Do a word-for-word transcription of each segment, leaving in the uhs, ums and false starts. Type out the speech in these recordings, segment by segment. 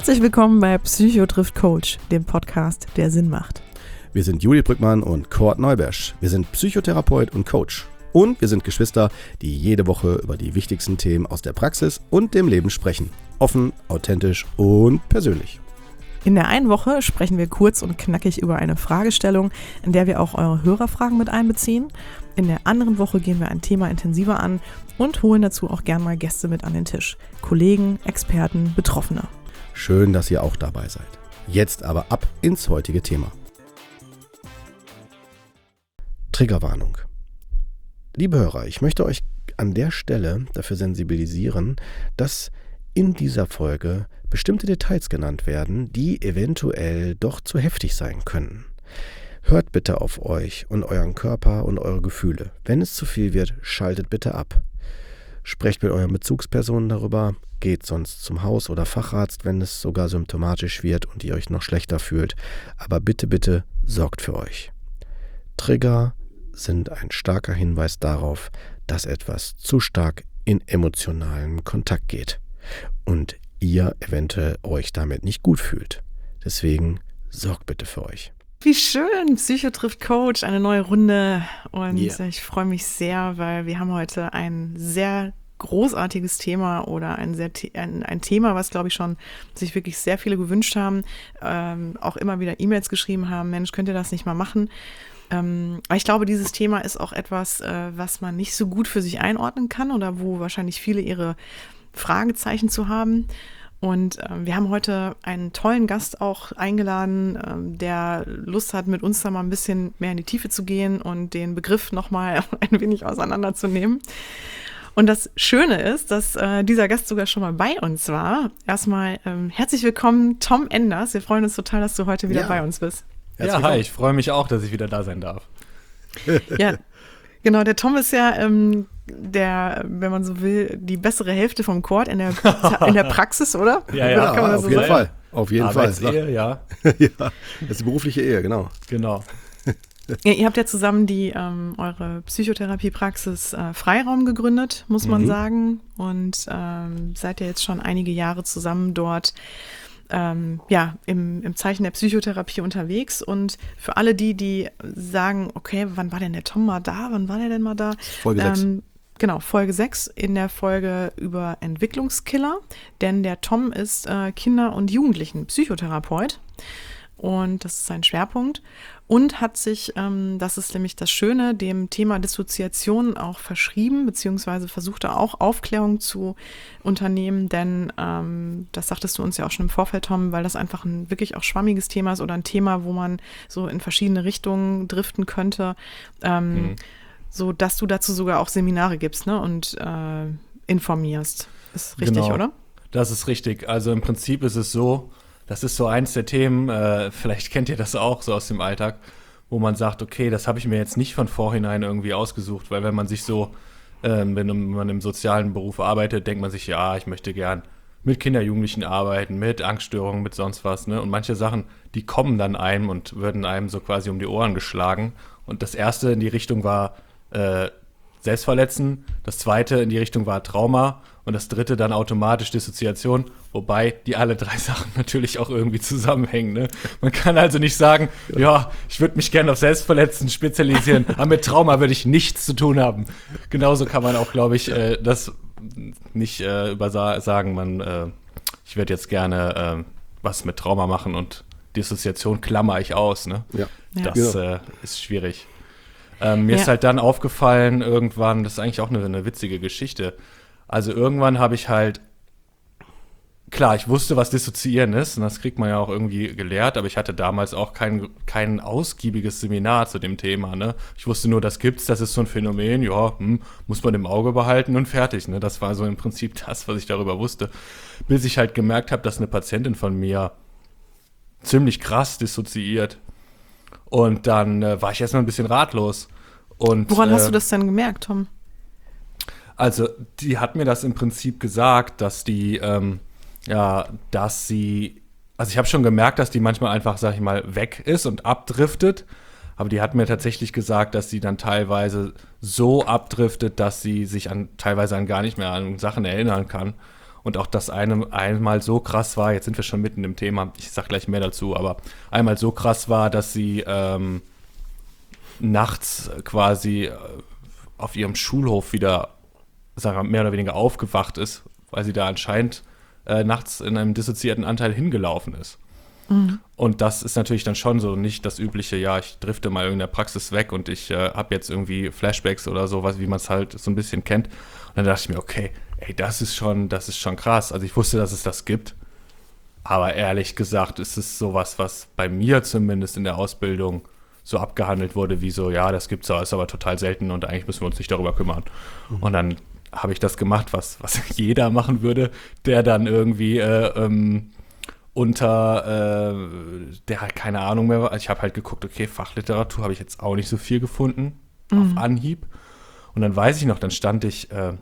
Herzlich willkommen bei Psycho trifft Coach, dem Podcast, der Sinn macht. Wir sind Juli Brückmann und Kurt Neubersch. Wir sind Psychotherapeut und Coach. Und wir sind Geschwister, die jede Woche über die wichtigsten Themen aus der Praxis und dem Leben sprechen. Offen, authentisch und persönlich. In der einen Woche sprechen wir kurz und knackig über eine Fragestellung, in der wir auch eure Hörerfragen mit einbeziehen. In der anderen Woche gehen wir ein Thema intensiver an und holen dazu auch gern mal Gäste mit an den Tisch. Kollegen, Experten, Betroffene. Schön, dass ihr auch dabei seid. Jetzt aber ab ins heutige Thema. Triggerwarnung. Liebe Hörer, ich möchte euch an der Stelle dafür sensibilisieren, dass in dieser Folge bestimmte Details genannt werden, die eventuell doch zu heftig sein können. Hört bitte auf euch und euren Körper und eure Gefühle. Wenn es zu viel wird, schaltet bitte ab. Sprecht mit euren Bezugspersonen darüber, geht sonst zum Haus- oder Facharzt, wenn es sogar symptomatisch wird und ihr euch noch schlechter fühlt. Aber bitte, bitte sorgt für euch. Trigger sind ein starker Hinweis darauf, dass etwas zu stark in emotionalen Kontakt geht und ihr eventuell euch damit nicht gut fühlt. Deswegen sorgt bitte für euch. Wie schön, Psycho trifft Coach, eine neue Runde und Yeah. ich freue mich sehr, weil wir haben heute ein sehr großartiges Thema oder ein, sehr, ein, ein Thema, was glaube ich schon sich wirklich sehr viele gewünscht haben, ähm, auch immer wieder E-Mails geschrieben haben, Mensch, könnt ihr das nicht mal machen? Ähm, aber ich glaube, dieses Thema ist auch etwas, äh, was man nicht so gut für sich einordnen kann oder wo wahrscheinlich viele ihre Fragezeichen zu haben. Und ähm, wir haben heute einen tollen Gast auch eingeladen, ähm, der Lust hat, mit uns da mal ein bisschen mehr in die Tiefe zu gehen und den Begriff nochmal ein wenig auseinanderzunehmen. Und das Schöne ist, dass äh, dieser Gast sogar schon mal bei uns war. Erstmal ähm, herzlich willkommen, Tom Enders. Wir freuen uns total, dass du heute wieder Ja. bei uns bist. Ja, hi, ich freue mich auch, dass ich wieder da sein darf. Ja, genau, der Tom ist ja ähm, der, wenn man so will, die bessere Hälfte vom Kurt in der, in der Praxis, oder? Ja, Oder ja, kann man das auf so jeden sagen? Fall. Auf jeden Fall. Arbeitsehe, ja, ja, das ist die berufliche Ehe, genau. genau. Ja, ihr habt ja zusammen die ähm, eure Psychotherapiepraxis äh, Freiraum gegründet, muss man Mhm. sagen. Und ähm, seid ja jetzt schon einige Jahre zusammen dort ähm, ja, im, im Zeichen der Psychotherapie unterwegs. Und für alle die, die sagen, okay, wann war denn der Tom mal da? Wann war der denn mal da? Folge sechs. Ähm, Genau, Folge sechs in der Folge über Entwicklungskiller, denn der Tom ist äh, Kinder- und Jugendlichen-Psychotherapeut und das ist sein Schwerpunkt und hat sich, ähm, das ist nämlich das Schöne, dem Thema Dissoziation auch verschrieben, beziehungsweise versucht er auch Aufklärung zu unternehmen, denn ähm, das sagtest du uns ja auch schon im Vorfeld, Tom, weil das einfach ein wirklich auch schwammiges Thema ist oder ein Thema, wo man so in verschiedene Richtungen driften könnte. Ähm, Mhm. So, dass du dazu sogar auch Seminare gibst, ne, und äh, informierst. Ist richtig, Genau. oder? Das ist richtig. Also im Prinzip ist es so, das ist so eins der Themen, äh, vielleicht kennt ihr das auch so aus dem Alltag, wo man sagt, okay, das habe ich mir jetzt nicht von vorhinein irgendwie ausgesucht, weil wenn man sich so, ähm, wenn man im sozialen Beruf arbeitet, denkt man sich, ja, ich möchte gern mit Kinder, Jugendlichen arbeiten, mit Angststörungen, mit sonst was, ne? Und manche Sachen, die kommen dann einem und werden einem so quasi um die Ohren geschlagen. Und das erste in die Richtung war Äh, Selbstverletzen, das zweite in die Richtung war Trauma und das dritte dann automatisch Dissoziation, wobei die alle drei Sachen natürlich auch irgendwie zusammenhängen. Ne? Man kann also nicht sagen, ja, ich würde mich gerne auf Selbstverletzen spezialisieren, aber mit Trauma würde ich nichts zu tun haben. Genauso kann man auch, glaube ich, äh, das nicht äh, übersagen, man, äh, ich würde jetzt gerne äh, was mit Trauma machen und Dissoziation klammer ich aus. Ne? Ja. Ja. Das Genau. äh, ist schwierig. Ähm, mir Ja. ist halt dann aufgefallen, irgendwann, das ist eigentlich auch eine, eine witzige Geschichte. Also irgendwann habe ich halt, klar, ich wusste, was Dissoziieren ist und das kriegt man ja auch irgendwie gelehrt, aber ich hatte damals auch kein, kein ausgiebiges Seminar zu dem Thema. Ne? Ich wusste nur, das gibt's, das ist so ein Phänomen, ja, hm, muss man im Auge behalten und fertig. Ne? Das war so im Prinzip das, was ich darüber wusste. Bis ich halt gemerkt habe, dass eine Patientin von mir ziemlich krass dissoziiert. Und dann äh, war ich erstmal ein bisschen ratlos. Und, Woran äh, hast du das denn gemerkt, Tom? Also, die hat mir das im Prinzip gesagt, dass die, ähm, ja, dass sie, also ich habe schon gemerkt, dass die manchmal einfach, sag ich mal, weg ist und abdriftet. Aber die hat mir tatsächlich gesagt, dass sie dann teilweise so abdriftet, dass sie sich an teilweise an gar nicht mehr an Sachen erinnern kann. Und auch das eine einmal so krass war, jetzt sind wir schon mitten im Thema, ich sag gleich mehr dazu, aber einmal so krass war, dass sie ähm, nachts quasi äh, auf ihrem Schulhof wieder, sagen wir, mehr oder weniger aufgewacht ist, weil sie da anscheinend äh, nachts in einem dissoziierten Anteil hingelaufen ist. Mhm. Und das ist natürlich dann schon so nicht das übliche, ja, ich drifte mal in der Praxis weg und ich äh, habe jetzt irgendwie Flashbacks oder sowas, wie man es halt so ein bisschen kennt. Und dann dachte ich mir, okay, ey, das ist schon, das ist schon krass. Also ich wusste, dass es das gibt. Aber ehrlich gesagt ist es sowas, was bei mir zumindest in der Ausbildung so abgehandelt wurde, wie so, ja, das gibt's ja, ist aber total selten und eigentlich müssen wir uns nicht darüber kümmern. Mhm. Und dann habe ich das gemacht, was, was jeder machen würde, der dann irgendwie äh, ähm, unter, äh, der halt keine Ahnung mehr war. Ich habe halt geguckt, okay, Fachliteratur habe ich jetzt auch nicht so viel gefunden, mhm. auf Anhieb. Und dann weiß ich noch, dann stand ich äh,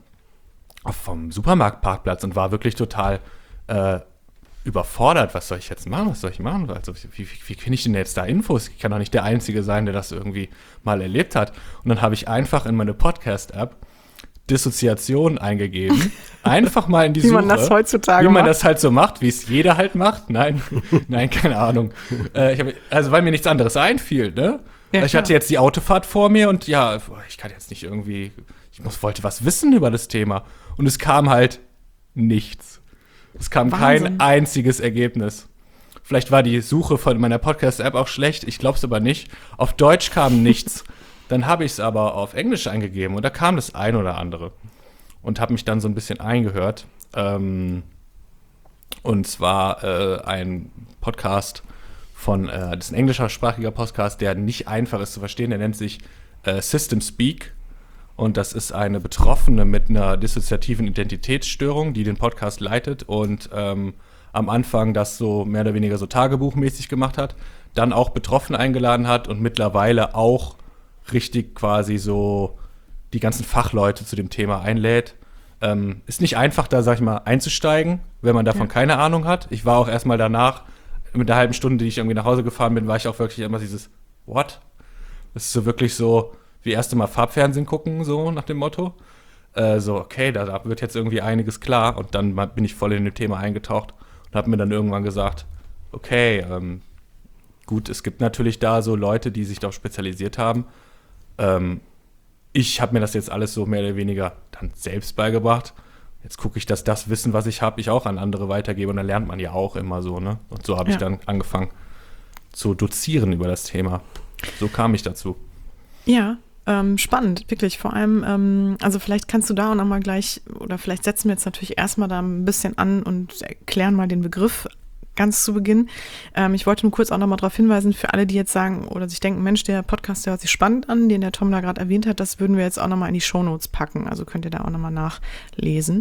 vom Supermarktparkplatz und war wirklich total äh, überfordert. Was soll ich jetzt machen? Was soll ich machen? Also wie, wie, wie finde ich denn jetzt da Infos? Ich kann doch nicht der Einzige sein, der das irgendwie mal erlebt hat. Und dann habe ich einfach in meine Podcast-App Dissoziation eingegeben. Einfach mal in die wie Suche. Wie man das heutzutage Wie man macht. das halt so macht, wie es jeder halt macht. Nein, nein, keine Ahnung. Äh, ich hab, also weil mir nichts anderes einfiel, ne? Ja, ich klar. hatte jetzt die Autofahrt vor mir und ja, ich kann jetzt nicht irgendwie, ich muss, wollte was wissen über das Thema. Und es kam halt nichts. Es kam Wahnsinn. Kein einziges Ergebnis. Vielleicht war die Suche von meiner Podcast-App auch schlecht, ich glaube es aber nicht. Auf Deutsch kam nichts. Dann habe ich es aber auf Englisch eingegeben und da kam das ein oder andere. Und habe mich dann so ein bisschen eingehört. Ähm, und zwar äh, ein Podcast von, äh, das ist ein englischsprachiger Podcast, der nicht einfach ist zu verstehen. Der nennt sich äh, System Speak. Und das ist eine Betroffene mit einer dissoziativen Identitätsstörung, die den Podcast leitet und ähm, am Anfang das so mehr oder weniger so tagebuchmäßig gemacht hat, dann auch Betroffene eingeladen hat und mittlerweile auch richtig quasi so die ganzen Fachleute zu dem Thema einlädt. Ähm, ist nicht einfach, da, sag ich mal, einzusteigen, wenn man davon ja. keine Ahnung hat. Ich war auch erstmal danach, mit der halben Stunde, die ich irgendwie nach Hause gefahren bin, war ich auch wirklich immer dieses What? Das ist so wirklich so wie erste Mal Farbfernsehen gucken, so nach dem Motto. Äh, so, okay, da, da wird jetzt irgendwie einiges klar. Und dann bin ich voll in dem Thema eingetaucht und habe mir dann irgendwann gesagt, okay, ähm, gut, es gibt natürlich da so Leute, die sich darauf spezialisiert haben. Ähm, ich habe mir das jetzt alles so mehr oder weniger dann selbst beigebracht. Jetzt gucke ich, dass das Wissen, was ich habe, ich auch an andere weitergebe. Und dann lernt man ja auch immer so, ne? Und so habe ja. ich dann angefangen zu dozieren über das Thema. So kam ich dazu. Ja, ähm, spannend, wirklich. Vor allem, ähm, also vielleicht kannst du da auch nochmal gleich, oder vielleicht setzen wir jetzt natürlich erstmal da ein bisschen an und erklären mal den Begriff ganz zu Beginn. Ähm, ich wollte nur kurz auch nochmal darauf hinweisen, für alle, die jetzt sagen oder sich denken, Mensch, der Podcast, der hört sich spannend an, den der Tom da gerade erwähnt hat, das würden wir jetzt auch nochmal in die Shownotes packen. Also könnt ihr da auch nochmal nachlesen.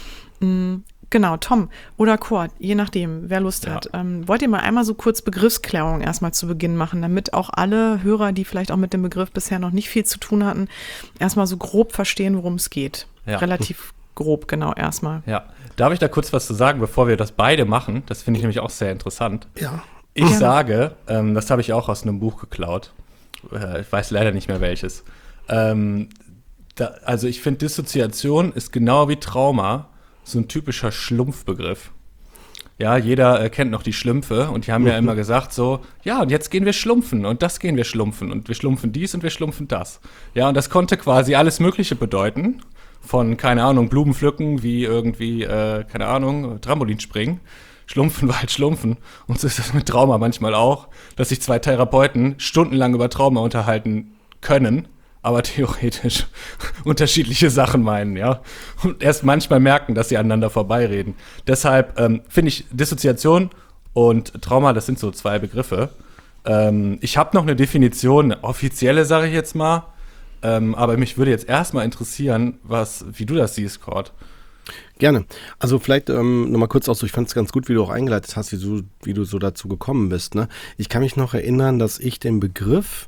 Mhm. Genau, Tom oder Kurt, je nachdem, wer Lust ja. hat. Ähm, wollt ihr mal einmal so kurz Begriffsklärung erstmal zu Beginn machen, damit auch alle Hörer, die vielleicht auch mit dem Begriff bisher noch nicht viel zu tun hatten, erstmal so grob verstehen, worum es geht. Ja. Relativ grob, genau, erstmal. Ja, darf ich da kurz was zu sagen, bevor wir das beide machen? Das finde ich nämlich auch sehr interessant. Ja. Ich ja. sage, ähm, das habe ich auch aus einem Buch geklaut. Äh, ich weiß leider nicht mehr welches. Ähm, da, also ich finde, Dissoziation ist genau wie Trauma so ein typischer Schlumpfbegriff. Ja, jeder äh, kennt noch die Schlümpfe und die haben mhm. ja immer gesagt so, ja, und jetzt gehen wir schlumpfen und das gehen wir schlumpfen und wir schlumpfen dies und wir schlumpfen das. Ja, und das konnte quasi alles Mögliche bedeuten. Von, keine Ahnung, Blumen pflücken, wie irgendwie, äh, keine Ahnung, Trampolin springen. Schlumpfen war halt Schlumpfen. Und so ist das mit Trauma manchmal auch, dass sich zwei Therapeuten stundenlang über Trauma unterhalten können, aber theoretisch unterschiedliche Sachen meinen, ja. Und erst manchmal merken, dass sie aneinander vorbeireden. Deshalb ähm, finde ich Dissoziation und Trauma, das sind so zwei Begriffe. Ähm, ich habe noch eine Definition, eine offizielle, sage ich jetzt mal. Ähm, aber mich würde jetzt erstmal interessieren, was, wie du das siehst, Kurt. Gerne. Also vielleicht ähm, nochmal kurz auch so, ich fand es ganz gut, wie du auch eingeleitet hast, wie du, wie du so dazu gekommen bist. Ne? Ich kann mich noch erinnern, dass ich den Begriff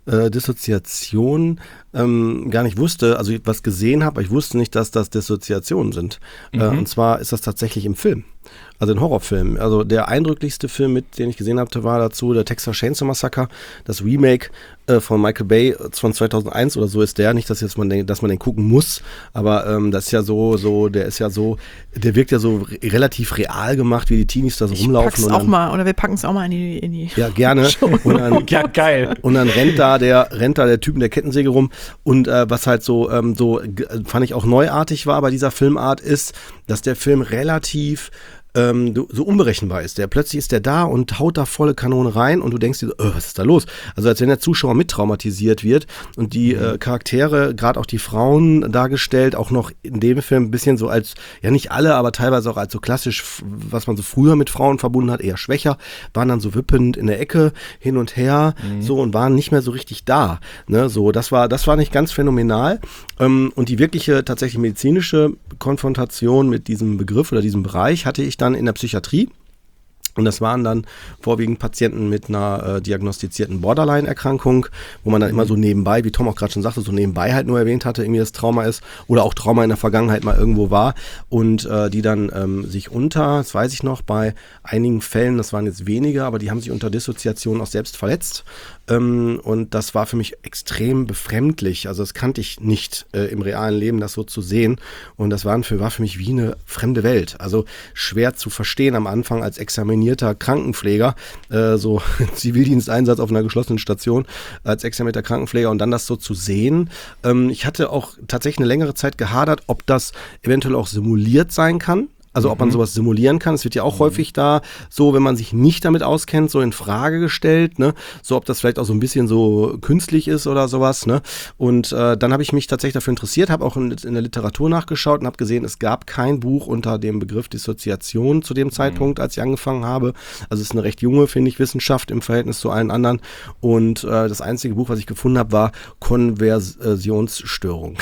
äh, Dissoziation ähm, gar nicht wusste, also was gesehen habe, aber ich wusste nicht, dass das Dissoziationen sind. Mhm. Äh, und zwar ist das tatsächlich im Film. Also ein Horrorfilm. Also der eindrücklichste Film, mit den ich gesehen habe, war dazu der Texas Chainsaw Massacre, das Remake äh, von Michael Bay von zweitausendeins oder so ist der. Nicht, dass jetzt man den, dass man den gucken muss, aber ähm, das ist ja so, so, der ist ja so, der wirkt ja so re- relativ real gemacht, wie die Teenies da so ich rumlaufen. Pack's und auch dann, mal, oder wir packen es auch mal in die, in die ja, gerne. Und dann, Ja, geil. und dann rennt da der, rennt da der Typ in der Kettensäge rum. Und äh, was halt so, ähm, so g- fand ich auch neuartig war bei dieser Filmart ist, dass der Film relativ ähm, so unberechenbar ist. Der plötzlich ist der da und haut da volle Kanone rein und du denkst dir, so, oh, was ist da los? Also als wenn der Zuschauer mittraumatisiert wird und die äh, Charaktere, gerade auch die Frauen dargestellt, auch noch in dem Film ein bisschen so als, ja nicht alle, aber teilweise auch als so klassisch, was man so früher mit Frauen verbunden hat, eher schwächer, waren dann so wippend in der Ecke hin und her, mhm. so und waren nicht mehr so richtig da. Ne? So, das war, das war nicht ganz phänomenal. Ähm, und die wirkliche, tatsächlich medizinische Konfrontation mit diesem Begriff oder diesem Bereich hatte ich dann in der Psychiatrie. Und das waren dann vorwiegend Patienten mit einer äh, diagnostizierten Borderline-Erkrankung, wo man dann immer so nebenbei, wie Tom auch gerade schon sagte, so nebenbei halt nur erwähnt hatte, irgendwie das Trauma ist oder auch Trauma in der Vergangenheit mal irgendwo war und äh, die dann ähm, sich unter, das weiß ich noch, bei einigen Fällen, das waren jetzt wenige, aber die haben sich unter Dissoziation auch selbst verletzt. Ähm, und das war für mich extrem befremdlich. Also das kannte ich nicht äh, im realen Leben, das so zu sehen. Und das war für, war für mich wie eine fremde Welt. Also schwer zu verstehen am Anfang als examinierter Krankenpfleger, äh, so Zivildiensteinsatz auf einer geschlossenen Station als examinierter Krankenpfleger und dann das so zu sehen. Ähm, ich hatte auch tatsächlich eine längere Zeit gehadert, ob das eventuell auch simuliert sein kann. Also ob man sowas simulieren kann. Es wird ja auch mhm. häufig da so, wenn man sich nicht damit auskennt, so in Frage gestellt, ne? So ob das vielleicht auch so ein bisschen so künstlich ist oder sowas, ne? Und äh, dann habe ich mich tatsächlich dafür interessiert, habe auch in, in der Literatur nachgeschaut und habe gesehen, es gab kein Buch unter dem Begriff Dissoziation zu dem Zeitpunkt, mhm. als ich angefangen habe. Also es ist eine recht junge, finde ich, Wissenschaft im Verhältnis zu allen anderen. Und äh, das einzige Buch, was ich gefunden habe, war Konversionsstörung.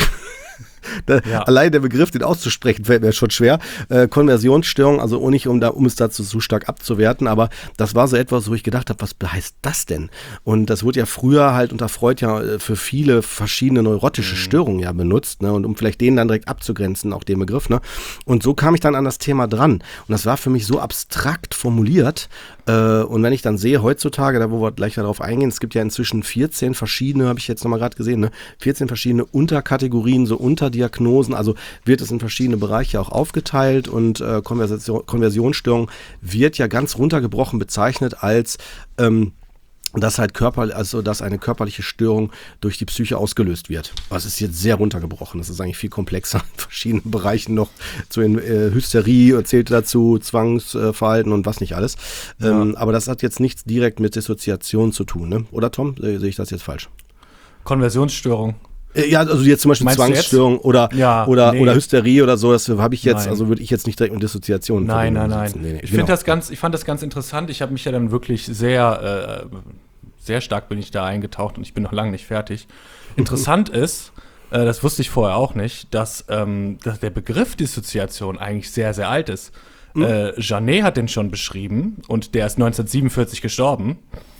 Da, ja. Allein der Begriff, den auszusprechen, fällt mir schon schwer. Äh, Konversionsstörung, also auch nicht, um, da, um es dazu zu stark abzuwerten, aber das war so etwas, wo ich gedacht habe, was heißt das denn? Und das wurde ja früher halt unter Freud ja für viele verschiedene neurotische mhm. Störungen ja benutzt, ne? Und um vielleicht den dann direkt abzugrenzen, auch den Begriff, ne? Und so kam ich dann an das Thema dran. Und das war für mich so abstrakt formuliert. Äh, und wenn ich dann sehe, heutzutage, da wo wir gleich darauf eingehen, es gibt ja inzwischen vierzehn verschiedene, habe ich jetzt nochmal gerade gesehen, ne? vierzehn verschiedene Unterkategorien, so Unterdiagnosen, also wird es in verschiedene Bereiche auch aufgeteilt und äh, Konversation, Konversionsstörung wird ja ganz runtergebrochen bezeichnet als ähm, dass halt Körper, also dass eine körperliche Störung durch die Psyche ausgelöst wird. Das ist jetzt sehr runtergebrochen. Das ist eigentlich viel komplexer in verschiedenen Bereichen noch. Zu äh, Hysterie zählt dazu, Zwangsverhalten und was nicht alles. Ja. Ähm, aber das hat jetzt nichts direkt mit Dissoziation zu tun, ne? Oder Tom? Äh, sehe ich das jetzt falsch? Konversionsstörung. Ja, also jetzt zum Beispiel Meinst Zwangsstörung oder, ja, oder, nee. oder Hysterie oder so, das habe ich jetzt, Nein. also würde ich jetzt nicht direkt mit Dissoziation Nein, nein, nein. Nee, nee, ich, genau. find das ganz, ich fand das ganz interessant. Ich habe mich ja dann wirklich sehr, äh, sehr stark bin ich da eingetaucht und ich bin noch lange nicht fertig. Interessant ist, äh, das wusste ich vorher auch nicht, dass, ähm, dass der Begriff Dissoziation eigentlich sehr, sehr alt ist. Mhm. Äh, Janet hat den schon beschrieben und der ist neunzehnhundertsiebenundvierzig gestorben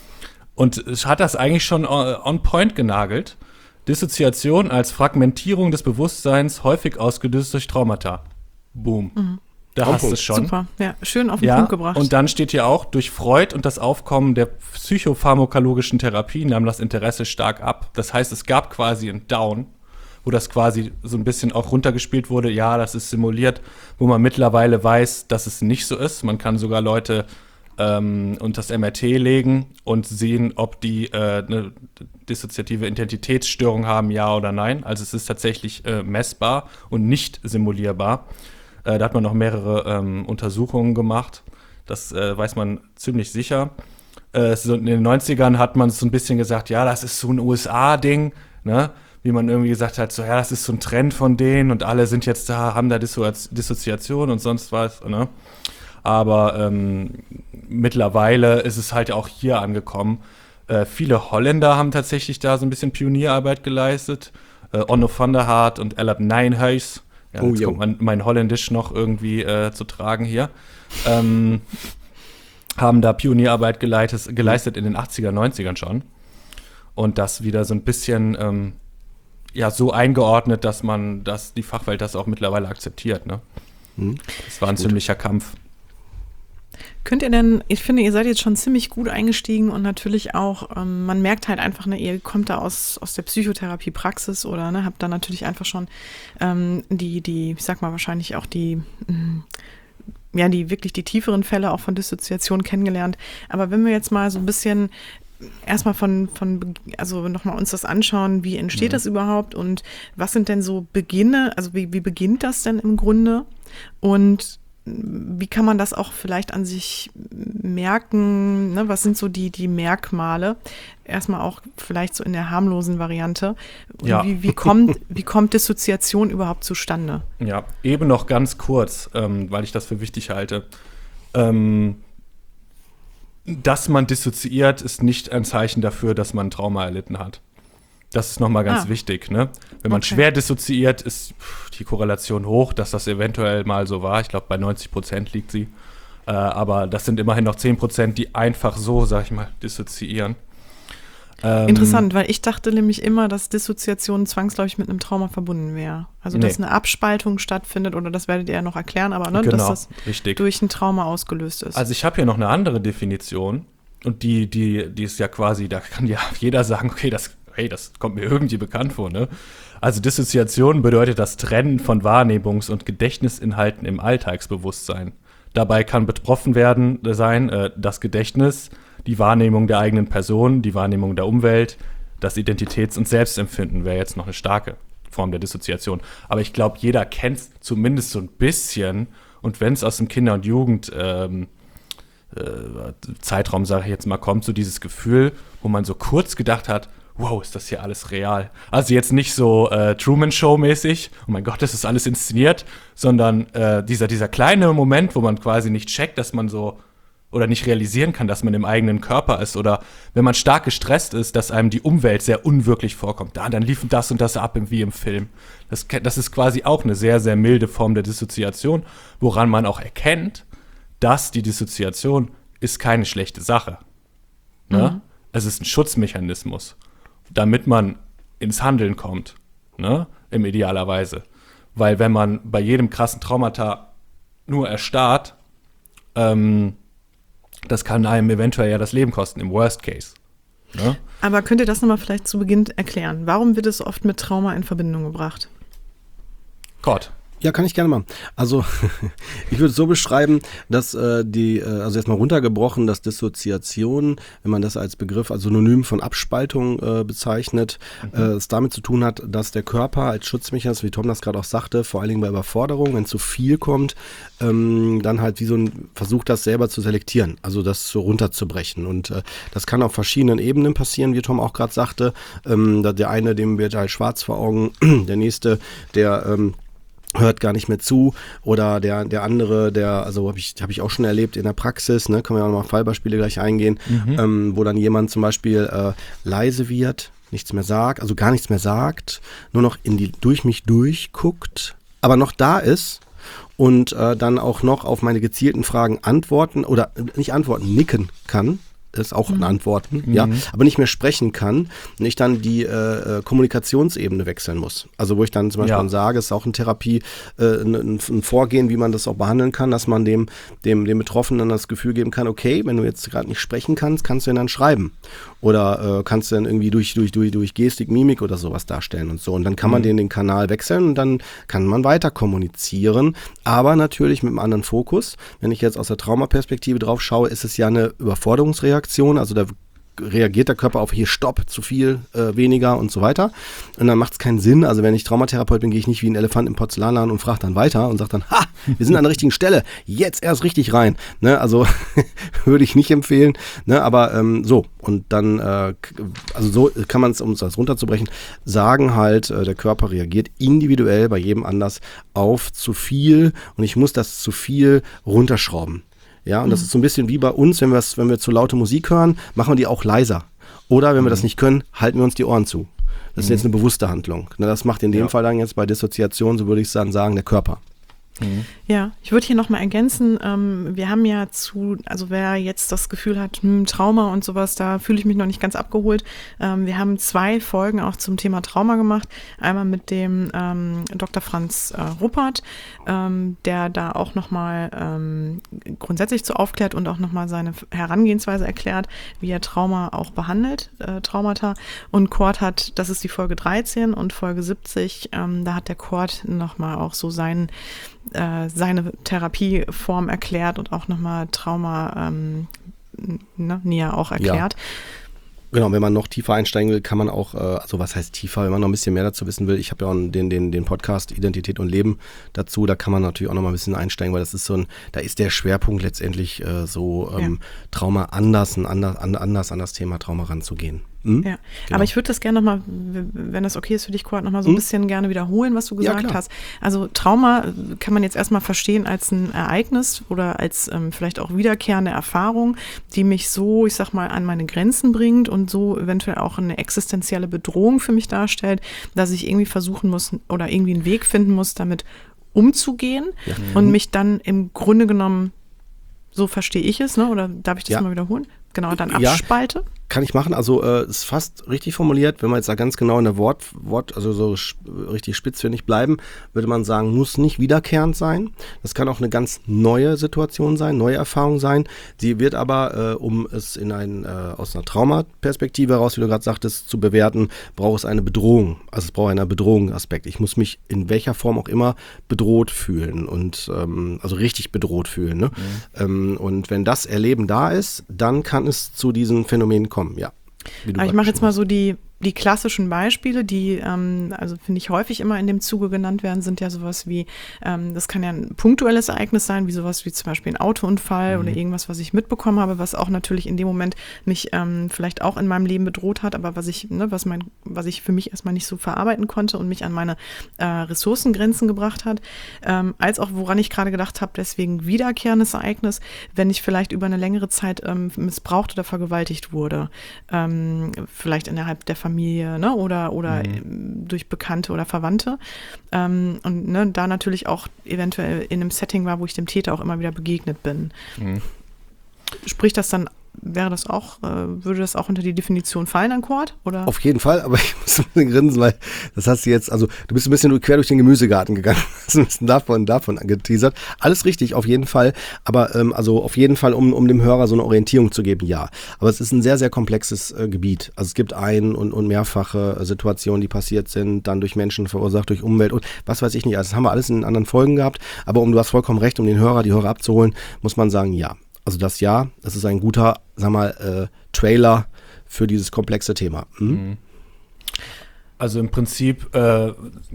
und hat das eigentlich schon on point genagelt. Dissoziation als Fragmentierung des Bewusstseins, häufig ausgelöst durch Traumata. Boom. Mhm. Da hast du es schon. Super, ja, schön auf den ja, Punkt gebracht. Und dann steht hier auch, durch Freud und das Aufkommen der psychopharmakologischen Therapie nahm das Interesse stark ab. Das heißt, es gab quasi einen Down, wo das quasi so ein bisschen auch runtergespielt wurde. Ja, das ist simuliert, wo man mittlerweile weiß, dass es nicht so ist. Man kann sogar Leute ähm, unter das M R T legen und sehen, ob die äh, eine dissoziative Identitätsstörung haben, ja oder nein. Also es ist tatsächlich äh, messbar und nicht simulierbar. Äh, da hat man noch mehrere ähm, Untersuchungen gemacht. Das äh, weiß man ziemlich sicher. Äh, so in den neunzigern hat man so ein bisschen gesagt, ja, das ist so ein U S A-Ding, ne? Wie man irgendwie gesagt hat, so ja, das ist so ein Trend von denen und alle sind jetzt da, haben da Disso- Dissoziation und sonst was, ne? Aber ähm, mittlerweile ist es halt auch hier angekommen. Äh, viele Holländer haben tatsächlich da so ein bisschen Pionierarbeit geleistet. Äh, Onno van der Hart und Ellert Nijhuis. Ja, oh, jetzt jo. kommt mein, mein Holländisch noch irgendwie äh, zu tragen hier. Ähm, haben da Pionierarbeit geleitet, geleistet in den achtziger, neunzigern schon. und das wieder so ein bisschen ähm, ja, so eingeordnet, dass man, dass die Fachwelt das auch mittlerweile akzeptiert. Ne? Hm. Das war ein ziemlicher Kampf. Könnt ihr denn, ich finde, ihr seid jetzt schon ziemlich gut eingestiegen und natürlich auch, ähm, man merkt halt einfach, ne, ihr kommt da aus, aus der Psychotherapie-Praxis oder ne, habt da natürlich einfach schon ähm, die, die, ich sag mal wahrscheinlich auch die, mh, ja, die wirklich die tieferen Fälle auch von Dissoziation kennengelernt. Aber wenn wir jetzt mal so ein bisschen erstmal von, von, also nochmal uns das anschauen, wie entsteht ja. das überhaupt und was sind denn so Beginne, also wie, wie beginnt das denn im Grunde und wie kann man das auch vielleicht an sich merken, ne? Was sind so die, die Merkmale? Erstmal auch vielleicht so in der harmlosen Variante. Ja. Wie, wie, kommt, wie kommt Dissoziation überhaupt zustande? Ja, eben noch ganz kurz, ähm, weil ich das für wichtig halte. Ähm, dass man dissoziiert, ist nicht ein Zeichen dafür, dass man ein Trauma erlitten hat. Das ist nochmal ganz ah. wichtig, ne? Wenn man okay. schwer dissoziiert, ist die Korrelation hoch, dass das eventuell mal so war. Ich glaube, bei neunzig Prozent liegt sie. Äh, aber das sind immerhin noch zehn Prozent, die einfach so, sag ich mal, dissoziieren. Ähm, Interessant, weil ich dachte nämlich immer, dass Dissoziation zwangsläufig mit einem Trauma verbunden wäre. Also, dass nee. eine Abspaltung stattfindet, oder das werdet ihr ja noch erklären, aber ne, genau, dass das richtig. durch ein Trauma ausgelöst ist. Also, ich habe hier noch eine andere Definition. Und die, die, die ist ja quasi, da kann ja jeder sagen, okay, das hey, das kommt mir irgendwie bekannt vor, ne? Also Dissoziation bedeutet das Trennen von Wahrnehmungs- und Gedächtnisinhalten im Alltagsbewusstsein. Dabei kann betroffen werden sein äh, das Gedächtnis, die Wahrnehmung der eigenen Person, die Wahrnehmung der Umwelt, das Identitäts- und Selbstempfinden wäre jetzt noch eine starke Form der Dissoziation. Aber ich glaube, jeder kennt es zumindest so ein bisschen. Und wenn es aus dem Kinder- und Jugend ähm, äh, Zeitraum, sage ich jetzt mal, kommt, so dieses Gefühl, wo man so kurz gedacht hat, wow, ist das hier alles real? Also jetzt nicht so äh, Truman-Show-mäßig, oh mein Gott, das ist alles inszeniert, sondern äh, dieser, dieser kleine Moment, wo man quasi nicht checkt, dass man so, oder nicht realisieren kann, dass man im eigenen Körper ist, oder wenn man stark gestresst ist, dass einem die Umwelt sehr unwirklich vorkommt. Da, dann lief das und das ab, wie im Film. Das, das ist quasi auch eine sehr, sehr milde Form der Dissoziation, woran man auch erkennt, dass die Dissoziation ist keine schlechte Sache. Ne? Mhm. Es ist ein Schutzmechanismus, damit man ins Handeln kommt, ne, im idealerweise. Weil wenn man bei jedem krassen Traumata nur erstarrt, ähm, das kann einem eventuell ja das Leben kosten, im Worst Case. Ne? Aber könnt ihr das nochmal vielleicht zu Beginn erklären? Warum wird es oft mit Trauma in Verbindung gebracht? Gott. Ja, kann ich gerne machen. Also ich würde es so beschreiben, dass äh, die, äh, also erstmal runtergebrochen, dass Dissoziation, wenn man das als Begriff, als Synonym von Abspaltung äh, bezeichnet, mhm. äh, es damit zu tun hat, dass der Körper als Schutzmechanismus, wie Tom das gerade auch sagte, vor allen Dingen bei Überforderung, wenn zu viel kommt, ähm, dann halt wie so ein versucht, das selber zu selektieren, also das so runterzubrechen. Und äh, das kann auf verschiedenen Ebenen passieren, wie Tom auch gerade sagte. Ähm, der eine, dem wird halt schwarz vor Augen, der nächste, der ähm, hört gar nicht mehr zu, oder der der andere, der, also habe ich habe ich auch schon erlebt in der Praxis, ne, können wir auch noch mal Fallbeispiele gleich eingehen, mhm. ähm, wo dann jemand zum Beispiel äh, leise wird, nichts mehr sagt, also gar nichts mehr sagt, nur noch in die durch mich durchguckt, aber noch da ist und äh, dann auch noch auf meine gezielten Fragen antworten oder nicht antworten, nicken kann. Ist auch mhm. in Antworten, mhm. ja, aber nicht mehr sprechen kann und ich dann die äh, Kommunikationsebene wechseln muss. Also wo ich dann zum Beispiel ja. dann sage, es ist auch in Therapie äh, ein, ein Vorgehen, wie man das auch behandeln kann, dass man dem, dem, dem Betroffenen das Gefühl geben kann, okay, wenn du jetzt gerade nicht sprechen kannst, kannst du ihn dann schreiben. Oder äh, kannst du dann irgendwie durch, durch, durch, durch Gestik, Mimik oder sowas darstellen und so. Und dann kann man mhm. den, den Kanal wechseln und dann kann man weiter kommunizieren, aber natürlich mit einem anderen Fokus. Wenn ich jetzt aus der Traumaperspektive drauf schaue, ist es ja eine Überforderungsreaktion, also da reagiert der Körper auf hier Stopp, zu viel, äh, weniger und so weiter. Und dann macht es keinen Sinn. Also wenn ich Traumatherapeut bin, gehe ich nicht wie ein Elefant im Porzellanladen und frage dann weiter und sage dann, ha, wir sind an der richtigen Stelle, jetzt erst richtig rein. Ne, also würde ich nicht empfehlen. Ne, aber ähm, so, und dann, äh, also so kann man es, um das runterzubrechen, sagen halt, äh, der Körper reagiert individuell bei jedem anders auf zu viel und ich muss das zu viel runterschrauben. Ja, und das ist so ein bisschen wie bei uns, wenn wir, wenn wir zu laute Musik hören, machen wir die auch leiser. Oder wenn wir das nicht können, halten wir uns die Ohren zu. Das ist jetzt eine bewusste Handlung. Das macht in dem ja. Fall dann jetzt bei Dissoziation, so würde ich dann sagen, der Körper. Mhm. Ja, ich würde hier nochmal ergänzen, ähm, wir haben ja zu, also wer jetzt das Gefühl hat, hm, Trauma und sowas, da fühle ich mich noch nicht ganz abgeholt. Ähm, wir haben zwei Folgen auch zum Thema Trauma gemacht. Einmal mit dem ähm, Doktor Franz äh, Ruppert, ähm, der da auch nochmal ähm, grundsätzlich zu aufklärt und auch nochmal seine Herangehensweise erklärt, wie er Trauma auch behandelt, äh, Traumata. Und Kurt hat, das ist die Folge dreizehn und Folge siebzig, ähm, da hat der Kurt nochmal auch so seinen seine Therapieform erklärt und auch nochmal Trauma ähm, ne, näher auch erklärt. Ja. Genau, wenn man noch tiefer einsteigen will, kann man auch, also was heißt tiefer, wenn man noch ein bisschen mehr dazu wissen will, ich habe ja auch den, den, den Podcast Identität und Leben dazu, da kann man natürlich auch noch mal ein bisschen einsteigen, weil das ist so ein, da ist der Schwerpunkt letztendlich äh, so ähm, ja. Trauma anders, ein anders, anders an das Thema Trauma ranzugehen. Hm? Ja, genau. Aber ich würde das gerne nochmal, wenn das okay ist für dich, Kurt, nochmal so ein hm? bisschen gerne wiederholen, was du gesagt ja, hast. Also Trauma kann man jetzt erstmal verstehen als ein Ereignis oder als ähm, vielleicht auch wiederkehrende Erfahrung, die mich so, ich sag mal, an meine Grenzen bringt und so eventuell auch eine existenzielle Bedrohung für mich darstellt, dass ich irgendwie versuchen muss oder irgendwie einen Weg finden muss, damit umzugehen ja. und mich dann im Grunde genommen, so verstehe ich es, ne? Oder darf ich das ja. mal wiederholen? Genau, dann abspalte. Ja. Kann ich machen, also äh, ist fast richtig formuliert, wenn man jetzt da ganz genau in der Wort, Wort also so sp- richtig spitzfindig bleiben, würde man sagen, muss nicht wiederkehrend sein. Das kann auch eine ganz neue Situation sein, neue Erfahrung sein. Sie wird aber, äh, um es in ein, äh, aus einer Traumaperspektive heraus, wie du gerade sagtest, zu bewerten, braucht es eine Bedrohung. Also es braucht einen Bedrohungsaspekt. Ich muss mich in welcher Form auch immer bedroht fühlen und ähm, also richtig bedroht fühlen. Ne? Mhm. Ähm, und wenn das Erleben da ist, dann kann es zu diesen Phänomenen kommen. Kommen, ja. Aber ich mache jetzt mal so die, die klassischen Beispiele, die, ähm, also finde ich häufig immer in dem Zuge genannt werden, sind ja sowas wie, ähm, das kann ja ein punktuelles Ereignis sein, wie sowas wie zum Beispiel ein Autounfall mhm. oder irgendwas, was ich mitbekommen habe, was auch natürlich in dem Moment mich ähm, vielleicht auch in meinem Leben bedroht hat, aber was ich, ne, was mein, was ich für mich erstmal nicht so verarbeiten konnte und mich an meine äh, Ressourcengrenzen gebracht hat, ähm, als auch woran ich gerade gedacht habe, deswegen wiederkehrendes Ereignis, wenn ich vielleicht über eine längere Zeit ähm, missbraucht oder vergewaltigt wurde, ähm, vielleicht innerhalb der Familie, ne, oder, oder mhm. durch Bekannte oder Verwandte. Ähm, und ne, da natürlich auch eventuell in einem Setting war, wo ich dem Täter auch immer wieder begegnet bin. Mhm. Spricht das dann, wäre das auch, äh, würde das auch unter die Definition fallen an Kurt? Oder? Auf jeden Fall, aber ich muss ein bisschen grinsen, weil das hast du jetzt, also du bist ein bisschen quer durch den Gemüsegarten gegangen, hast ein bisschen davon, davon angeteasert. Alles richtig, auf jeden Fall, aber ähm, also auf jeden Fall, um, um dem Hörer so eine Orientierung zu geben, ja. Aber es ist ein sehr, sehr komplexes äh, Gebiet. Also es gibt ein- und, und mehrfache äh, Situationen, die passiert sind, dann durch Menschen verursacht, durch Umwelt und was weiß ich nicht. Also das haben wir alles in anderen Folgen gehabt, aber um, du hast vollkommen recht, um den Hörer, die Hörer abzuholen, muss man sagen, ja. Also das ja, das ist ein guter, sag mal, äh, Trailer für dieses komplexe Thema. Hm? Also im Prinzip, äh,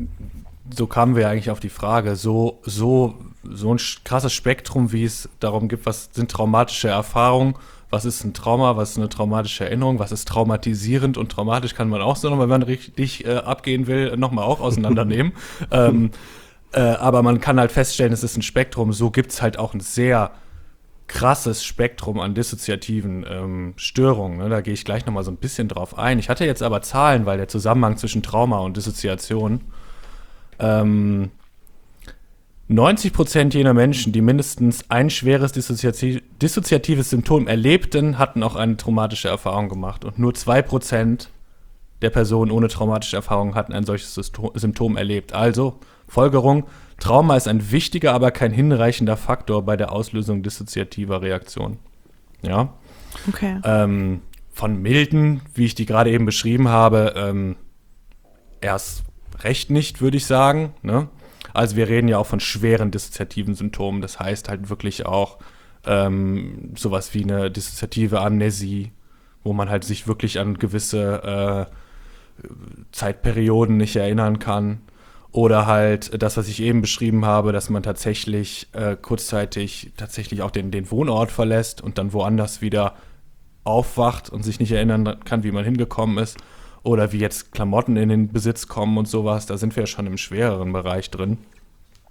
so kamen wir eigentlich auf die Frage, so, so, so ein krasses Spektrum, wie es darum gibt, was sind traumatische Erfahrungen, was ist ein Trauma, was ist eine traumatische Erinnerung, was ist traumatisierend und traumatisch kann man auch so nochmal, wenn man richtig äh, abgehen will, nochmal auch auseinandernehmen. ähm, äh, aber man kann halt feststellen, es ist ein Spektrum, so gibt es halt auch ein sehr krasses Spektrum an dissoziativen ähm, Störungen. Ne? Da gehe ich gleich nochmal so ein bisschen drauf ein. Ich hatte jetzt aber Zahlen, weil der Zusammenhang zwischen Trauma und Dissoziation ähm, neunzig Prozent jener Menschen, die mindestens ein schweres dissoziativ- dissoziatives Symptom erlebten, hatten auch eine traumatische Erfahrung gemacht. Und nur zwei Prozent der Personen ohne traumatische Erfahrung hatten ein solches Symptom erlebt. Also, Folgerung, Trauma ist ein wichtiger, aber kein hinreichender Faktor bei der Auslösung dissoziativer Reaktionen. Ja. Okay. Ähm, von milden, wie ich die gerade eben beschrieben habe, ähm, erst recht nicht, würde ich sagen. Ne? Also wir reden ja auch von schweren dissoziativen Symptomen. Das heißt halt wirklich auch ähm, sowas wie eine dissoziative Amnesie, wo man halt sich wirklich an gewisse äh, Zeitperioden nicht erinnern kann. Oder halt das, was ich eben beschrieben habe, dass man tatsächlich äh, kurzzeitig tatsächlich auch den, den Wohnort verlässt und dann woanders wieder aufwacht und sich nicht erinnern kann, wie man hingekommen ist. Oder wie jetzt Klamotten in den Besitz kommen und sowas. Da sind wir ja schon im schwereren Bereich drin.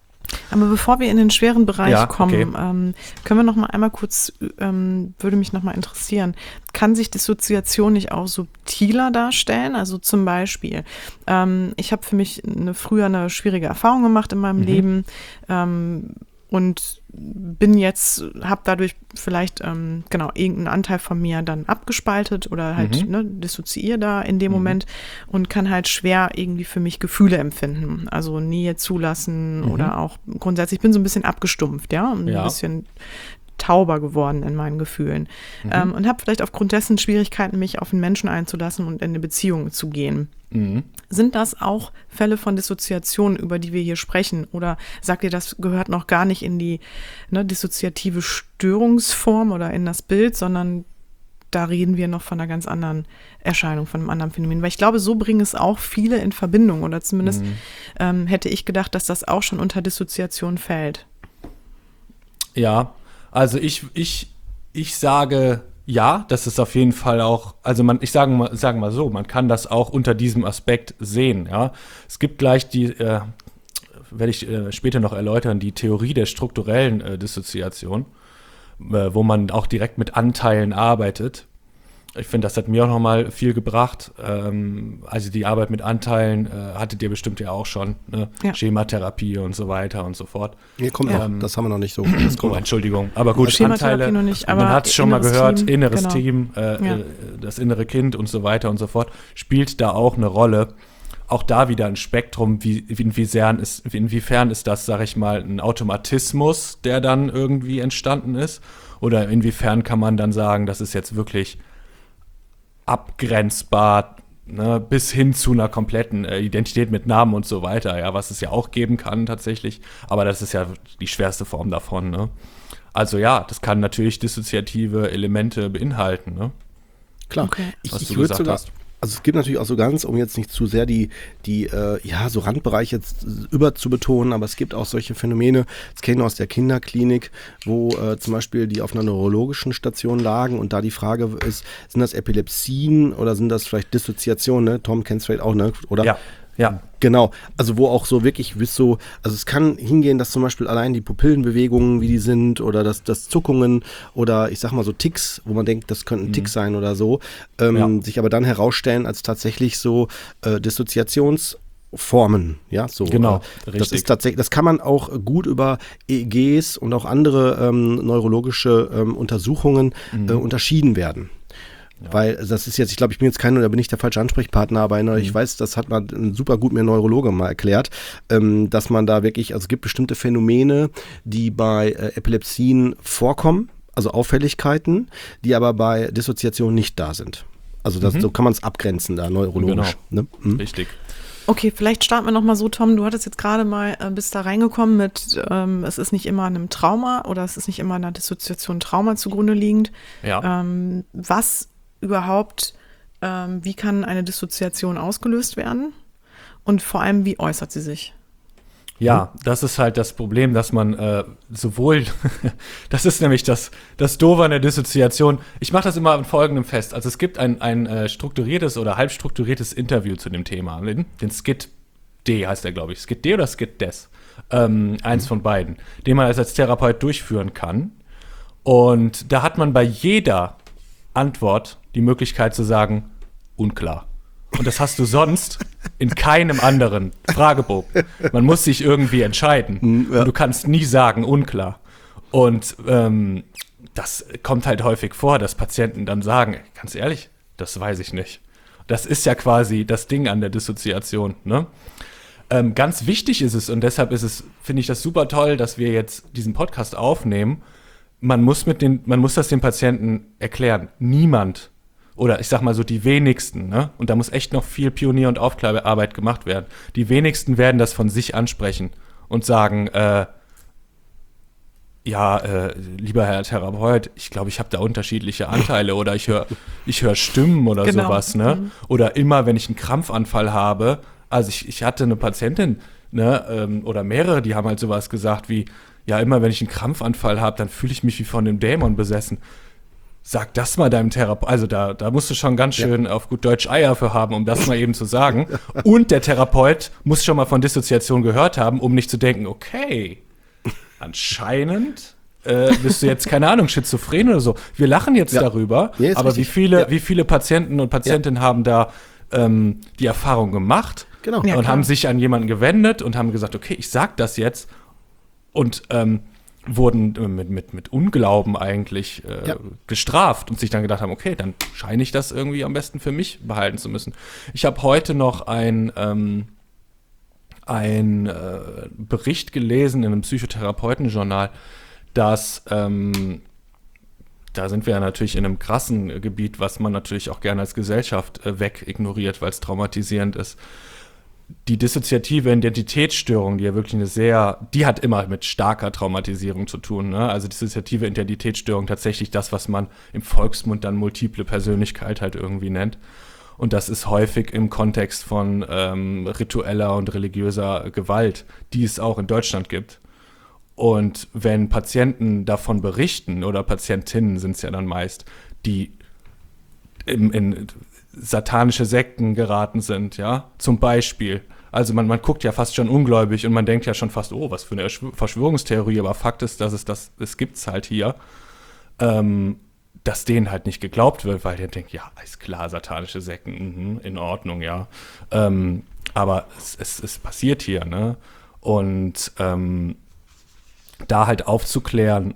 Aber bevor wir in den schweren Bereich Ja, kommen, okay. ähm, können wir noch mal einmal kurz, ähm, würde mich noch mal interessieren, kann sich Dissoziation nicht auch subtiler darstellen? Also zum Beispiel, ähm, ich habe für mich eine, früher eine schwierige Erfahrung gemacht in meinem Mhm. Leben, ähm, und bin jetzt, habe dadurch vielleicht, ähm, genau, irgendeinen Anteil von mir dann abgespaltet oder halt, Mhm. ne, dissoziiere da in dem Mhm. Moment und kann halt schwer irgendwie für mich Gefühle empfinden. Also Nähe zulassen Mhm. oder auch grundsätzlich, ich bin so ein bisschen abgestumpft, ja, und Ja. ein bisschen tauber geworden in meinen Gefühlen. Mhm. Ähm, und habe vielleicht aufgrund dessen Schwierigkeiten, mich auf einen Menschen einzulassen und in eine Beziehung zu gehen. Mhm. Sind das auch Fälle von Dissoziation, über die wir hier sprechen? Oder sagt ihr, das gehört noch gar nicht in die, ne, dissoziative Störungsform oder in das Bild, sondern da reden wir noch von einer ganz anderen Erscheinung, von einem anderen Phänomen? Weil ich glaube, so bringen es auch viele in Verbindung. Oder zumindest Mhm. ähm, hätte ich gedacht, dass das auch schon unter Dissoziation fällt. Ja, also ich, ich, ich sage ja, das ist auf jeden Fall auch, also man, ich sage mal, sage mal so, man kann das auch unter diesem Aspekt sehen, ja. Es gibt gleich die, äh, werde ich äh, später noch erläutern, die Theorie der strukturellen äh, Dissoziation, äh, wo man auch direkt mit Anteilen arbeitet. Ich finde, das hat mir auch nochmal viel gebracht. Ähm, also die Arbeit mit Anteilen äh, hattet ihr bestimmt ja auch schon, ne? Ja. Schematherapie und so weiter und so fort. Hier kommt Ja. noch, das haben wir noch nicht so. Das Oh, kommt noch. Entschuldigung. Aber gut, Schematherapie Anteile, noch nicht, aber man hat es schon mal inneres gehört, Team, inneres genau. Team, äh, Ja. äh, das innere Kind und so weiter und so fort, spielt da auch eine Rolle. Auch da wieder ein Spektrum, wie, wie, inwiefern, ist, inwiefern ist das, sag ich mal, ein Automatismus, der dann irgendwie entstanden ist? Oder inwiefern kann man dann sagen, das ist jetzt wirklich abgrenzbar, ne, bis hin zu einer kompletten äh, Identität mit Namen und so weiter, ja, was es ja auch geben kann tatsächlich, aber das ist ja die schwerste Form davon, ne? Also ja, das kann natürlich dissoziative Elemente beinhalten, ne? Klar, Okay. ich, Was ich du würde gesagt sogar, hast. also es gibt natürlich auch so ganz, um jetzt nicht zu sehr die, die äh, ja, so Randbereiche jetzt über zu betonen, aber es gibt auch solche Phänomene, das kennen wir aus der Kinderklinik, wo äh, zum Beispiel die auf einer neurologischen Station lagen und da die Frage ist, sind das Epilepsien oder sind das vielleicht Dissoziationen, ne? Tom kennt es vielleicht auch, ne? Oder? Ja, ja. Genau, also wo auch so wirklich bis so, also es kann hingehen, dass zum Beispiel allein die Pupillenbewegungen, wie die sind, oder das, das Zuckungen oder ich sag mal so Ticks, wo man denkt, das könnten Ticks sein oder so, ähm, Ja. sich aber dann herausstellen als tatsächlich so äh, Dissoziationsformen, ja, so. Genau, äh, das richtig. ist tatsächlich, das kann man auch gut über E E Gs und auch andere ähm, neurologische ähm, Untersuchungen äh, unterschieden werden. Weil das ist jetzt, ich glaube, ich bin jetzt kein, da bin ich der falsche Ansprechpartner, aber mhm. ich weiß, das hat man super gut mir ein Neurologe mal erklärt, ähm, dass man da wirklich, also es gibt bestimmte Phänomene, die bei äh, Epilepsien vorkommen, also Auffälligkeiten, die aber bei Dissoziation nicht da sind. Also das, Mhm. so kann man es abgrenzen da neurologisch. Ne? Mhm. Richtig. Okay, vielleicht starten wir nochmal so, Tom, du hattest jetzt gerade mal, äh, bist da reingekommen mit, ähm, es ist nicht immer einem Trauma oder es ist nicht immer einer Dissoziation Trauma zugrunde liegend. Ja. Ähm, was überhaupt, ähm, wie kann eine Dissoziation ausgelöst werden und vor allem, wie äußert sie sich? Ja, das ist halt das Problem, dass man äh, sowohl, das ist nämlich das, das Doofe an der Dissoziation. Ich mache das immer an folgendem fest. Also es gibt ein, ein äh, strukturiertes oder halb strukturiertes Interview zu dem Thema. Den, den Skit D heißt der, glaube ich. Skit D oder Skit Des? Ähm, eins von beiden, den man als, als Therapeut durchführen kann. Und da hat man bei jeder Antwort die Möglichkeit zu sagen, unklar. Und das hast du sonst in keinem anderen Fragebogen. Man muss sich irgendwie entscheiden. Ja. Und du kannst nie sagen, unklar. Und ähm, das kommt halt häufig vor, dass Patienten dann sagen, ganz ehrlich, das weiß ich nicht. Das ist ja quasi das Ding an der Dissoziation, ne? Ähm, ganz wichtig ist es, und deshalb ist es, finde ich das super toll, dass wir jetzt diesen Podcast aufnehmen. Man muss mit den, man muss das den Patienten erklären. Niemand, oder ich sag mal so die wenigsten, ne? Und da muss echt noch viel Pionier- und Aufklärarbeit gemacht werden. Die wenigsten werden das von sich ansprechen und sagen, äh, ja, äh, lieber Herr Therapeut, ich glaube, ich habe da unterschiedliche Anteile oder ich höre ich hör Stimmen oder Genau. sowas, ne? Mhm. Oder immer, wenn ich einen Krampfanfall habe, also ich, ich hatte eine Patientin, ne, ähm, oder mehrere, die haben halt sowas gesagt wie, ja, immer wenn ich einen Krampfanfall habe, dann fühle ich mich wie von dem Dämon besessen. Sag das mal deinem Therapeuten. Also da, da musst du schon ganz schön ja. auf gut Deutsch Eier für haben, um das mal eben zu sagen. Und der Therapeut muss schon mal von Dissoziation gehört haben, um nicht zu denken, okay, anscheinend äh, bist du jetzt, keine Ahnung, schizophren oder so. Wir lachen jetzt ja. darüber, ja, aber wie viele, ja. wie viele Patienten und Patientinnen ja. haben da ähm, die Erfahrung gemacht genau. ja, und klar. haben sich an jemanden gewendet und haben gesagt, okay, ich sag das jetzt und ähm, wurden mit, mit, mit Unglauben eigentlich äh, ja. gestraft und sich dann gedacht haben, okay, dann scheine ich das irgendwie am besten für mich behalten zu müssen. Ich habe heute noch ein, ähm, ein äh, Bericht gelesen in einem Psychotherapeutenjournal, dass, ähm, da sind wir ja natürlich in einem krassen Gebiet, was man natürlich auch gerne als Gesellschaft äh, wegignoriert, weil es traumatisierend ist. Die dissoziative Identitätsstörung, die ja wirklich eine sehr, die hat immer mit starker Traumatisierung zu tun. Ne? Also dissoziative Identitätsstörung, tatsächlich das, was man im Volksmund dann multiple Persönlichkeit halt irgendwie nennt. Und das ist häufig im Kontext von ähm, ritueller und religiöser Gewalt, die es auch in Deutschland gibt. Und wenn Patienten davon berichten, oder Patientinnen sind es ja dann meist, die in, in satanische Sekten geraten sind, ja, zum Beispiel. Also man, man guckt ja fast schon ungläubig und man denkt ja schon fast, oh, was für eine Verschwörungstheorie, aber Fakt ist, dass es das, es gibt's halt hier, ähm, dass denen halt nicht geglaubt wird, weil der denkt, ja, ist klar, satanische Sekten, mh, in Ordnung, ja. Ähm, aber es, es, es passiert hier, ne? Und ähm, da halt aufzuklären,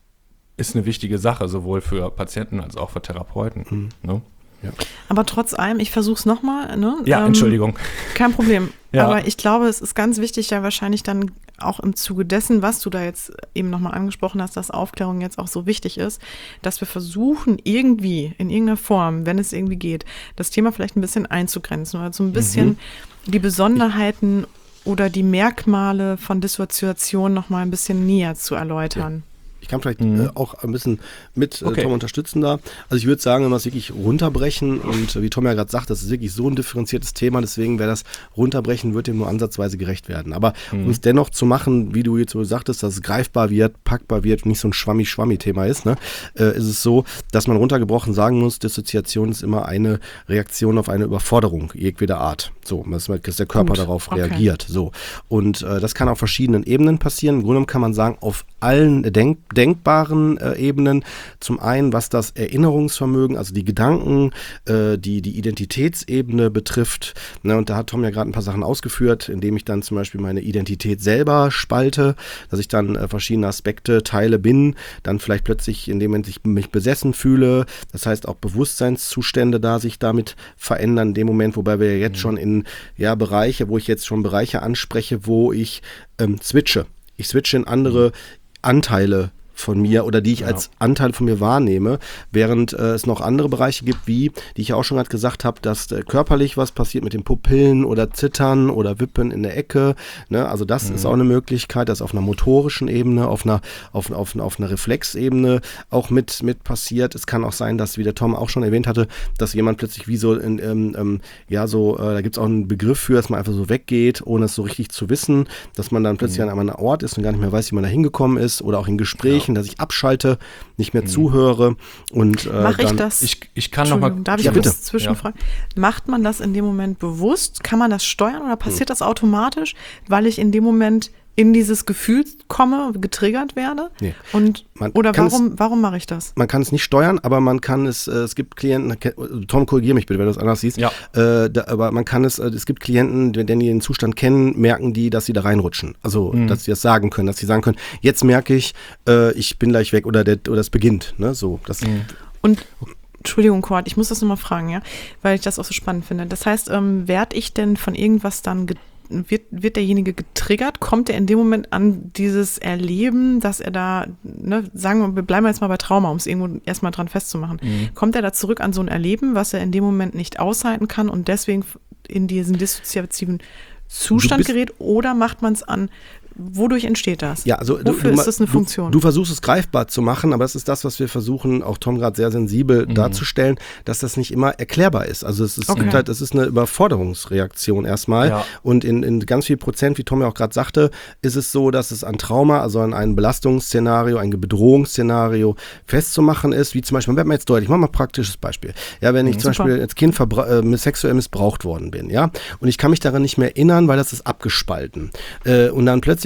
ist eine wichtige Sache, sowohl für Patienten als auch für Therapeuten, mhm. ne? Ja. Aber trotz allem, ich versuche es nochmal. Ne? Ja, ähm, Entschuldigung. Kein Problem. Ja. Aber ich glaube, es ist ganz wichtig, ja wahrscheinlich dann auch im Zuge dessen, was du da jetzt eben nochmal angesprochen hast, dass Aufklärung jetzt auch so wichtig ist, dass wir versuchen, irgendwie, in irgendeiner Form, wenn es irgendwie geht, das Thema vielleicht ein bisschen einzugrenzen oder so ein bisschen mhm. die Besonderheiten oder die Merkmale von Dissoziation nochmal ein bisschen näher zu erläutern. Ja. Ich kann vielleicht mhm. äh, auch ein bisschen mit äh, okay. Tom unterstützen da. Also ich würde sagen, wenn wir es wirklich runterbrechen und äh, wie Tom ja gerade sagt, das ist wirklich so ein differenziertes Thema, deswegen wäre das Runterbrechen, wird dem nur ansatzweise gerecht werden. Aber mhm. um es dennoch zu machen, wie du jetzt so sagtest, dass es greifbar wird, packbar wird und nicht so ein Schwammi-Schwammi-Thema ist, ne, äh, ist es so, dass man runtergebrochen sagen muss, Dissoziation ist immer eine Reaktion auf eine Überforderung jedweder Art. So, dass der Körper Gut. darauf okay. reagiert. So. Und äh, das kann auf verschiedenen Ebenen passieren. Im Grunde genommen kann man sagen, auf allen Denk denkbaren äh, Ebenen. Zum einen, was das Erinnerungsvermögen, also die Gedanken, äh, die, die Identitätsebene betrifft. Ne, und da hat Tom ja gerade ein paar Sachen ausgeführt, indem ich dann zum Beispiel meine Identität selber spalte, dass ich dann äh, verschiedene Aspekte teile bin, dann vielleicht plötzlich, indem ich mich besessen fühle, das heißt auch Bewusstseinszustände da sich damit verändern in dem Moment, wobei wir jetzt mhm. schon in ja, Bereiche, wo ich jetzt schon Bereiche anspreche, wo ich ähm, switche. Ich switche in andere Anteile von mir oder die ich ja. als Anteil von mir wahrnehme, während äh, es noch andere Bereiche gibt, wie, die ich ja auch schon gerade gesagt habe, dass äh, körperlich was passiert mit den Pupillen oder Zittern oder Wippen in der Ecke, ne? Also das mhm. ist auch eine Möglichkeit, dass auf einer motorischen Ebene, auf einer, auf, auf, auf einer Reflexebene auch mit, mit passiert. Es kann auch sein, dass, wie der Tom auch schon erwähnt hatte, dass jemand plötzlich wie so, in, ähm, ähm, ja so, äh, da gibt es auch einen Begriff für, dass man einfach so weggeht, ohne es so richtig zu wissen, dass man dann plötzlich mhm. an einem Ort ist und gar nicht mehr weiß, wie man da hingekommen ist oder auch in Gesprächen, ja. dass ich abschalte, nicht mehr mhm. zuhöre und äh, Mach ich dann, das? Ich, ich kann noch mal, darf ich ja, bitte bitte. zwischenfragen? Ja. Macht man das in dem Moment bewusst? Kann man das steuern oder passiert mhm. das automatisch, weil ich in dem Moment in dieses Gefühl komme, getriggert werde? Nee. Und Man oder warum, es, warum mache ich das? Man kann es nicht steuern, aber man kann es, äh, es gibt Klienten, Tom, korrigiere mich bitte, wenn du das anders siehst, ja. äh, da, aber man kann es, äh, es gibt Klienten, wenn die den Zustand kennen, merken die, dass sie da reinrutschen. Also, mhm. dass sie das sagen können, dass sie sagen können, jetzt merke ich, äh, ich bin gleich weg oder, der, oder es beginnt. Ne? So, das mhm. Und Entschuldigung, Cord, ich muss das nochmal fragen, ja, weil ich das auch so spannend finde. Das heißt, ähm, werde ich denn von irgendwas dann getriggert? Wird, wird derjenige getriggert? Kommt er in dem Moment an dieses Erleben, dass er da, ne, sagen wir, wir bleiben jetzt mal bei Trauma, um es irgendwo erstmal dran festzumachen. Mhm. Kommt er da zurück an so ein Erleben, was er in dem Moment nicht aushalten kann und deswegen in diesen dissoziativen Zustand gerät, oder macht man es an, wodurch entsteht das? Ja, also Wofür du, ist das eine Funktion? Du, du versuchst es greifbar zu machen, aber das ist das, was wir versuchen, auch Tom gerade sehr sensibel mhm. darzustellen, dass das nicht immer erklärbar ist. Also es, ist, okay. gibt halt, es ist eine Überforderungsreaktion erstmal ja. und in, in ganz viel Prozent, wie Tom ja auch gerade sagte, ist es so, dass es an Trauma, also an ein Belastungsszenario, ein Bedrohungsszenario festzumachen ist, wie zum Beispiel, werden wir jetzt deutlich, machen wir mal ein praktisches Beispiel. Ja, wenn ich mhm, zum super. Beispiel als Kind äh, sexuell missbraucht worden bin, ja, und ich kann mich daran nicht mehr erinnern, weil das ist abgespalten. Äh, und dann plötzlich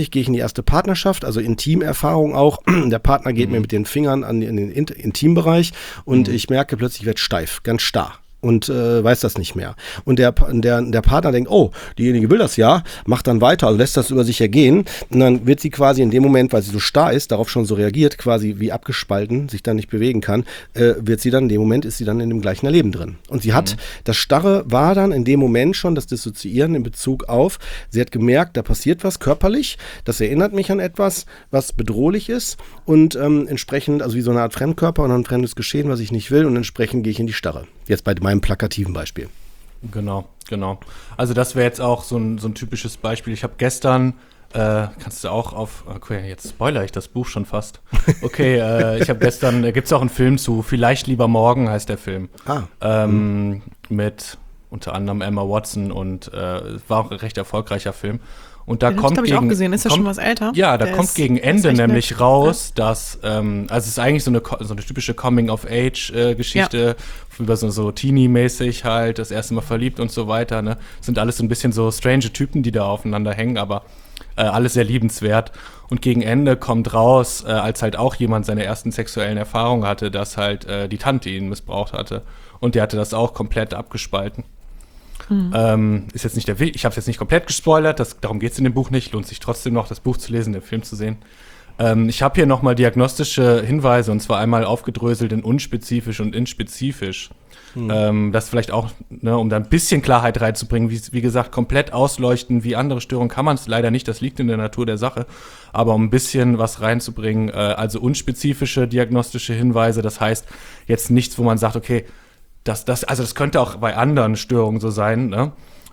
tatsächlich gehe ich in die erste Partnerschaft, also Intimerfahrung auch. Der Partner geht Mhm. mir mit den Fingern an den, in den Intimbereich und Mhm. ich merke plötzlich, ich werde steif, ganz starr. Und äh, weiß das nicht mehr. Und der, der, der Partner denkt, oh, diejenige will das ja, macht dann weiter, also lässt das über sich ergehen. Und dann wird sie quasi in dem Moment, weil sie so starr ist, darauf schon so reagiert, quasi wie abgespalten, sich dann nicht bewegen kann, äh, wird sie dann, in dem Moment ist sie dann in dem gleichen Erleben drin. Und sie hat, mhm. das Starre war dann in dem Moment schon das Dissoziieren in Bezug auf, sie hat gemerkt, da passiert was körperlich, das erinnert mich an etwas, was bedrohlich ist und ähm, entsprechend, also wie so eine Art Fremdkörper und ein fremdes Geschehen, was ich nicht will und entsprechend gehe ich in die Starre. Jetzt bei meinem plakativen Beispiel. Genau, genau. Also das wäre jetzt auch so ein, so ein typisches Beispiel. Ich habe gestern, äh, kannst du auch auf, okay, jetzt spoilere ich das Buch schon fast. Okay, äh, ich habe gestern, da gibt es auch einen Film zu, Vielleicht lieber morgen heißt der Film. Ah. Ähm, mhm. Mit unter anderem Emma Watson und äh, war auch ein recht erfolgreicher Film. Und da Den kommt habe ich gegen, auch gesehen. Ist ja kommt, schon was älter? Ja, da der kommt ist, gegen Ende nämlich nett. raus, ja. dass, ähm, also es ist eigentlich so eine, so eine typische Coming-of-Age-Geschichte, äh, ja. über so, so Teenie-mäßig halt, das erste Mal verliebt und so weiter, ne? Sind alles so ein bisschen so strange Typen, die da aufeinander hängen, aber äh, alles sehr liebenswert. Und gegen Ende kommt raus, äh, als halt auch jemand seine ersten sexuellen Erfahrungen hatte, dass halt äh, die Tante ihn missbraucht hatte. Und der hatte das auch komplett abgespalten. Mhm. Ähm, ist jetzt nicht der Weg, ich habe es jetzt nicht komplett gespoilert, das, darum geht es in dem Buch nicht, lohnt sich trotzdem noch, das Buch zu lesen, den Film zu sehen. Ähm, ich habe hier nochmal diagnostische Hinweise, und zwar einmal aufgedröselt in unspezifisch und inspezifisch. Mhm. Ähm, das vielleicht auch, ne, um da ein bisschen Klarheit reinzubringen, wie, wie gesagt, komplett ausleuchten, wie andere Störungen kann man es leider nicht, das liegt in der Natur der Sache, aber um ein bisschen was reinzubringen, äh, also unspezifische diagnostische Hinweise, das heißt jetzt nichts, wo man sagt, okay, Das, das, also das könnte auch bei anderen Störungen so sein, ne?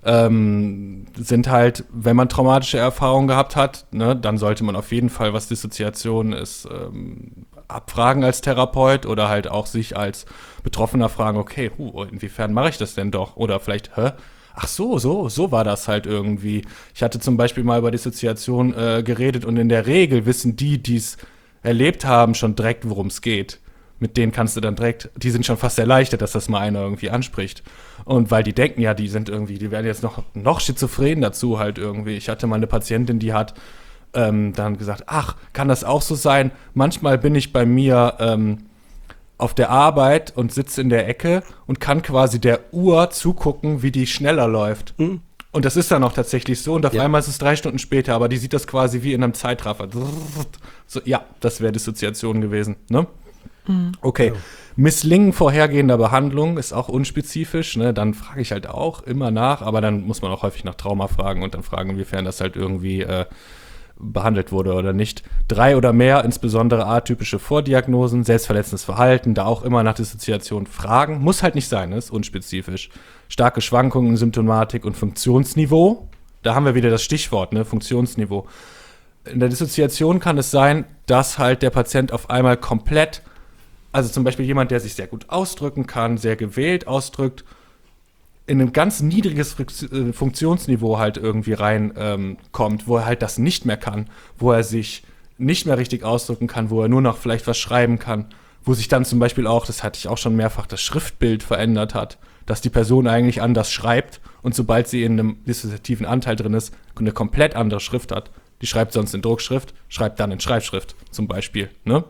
Ähm, sind halt, wenn man traumatische Erfahrungen gehabt hat, ne, dann sollte man auf jeden Fall, was Dissoziation ist, ähm, abfragen als Therapeut oder halt auch sich als Betroffener fragen, okay, huh, inwiefern mache ich das denn doch? Oder vielleicht, hä? Ach so, so, so war das halt irgendwie. Ich hatte zum Beispiel mal über Dissoziation äh, geredet und in der Regel wissen die, die es erlebt haben, schon direkt, worum es geht. Mit denen kannst du dann direkt, die sind schon fast erleichtert, dass das mal einer irgendwie anspricht. Und weil die denken, ja, die sind irgendwie, die werden jetzt noch, noch schizophren dazu halt irgendwie. Ich hatte mal eine Patientin, die hat ähm, dann gesagt, ach, kann das auch so sein? Manchmal bin ich bei mir ähm, auf der Arbeit und sitze in der Ecke und kann quasi der Uhr zugucken, wie die schneller läuft. Mhm. Und das ist dann auch tatsächlich so. Und auf ja. einmal ist es drei Stunden später, aber die sieht das quasi wie in einem Zeitraffer. So, ja, das wäre Dissoziation gewesen, ne? Okay, ja. Misslingen vorhergehender Behandlung ist auch unspezifisch, ne? Dann frage ich halt auch immer nach, aber dann muss man auch häufig nach Trauma fragen und dann fragen, inwiefern das halt irgendwie äh, behandelt wurde oder nicht. Drei oder mehr, insbesondere atypische Vordiagnosen, selbstverletzendes Verhalten, da auch immer nach Dissoziation fragen, muss halt nicht sein, ne? Ist unspezifisch. Starke Schwankungen in Symptomatik und Funktionsniveau, da haben wir wieder das Stichwort, ne? Funktionsniveau. In der Dissoziation kann es sein, dass halt der Patient auf einmal komplett, also zum Beispiel jemand, der sich sehr gut ausdrücken kann, sehr gewählt ausdrückt, in ein ganz niedriges Funktionsniveau halt irgendwie reinkommt, ähm, wo er halt das nicht mehr kann, wo er sich nicht mehr richtig ausdrücken kann, wo er nur noch vielleicht was schreiben kann, wo sich dann zum Beispiel auch, das hatte ich auch schon mehrfach, das Schriftbild verändert hat, dass die Person eigentlich anders schreibt und sobald sie in einem dissoziativen Anteil drin ist, eine komplett andere Schrift hat. Die schreibt sonst in Druckschrift, schreibt dann in Schreibschrift zum Beispiel, ne?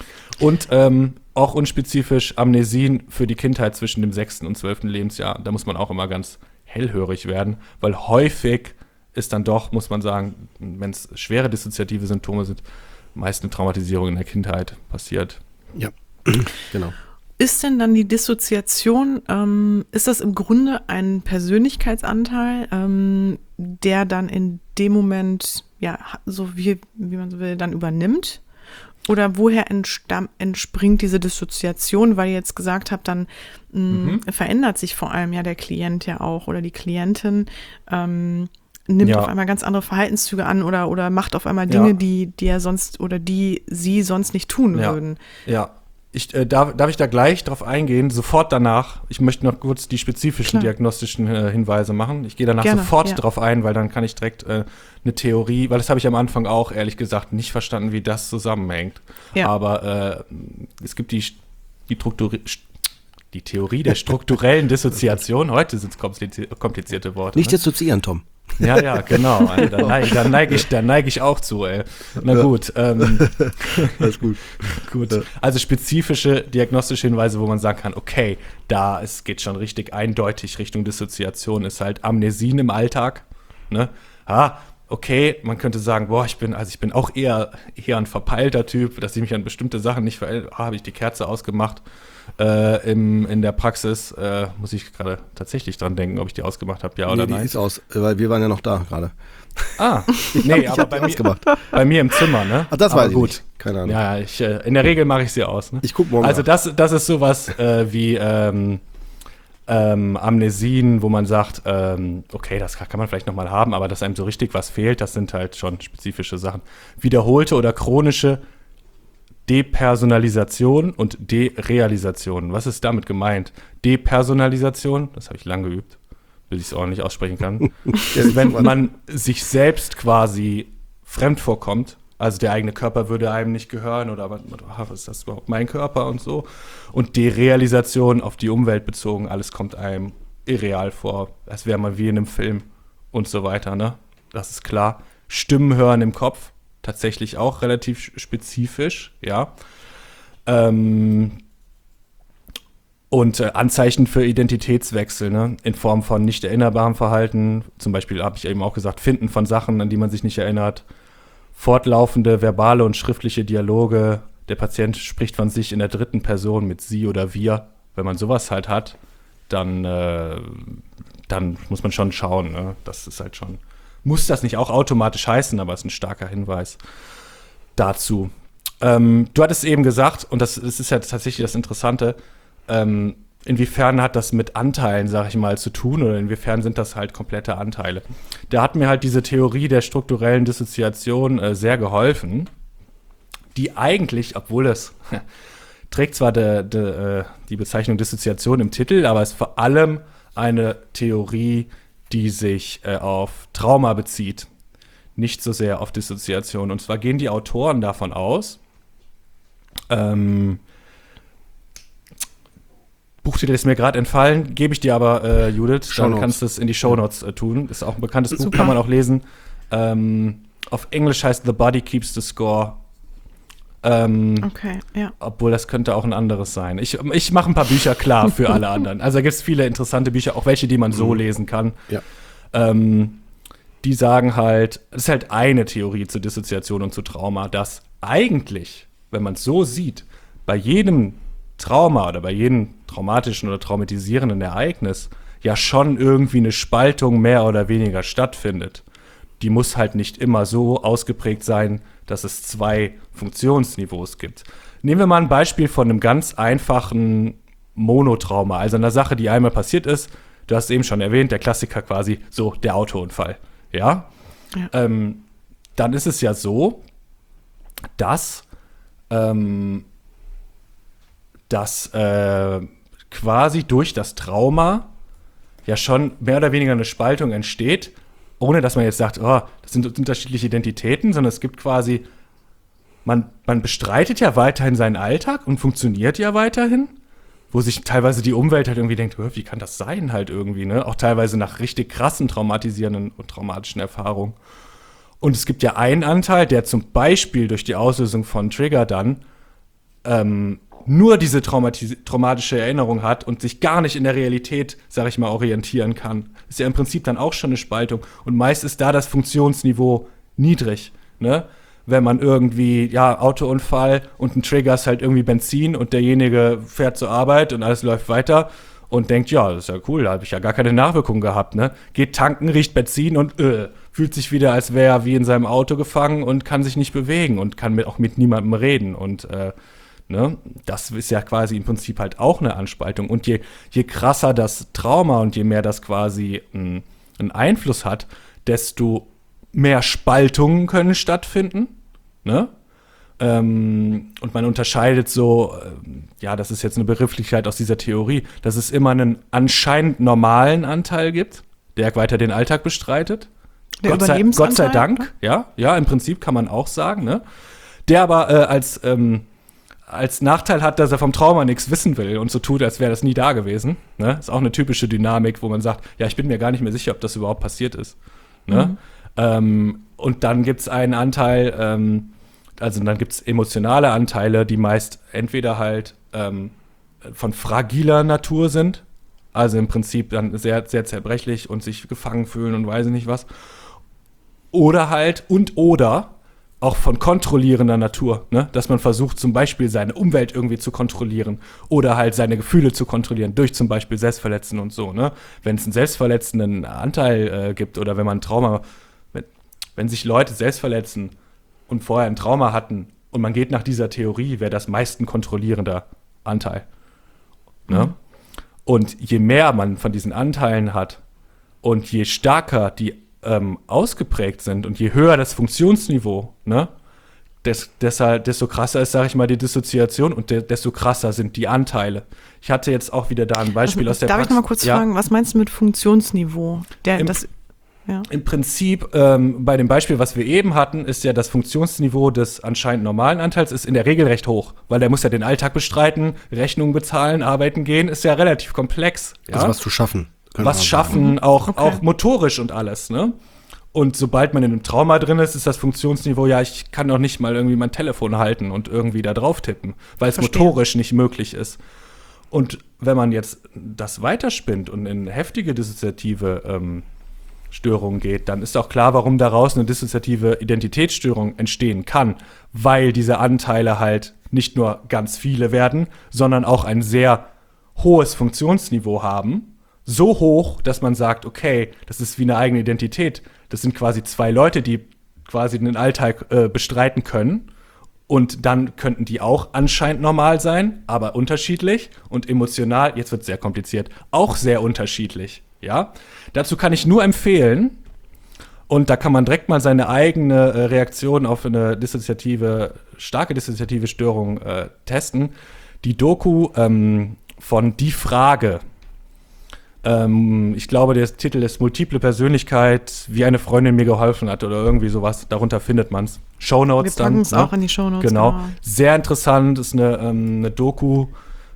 Und ähm, auch unspezifisch Amnesien für die Kindheit zwischen dem sechsten und zwölften Lebensjahr. Da muss man auch immer ganz hellhörig werden, weil häufig ist dann doch, muss man sagen, wenn es schwere dissoziative Symptome sind, meist eine Traumatisierung in der Kindheit passiert. Ja, genau. Ist denn dann die Dissoziation, ähm, ist das im Grunde ein Persönlichkeitsanteil, ähm, der dann in dem Moment, ja, so wie, wie man so will, dann übernimmt? Oder woher entstamm, entspringt diese Dissoziation? Weil ihr jetzt gesagt habt, dann mh, mhm. verändert sich vor allem ja der Klient ja auch oder die Klientin ähm, nimmt ja. auf einmal ganz andere Verhaltenszüge an oder, oder macht auf einmal Dinge, ja. die, die er sonst oder die sie sonst nicht tun ja. würden. Ja. Ich, äh, darf, darf ich da gleich drauf eingehen, sofort danach? Ich möchte noch kurz die spezifischen Klar. diagnostischen äh, Hinweise machen. Ich gehe danach Gerne, sofort ja. drauf ein, weil dann kann ich direkt äh, eine Theorie, weil das habe ich am Anfang auch, ehrlich gesagt, nicht verstanden, wie das zusammenhängt. Ja. Aber äh, es gibt die, die, die Theorie der strukturellen Dissoziation. Heute sind es komplizierte Worte. Nicht ne? dissoziieren, Tom. Ja, ja, genau. Da neige, da neige ich, da neige ich auch zu, ey. Na gut. Ähm, Alles gut. Gut. Also spezifische diagnostische Hinweise, wo man sagen kann, okay, da es geht schon richtig eindeutig Richtung Dissoziation, ist halt Amnesien im Alltag. Ne? Ah, okay, man könnte sagen, boah, ich bin, also ich bin auch eher, eher ein verpeilter Typ, dass ich mich an bestimmte Sachen nicht verinnere. Ah, habe ich die Kerze ausgemacht äh, im, in der Praxis. Äh, muss ich gerade tatsächlich dran denken, ob ich die ausgemacht habe, ja nee, oder die nein. Die ist aus, weil wir waren ja noch da gerade. Ah, ich nee, hab, aber ich bei, hab mir, ausgemacht. bei mir im Zimmer, ne? Ach, das aber weiß ich gut. nicht. Keine Ahnung. Ja, ich, äh, in der Regel mache ich sie aus. Ne? Ich guck morgen Also nach. das, das ist sowas äh, wie ähm, ähm, Amnesien, wo man sagt, ähm, okay, das kann man vielleicht nochmal haben, aber dass einem so richtig was fehlt, das sind halt schon spezifische Sachen. Wiederholte oder chronische Depersonalisation und Derealisation. Was ist damit gemeint? Depersonalisation, das habe ich lang geübt, bis ich es ordentlich aussprechen kann, ist, wenn man sich selbst quasi fremd vorkommt. Also der eigene Körper würde einem nicht gehören oder was ist das überhaupt mein Körper und so. Und Derealisation auf die Umwelt bezogen, alles kommt einem irreal vor, als wäre man wie in einem Film und so weiter, ne? Das ist klar. Stimmen hören im Kopf, tatsächlich auch relativ spezifisch, ja. Ähm, und äh, Anzeichen für Identitätswechsel, ne? In Form von nicht erinnerbarem Verhalten, zum Beispiel habe ich eben auch gesagt, Finden von Sachen, an die man sich nicht erinnert, fortlaufende verbale und schriftliche Dialoge. Der Patient spricht von sich in der dritten Person mit sie oder wir. Wenn man sowas halt hat, dann, äh, dann muss man schon schauen. Ne? Das ist halt schon, muss das nicht auch automatisch heißen, aber es ist ein starker Hinweis dazu. Ähm, du hattest eben gesagt, und das, das ist ja tatsächlich das Interessante, ähm, inwiefern hat das mit Anteilen, sag ich mal, zu tun oder inwiefern sind das halt komplette Anteile? Da hat mir halt diese Theorie der strukturellen Dissoziation äh, sehr geholfen, die eigentlich, obwohl das trägt zwar de, de, äh, die Bezeichnung Dissoziation im Titel, aber es ist vor allem eine Theorie, die sich äh, auf Trauma bezieht, nicht so sehr auf Dissoziation. Und zwar gehen die Autoren davon aus, ähm, Buchtitel ist mir gerade entfallen, gebe ich dir aber, äh, Judith, Shownotes. Dann kannst du es in die Shownotes äh, tun. Ist auch ein bekanntes Buch, Super. kann man auch lesen. Ähm, auf Englisch heißt The Body Keeps the Score. Ähm, Okay, ja. Obwohl, das könnte auch ein anderes sein. Ich, ich mache ein paar Bücher klar für alle anderen. Also da gibt es viele interessante Bücher, auch welche, die man so Mhm. lesen kann. Ja. Ähm, die sagen halt, es ist halt eine Theorie zur Dissoziation und zu Trauma, dass eigentlich, wenn man es so sieht, bei jedem Trauma oder bei jedem traumatischen oder traumatisierenden Ereignis ja schon irgendwie eine Spaltung mehr oder weniger stattfindet. Die muss halt nicht immer so ausgeprägt sein, dass es zwei Funktionsniveaus gibt. Nehmen wir mal ein Beispiel von einem ganz einfachen Monotrauma, also einer Sache, die einmal passiert ist. Du hast es eben schon erwähnt, der Klassiker quasi, so der Autounfall. Ja? Ja. Ähm, dann ist es ja so, dass ähm, dass äh, quasi durch das Trauma ja schon mehr oder weniger eine Spaltung entsteht, ohne dass man jetzt sagt, oh, das sind unterschiedliche Identitäten, sondern es gibt quasi, man, man bestreitet ja weiterhin seinen Alltag und funktioniert ja weiterhin, wo sich teilweise die Umwelt halt irgendwie denkt, oh, wie kann das sein halt irgendwie, ne? Auch teilweise nach richtig krassen traumatisierenden und traumatischen Erfahrungen. Und es gibt ja einen Anteil, der zum Beispiel durch die Auslösung von Trigger dann ähm, nur diese traumatis- traumatische Erinnerung hat und sich gar nicht in der Realität, sag ich mal, orientieren kann. Ist ja im Prinzip dann auch schon eine Spaltung. Und meist ist da das Funktionsniveau niedrig, ne? Wenn man irgendwie, ja, Autounfall und ein Trigger ist halt irgendwie Benzin und derjenige fährt zur Arbeit und alles läuft weiter und denkt, ja, das ist ja cool, da habe ich ja gar keine Nachwirkungen gehabt, ne? Geht tanken, riecht Benzin und äh, fühlt sich wieder, als wäre er wie in seinem Auto gefangen und kann sich nicht bewegen und kann mit, auch mit niemandem reden und äh, Ne? Das ist ja quasi im Prinzip halt auch eine Anspaltung. Und je, je krasser das Trauma und je mehr das quasi m, einen Einfluss hat, desto mehr Spaltungen können stattfinden. Ne? Ähm, und man unterscheidet so, ähm, ja, das ist jetzt eine Begrifflichkeit aus dieser Theorie, dass es immer einen anscheinend normalen Anteil gibt, der weiter den Alltag bestreitet. Der Gott sei, Überlebensanteil, Gott sei Dank, ne? ja, ja, im Prinzip kann man auch sagen, ne? Der aber äh, als ähm, als Nachteil hat, dass er vom Trauma nichts wissen will und so tut, als wäre das nie da gewesen. Ne? Ist auch eine typische Dynamik, wo man sagt, ja, ich bin mir gar nicht mehr sicher, ob das überhaupt passiert ist. Ne? Mhm. Ähm, und dann gibt es einen Anteil, ähm, also dann gibt es emotionale Anteile, die meist entweder halt ähm, von fragiler Natur sind, also im Prinzip dann sehr, sehr zerbrechlich und sich gefangen fühlen und weiß ich nicht was. Oder halt und oder auch von kontrollierender Natur, ne? Dass man versucht, zum Beispiel seine Umwelt irgendwie zu kontrollieren oder halt seine Gefühle zu kontrollieren, durch zum Beispiel Selbstverletzen und so. Ne? Wenn es einen selbstverletzenden Anteil äh, gibt oder wenn man ein Trauma, wenn, wenn sich Leute selbst verletzen und vorher ein Trauma hatten und man geht nach dieser Theorie, wäre das meist ein kontrollierender Anteil. Ne? Mhm. Und je mehr man von diesen Anteilen hat und je stärker die ähm, ausgeprägt sind und je höher das Funktionsniveau, ne, des, deshalb, desto krasser ist, sage ich mal, die Dissoziation und de, desto krasser sind die Anteile. Ich hatte jetzt auch wieder da ein Beispiel was, aus der Darf Praxis. ich noch mal kurz ja. fragen, was meinst du mit Funktionsniveau? Der, Im, das, ja. Im Prinzip, ähm, bei dem Beispiel, was wir eben hatten, ist ja das Funktionsniveau des anscheinend normalen Anteils ist in der Regel recht hoch, weil der muss ja den Alltag bestreiten, Rechnungen bezahlen, arbeiten gehen, ist ja relativ komplex. Ja? Also was zu schaffen. Was schaffen, auch, okay. auch motorisch und alles, ne? Und sobald man in einem Trauma drin ist, ist das Funktionsniveau, ja, ich kann doch nicht mal irgendwie mein Telefon halten und irgendwie da drauf tippen, weil es Verstehe. motorisch nicht möglich ist. Und wenn man jetzt das weiterspinnt und in heftige dissoziative ähm, Störungen geht, dann ist auch klar, warum daraus eine dissoziative Identitätsstörung entstehen kann, weil diese Anteile halt nicht nur ganz viele werden, sondern auch ein sehr hohes Funktionsniveau haben. So hoch, dass man sagt, okay, das ist wie eine eigene Identität. Das sind quasi zwei Leute, die quasi den Alltag äh, bestreiten können. Und dann könnten die auch anscheinend normal sein, aber unterschiedlich. Und emotional, jetzt wird es sehr kompliziert, auch sehr unterschiedlich. Ja? Dazu kann ich nur empfehlen, und da kann man direkt mal seine eigene äh, Reaktion auf eine dissoziative, starke dissoziative Störung äh, testen. Die Doku ähm, von Die Frage. Ähm, ich glaube, der Titel ist Multiple Persönlichkeit, wie eine Freundin mir geholfen hat oder irgendwie sowas. Darunter findet man es. Shownotes dann. Wir packen es ne? auch in die Shownotes. Genau. genau. Sehr interessant, ist eine, ähm, eine Doku,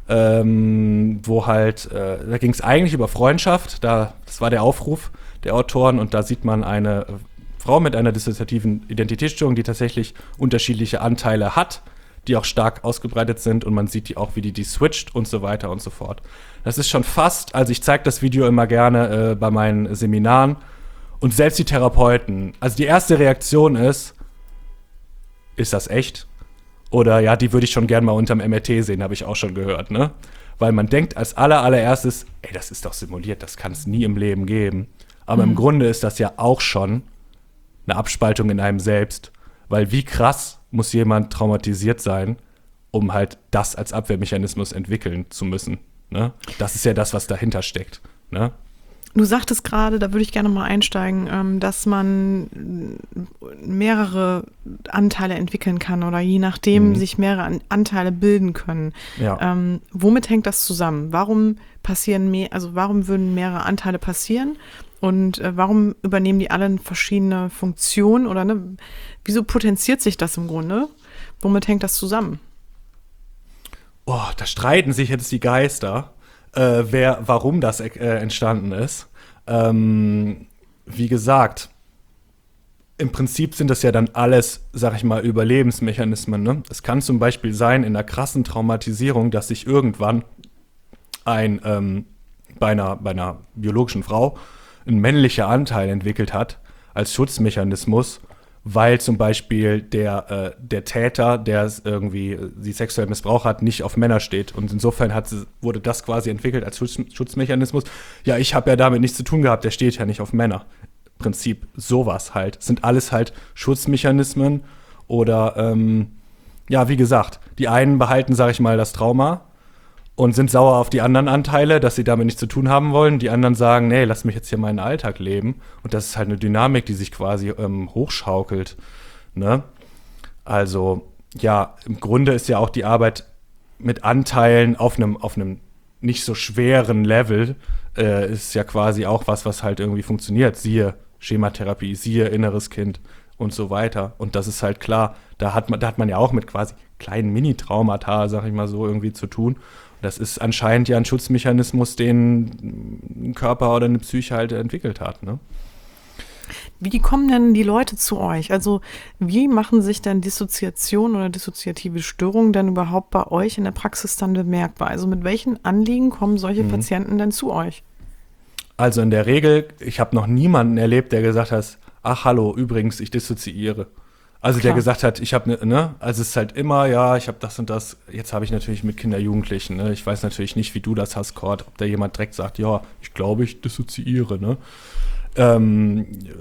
ähm, wo halt, äh, da ging es eigentlich über Freundschaft. Da, das war der Aufruf der Autoren und da sieht man eine äh, Frau mit einer dissoziativen Identitätsstörung, die tatsächlich unterschiedliche Anteile hat, die auch stark ausgebreitet sind und man sieht die auch, wie die die switcht und so weiter und so fort. Das ist schon fast, also ich zeige das Video immer gerne äh, bei meinen Seminaren und selbst die Therapeuten, also die erste Reaktion ist, ist das echt? Oder ja, die würde ich schon gern mal unterm M R T sehen, habe ich auch schon gehört, ne? Weil man denkt als aller, allererstes, ey, das ist doch simuliert, das kann es nie im Leben geben. Aber mhm. im Grunde ist das ja auch schon eine Abspaltung in einem selbst, weil wie krass muss jemand traumatisiert sein, um halt das als Abwehrmechanismus entwickeln zu müssen. Ne? Das ist ja das, was dahinter steckt. Ne? Du sagtest gerade, da würde ich gerne mal einsteigen, ähm, dass man mehrere Anteile entwickeln kann oder je nachdem mhm. sich mehrere An- Anteile bilden können. Ja. Ähm, womit hängt das zusammen? Warum passieren mehr, also warum würden mehrere Anteile passieren? Und äh, warum übernehmen die alle verschiedene Funktionen oder ne? Wieso potenziert sich das im Grunde? Womit hängt das zusammen? Oh, da streiten sich jetzt die Geister, äh, wer, warum das äh, entstanden ist. Ähm, wie gesagt, im Prinzip sind das ja dann alles, sag ich mal, Überlebensmechanismen. Ne? Es kann zum Beispiel sein, in einer krassen Traumatisierung, dass sich irgendwann ein, ähm, bei einer, bei einer biologischen Frau ein männlicher Anteil entwickelt hat als Schutzmechanismus, weil zum Beispiel der, äh, der Täter, der irgendwie sie sexuell missbraucht hat, nicht auf Männer steht. Und insofern hat sie, wurde das quasi entwickelt als Schutz, Schutzmechanismus. Ja, ich habe ja damit nichts zu tun gehabt, der steht ja nicht auf Männer. Prinzip sowas halt. Sind alles halt Schutzmechanismen oder, ähm, ja, wie gesagt, die einen behalten, sag ich mal, das Trauma und sind sauer auf die anderen Anteile, dass sie damit nichts zu tun haben wollen. Die anderen sagen, nee, lass mich jetzt hier meinen Alltag leben. Und das ist halt eine Dynamik, die sich quasi ähm, hochschaukelt. Ne? Also, ja, im Grunde ist ja auch die Arbeit mit Anteilen auf einem auf einem nicht so schweren Level äh, ist ja quasi auch was, was halt irgendwie funktioniert. Siehe Schematherapie, siehe inneres Kind und so weiter. Und das ist halt klar, da hat man, da hat man ja auch mit quasi kleinen Mini-Traumata, sag ich mal so, irgendwie zu tun. Das ist anscheinend ja ein Schutzmechanismus, den ein Körper oder eine Psyche halt entwickelt hat. Ne? Wie kommen denn die Leute zu euch? Also wie machen sich denn Dissoziation oder dissoziative Störungen denn überhaupt bei euch in der Praxis dann bemerkbar? Also mit welchen Anliegen kommen solche mhm. Patienten denn zu euch? Also in der Regel, ich habe noch niemanden erlebt, der gesagt hat, ach hallo, übrigens, ich dissoziiere. Also Klar. der gesagt hat, ich habe, ne, ne, also es ist halt immer, ja, ich habe das und das. Jetzt habe ich natürlich mit Kinder, Jugendlichen, ne, ich weiß natürlich nicht, wie du das hast, Cord, ob da jemand direkt sagt, ja, ich glaube, ich dissoziiere, ne. Ähm,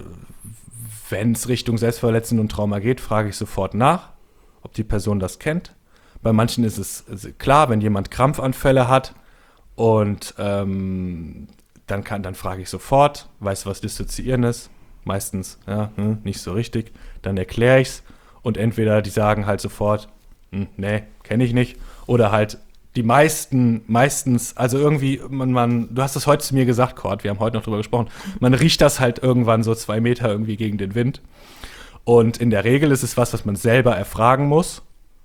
wenn es Richtung Selbstverletzung und Trauma geht, frage ich sofort nach, ob die Person das kennt. Bei manchen ist es klar, wenn jemand Krampfanfälle hat und ähm, dann, kann, dann frage ich sofort, weißt du, was Dissoziieren ist? Meistens, ja, hm, nicht so richtig. Dann erkläre ich es und entweder die sagen halt sofort, hm, nee, kenne ich nicht. Oder halt die meisten, meistens, also irgendwie, man, man, du hast das heute zu mir gesagt, Cord, wir haben heute noch drüber gesprochen, man riecht das halt irgendwann so zwei Meter irgendwie gegen den Wind. Und in der Regel ist es was, was man selber erfragen muss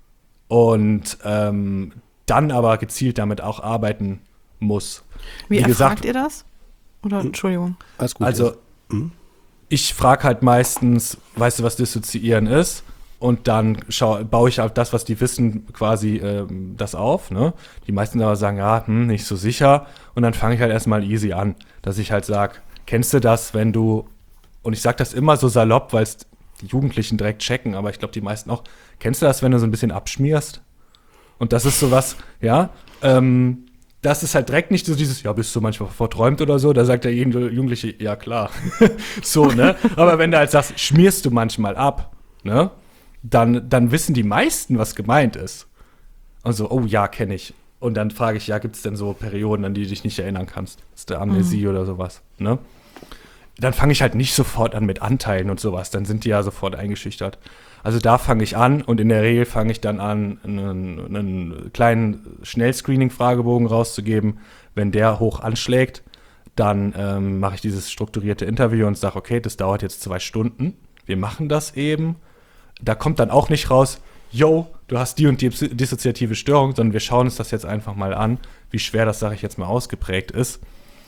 und ähm, dann aber gezielt damit auch arbeiten muss. Wie, Wie erfragt gesagt, ihr das? Oder, Entschuldigung. Alles gut. Also, hm? ich frage halt meistens, weißt du, was Dissoziieren ist? Und dann schau, baue ich auf das, was die wissen, quasi ähm, das auf. Ne? Die meisten aber sagen, ja, hm, nicht so sicher. Und dann fange ich halt erstmal easy an, dass ich halt sage, kennst du das, wenn du, und ich sage das immer so salopp, weil es die Jugendlichen direkt checken, aber ich glaube, die meisten auch, kennst du das, wenn du so ein bisschen abschmierst? Und das ist sowas, ja, ähm, das ist halt direkt nicht so dieses, ja, bist du manchmal verträumt oder so, da sagt der Jugendliche, ja klar, so, ne? Aber wenn du halt sagst, schmierst du manchmal ab, ne? Dann, dann wissen die meisten, was gemeint ist. Und so, oh ja, kenne ich. Und dann frage ich, ja, gibt es denn so Perioden, an die du dich nicht erinnern kannst? Das ist der Amnesie mhm. oder sowas, ne? Dann fange ich halt nicht sofort an mit Anteilen und sowas, dann sind die ja sofort eingeschüchtert. Also da fange ich an und in der Regel fange ich dann an, einen, einen kleinen Schnellscreening-Fragebogen rauszugeben. Wenn der hoch anschlägt, dann ähm, mache ich dieses strukturierte Interview und sage, okay, das dauert jetzt zwei Stunden. Wir machen das eben. Da kommt dann auch nicht raus, yo, du hast die und die dissoziative Störung, sondern wir schauen uns das jetzt einfach mal an, wie schwer das, sage ich jetzt mal, ausgeprägt ist.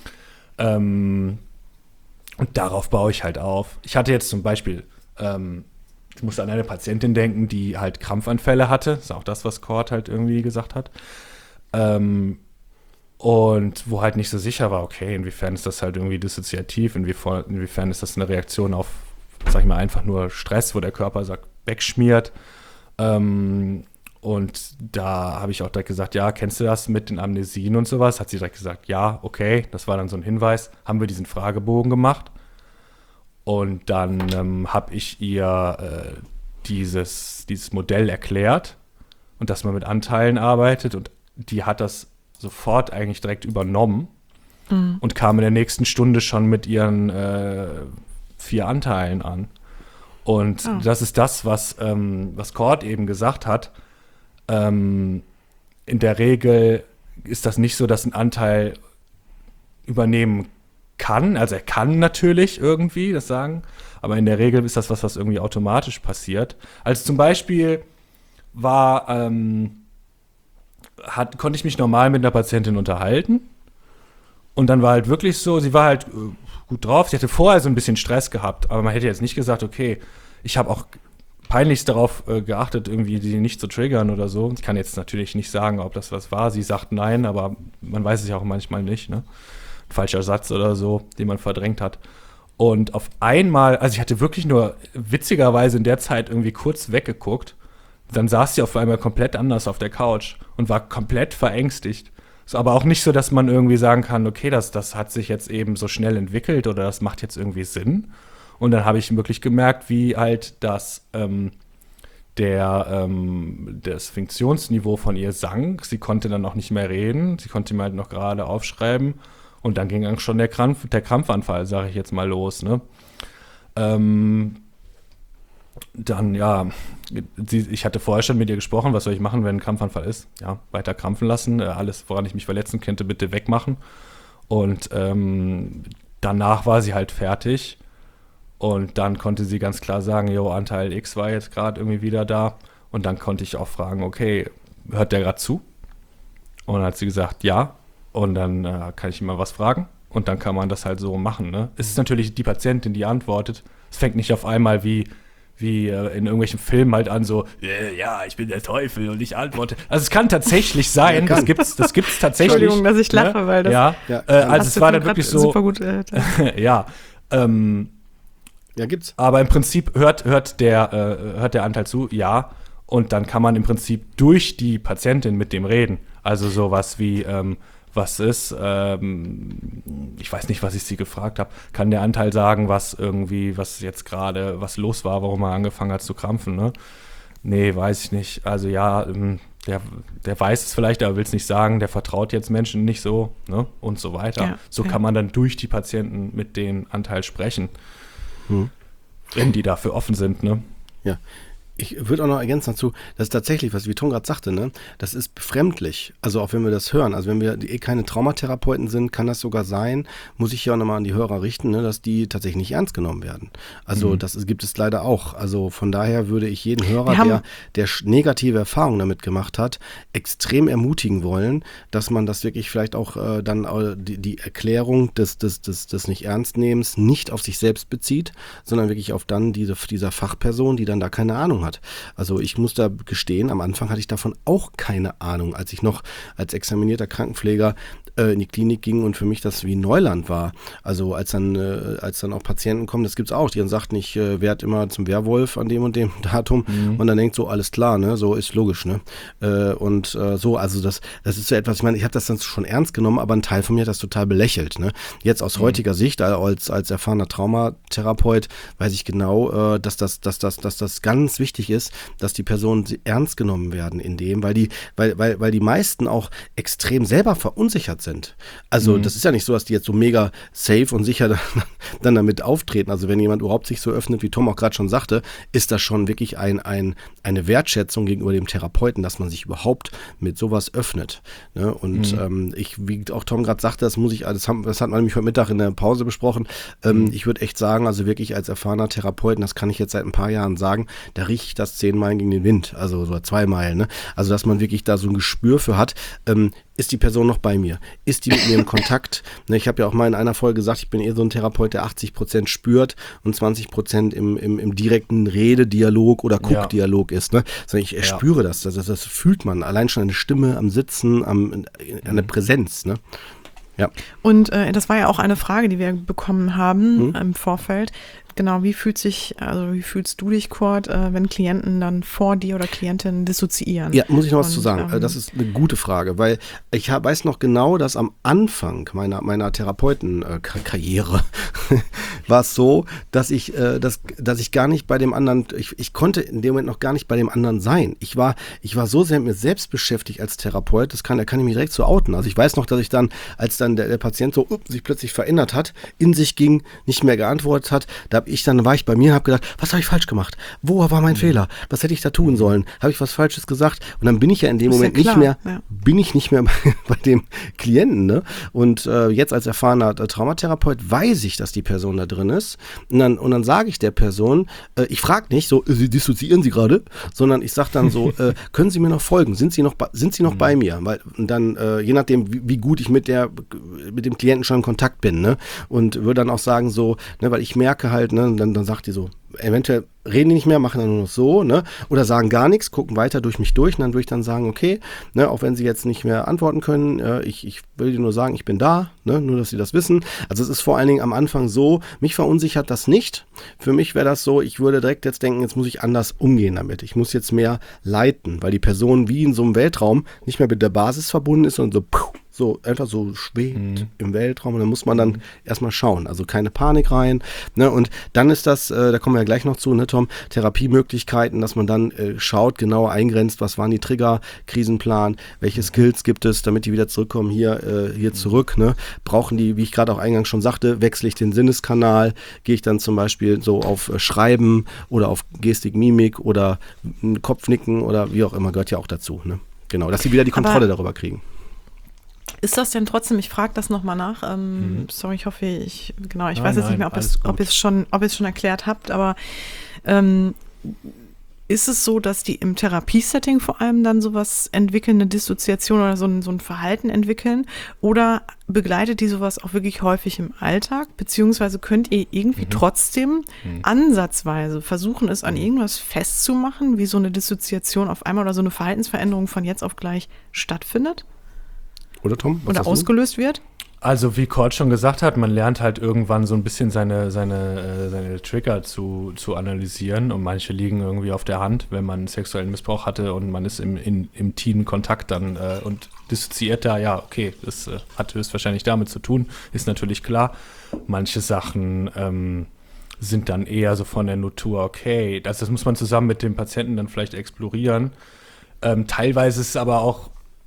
Ähm, und darauf baue ich halt auf. Ich hatte jetzt zum Beispiel, ähm, ich musste an eine Patientin denken, die halt Krampfanfälle hatte. Das ist auch das, was Cord halt irgendwie gesagt hat. Ähm, und wo halt nicht so sicher war, okay, inwiefern ist das halt irgendwie dissoziativ, inwiefern, inwiefern ist das eine Reaktion auf, sag ich mal, einfach nur Stress, wo der Körper sagt, wegschmiert. Ähm, und da habe ich auch direkt gesagt, ja, kennst du das mit den Amnesien und sowas? Hat sie direkt gesagt, ja, okay. Das war dann so ein Hinweis. Haben wir diesen Fragebogen gemacht. Und dann ähm, habe ich ihr äh, dieses, dieses Modell erklärt und dass man mit Anteilen arbeitet. Und die hat das sofort eigentlich direkt übernommen mhm. und kam in der nächsten Stunde schon mit ihren äh, vier Anteilen an. Und oh. das ist das, was, ähm, was Cord eben gesagt hat. Ähm, in der Regel ist das nicht so, dass ein Anteil übernehmen kann. Also er kann natürlich irgendwie das sagen, aber in der Regel ist das was, was irgendwie automatisch passiert. Also zum Beispiel war, ähm, hat, konnte ich mich normal mit einer Patientin unterhalten und dann war halt wirklich so, sie war halt äh, gut drauf. Sie hatte vorher so ein bisschen Stress gehabt, aber man hätte jetzt nicht gesagt, okay, ich habe auch peinlichst darauf äh, geachtet, irgendwie sie nicht zu triggern oder so. Ich kann jetzt natürlich nicht sagen, ob das was war. Sie sagt nein, aber man weiß es ja auch manchmal nicht, ne? Falscher Satz oder so, den man verdrängt hat. Und auf einmal, also ich hatte wirklich nur witzigerweise in der Zeit irgendwie kurz weggeguckt. Dann saß sie auf einmal komplett anders auf der Couch und war komplett verängstigt. Ist aber auch nicht so, dass man irgendwie sagen kann, okay, das, das hat sich jetzt eben so schnell entwickelt oder das macht jetzt irgendwie Sinn. Und dann habe ich wirklich gemerkt, wie halt das, ähm, der, ähm, das Funktionsniveau von ihr sank. Sie konnte dann auch nicht mehr reden. Sie konnte mir halt noch gerade aufschreiben. Und dann ging dann schon der, Krampf, der Krampfanfall, sage ich jetzt mal, los. Ne? Ähm, dann, ja, sie, ich hatte vorher schon mit ihr gesprochen, was soll ich machen, wenn ein Krampfanfall ist? Ja, weiter krampfen lassen, äh, alles, woran ich mich verletzen könnte, bitte wegmachen. Und ähm, danach war sie halt fertig. Und dann konnte sie ganz klar sagen, jo, Anteil X war jetzt gerade irgendwie wieder da. Und dann konnte ich auch fragen, okay, hört der gerade zu? Und dann hat sie gesagt, ja. Und dann äh, kann ich ihm mal was fragen. Und dann kann man das halt so machen. Ne? Es ist natürlich die Patientin, die antwortet. Es fängt nicht auf einmal wie, wie äh, in irgendwelchen Filmen halt an, so, äh, ja, ich bin der Teufel und ich antworte. Also es kann tatsächlich sein, Ja, das gibt's, das gibt's tatsächlich. Entschuldigung, dass ich lache, ne? weil das Ja, Ja, äh, also es war dann grad wirklich so, super gut. Äh, ja, ähm, Ja, gibt's. aber im Prinzip hört, hört, der, äh, hört der Anteil zu, ja. Und dann kann man im Prinzip durch die Patientin mit dem reden. Also sowas wie, ähm, was ist, ähm, ich weiß nicht, was ich sie gefragt habe, kann der Anteil sagen, was irgendwie, was jetzt gerade, was los war, warum er angefangen hat zu krampfen, ne? Nee, weiß ich nicht. Also ja, ähm, der, der weiß es vielleicht, aber will es nicht sagen, der vertraut jetzt Menschen nicht so, ne? Und so weiter. Ja, so ja. kann man dann durch die Patienten mit dem Anteil sprechen, Hm. wenn die dafür offen sind, ne? Ja. Ich würde auch noch ergänzen dazu, dass tatsächlich, was wie Tom gerade sagte, ne, das ist befremdlich. Also auch wenn wir das hören, also wenn wir eh keine Traumatherapeuten sind, kann das sogar sein, muss ich hier auch nochmal an die Hörer richten, ne, dass die tatsächlich nicht ernst genommen werden. Also Mhm. das ist, gibt es leider auch. Also von daher würde ich jeden Hörer, Wir haben- der, der sch- negative Erfahrungen damit gemacht hat, extrem ermutigen wollen, dass man das wirklich vielleicht auch äh, dann äh, die, die Erklärung des, des, des, des Nicht-Ernstnehmens nicht auf sich selbst bezieht, sondern wirklich auf dann diese, dieser Fachperson, die dann da keine Ahnung hat. Also ich muss da gestehen, am Anfang hatte ich davon auch keine Ahnung, als ich noch als examinierter Krankenpfleger äh, in die Klinik ging und für mich das wie Neuland war. Also als dann, äh, als dann auch Patienten kommen, das gibt's auch, die dann sagt nicht, äh, werd immer zum Werwolf an dem und dem Datum Mhm. und dann denkt so, alles klar, ne, so ist logisch, ne. Äh, und äh, so, also das, das ist so etwas, ich meine, ich habe das dann schon ernst genommen, aber ein Teil von mir hat das total belächelt, ne. Jetzt aus heutiger Sicht, als, als erfahrener Traumatherapeut, weiß ich genau, äh, dass das, dass das, dass das ganz wichtig ist, dass die Personen ernst genommen werden in dem, weil die, weil, weil, weil die meisten auch extrem selber verunsichert sind. Also Mhm. das ist ja nicht so, dass die jetzt so mega safe und sicher dann, dann damit auftreten. Also wenn jemand überhaupt sich so öffnet, wie Tom auch gerade schon sagte, ist das schon wirklich ein, ein, eine Wertschätzung gegenüber dem Therapeuten, dass man sich überhaupt mit sowas öffnet. Ne? Und Mhm. ähm, ich, wie auch Tom gerade sagte, das muss ich, das, haben, das hat man nämlich heute Mittag in der Pause besprochen. Ähm, Mhm. Ich würde echt sagen, also wirklich als erfahrener Therapeuten, das kann ich jetzt seit ein paar Jahren sagen, da rieche ich das zehn Meilen gegen den Wind, also so zwei Meilen. Ne? Also dass man wirklich da so ein Gespür für hat, ähm, ist die Person noch bei mir? Ist die mit mir in Kontakt? Ne, ich habe ja auch mal in einer Folge gesagt, ich bin eher so ein Therapeut, der achtzig Prozent spürt und zwanzig Prozent im, im, im direkten Rededialog oder Guckdialog ist. Ne? Sondern ich Ja. spüre das, das, das, das fühlt man. Allein schon eine Stimme, am Sitzen, am, an der Präsenz. Ne? Ja. Und äh, das war ja auch eine Frage, die wir bekommen haben Mhm. im Vorfeld. Genau, wie fühlt sich, also wie fühlst du dich, Kurt, äh, wenn Klienten dann vor dir oder Klientinnen dissoziieren? Ja, muss ich noch was Und, zu sagen. ähm, Das ist eine gute Frage, weil ich hab, weiß noch genau, dass am Anfang meiner, meiner Therapeuten-Karriere war es so, dass ich, äh, dass, dass ich gar nicht bei dem anderen, ich, ich konnte in dem Moment noch gar nicht bei dem anderen sein. Ich war, ich war so sehr mit mir selbst beschäftigt als Therapeut, das kann, da kann ich mich direkt so outen. Also ich weiß noch, dass ich dann, als dann der, der Patient so up, sich plötzlich verändert hat, in sich ging, nicht mehr geantwortet hat, da habe ich dann, war ich bei mir und habe gedacht, was habe ich falsch gemacht? Wo war mein Fehler? Was hätte ich da tun sollen? Habe ich was Falsches gesagt? Und dann bin ich ja in dem Ist ja Moment nicht klar, mehr, ja. bin ich nicht mehr bei, bei dem Klienten, ne? Und äh, jetzt als erfahrener äh, Traumatherapeut weiß ich, dass die Person da drin ist. Und dann, und dann sage ich der Person, äh, ich frage nicht so, äh, Sie dissoziieren Sie gerade, sondern ich sage dann so, äh, können Sie mir noch folgen? Sind Sie noch, bei, sind Sie noch bei mir? Weil und dann, äh, je nachdem, wie, wie gut ich mit der, mit dem Klienten schon in Kontakt bin, ne? Und würde dann auch sagen so, ne, weil ich merke halt, ne, dann, dann sagt die so, eventuell reden die nicht mehr, machen dann nur noch so, ne? Oder sagen gar nichts, gucken weiter durch mich durch und dann würde ich dann sagen, okay, ne, auch wenn sie jetzt nicht mehr antworten können, äh, ich, ich will dir nur sagen, ich bin da, ne? Nur, dass sie das wissen. Also es ist vor allen Dingen am Anfang so, mich verunsichert das nicht. Für mich wäre das so, ich würde direkt jetzt denken, jetzt muss ich anders umgehen damit. Ich muss jetzt mehr leiten, weil die Person wie in so einem Weltraum nicht mehr mit der Basis verbunden ist, sondern so puh, so einfach so schwebt Mhm. im Weltraum und dann muss man dann erstmal schauen, also keine Panik rein, ne, und dann ist das, äh, da kommen wir ja gleich noch zu, ne, Tom, Therapiemöglichkeiten, dass man dann äh, schaut, genauer eingrenzt, was waren die Trigger, Krisenplan, welche Skills gibt es, damit die wieder zurückkommen, hier, äh, hier zurück, ne, brauchen die, wie ich gerade auch eingangs schon sagte, wechsle ich den Sinneskanal, gehe ich dann zum Beispiel so auf äh, Schreiben oder auf Gestik, Mimik oder äh, Kopfnicken oder wie auch immer, gehört ja auch dazu, ne, genau, dass sie wieder die Kontrolle Aber darüber kriegen. ist das denn trotzdem, ich frage das nochmal nach, ähm, Mhm. sorry, ich hoffe, ich, genau, ich Nein, weiß jetzt nein, nicht mehr, ob alles es, gut. ob es schon, ob ihr es schon erklärt habt, aber ähm, ist es so, dass die im Therapiesetting vor allem dann sowas entwickeln, eine Dissoziation oder so ein, so ein Verhalten entwickeln? Oder begleitet die sowas auch wirklich häufig im Alltag? Beziehungsweise könnt ihr irgendwie mhm. trotzdem mhm. ansatzweise versuchen, es an irgendwas festzumachen, wie so eine Dissoziation auf einmal oder so eine Verhaltensveränderung von jetzt auf gleich stattfindet? Oder Tom? Was oder ausgelöst wird? Also wie Cord schon gesagt hat, man lernt halt irgendwann so ein bisschen seine, seine, äh, seine Trigger zu, zu analysieren und manche liegen irgendwie auf der Hand, wenn man sexuellen Missbrauch hatte und man ist im, in, im Teen-Kontakt dann äh, und dissoziiert da, ja, okay, das äh, hat höchstwahrscheinlich damit zu tun, ist natürlich klar. Manche Sachen ähm, sind dann eher so von der Natur, okay, das, das muss man zusammen mit dem Patienten dann vielleicht explorieren. Ähm, teilweise ist es aber auch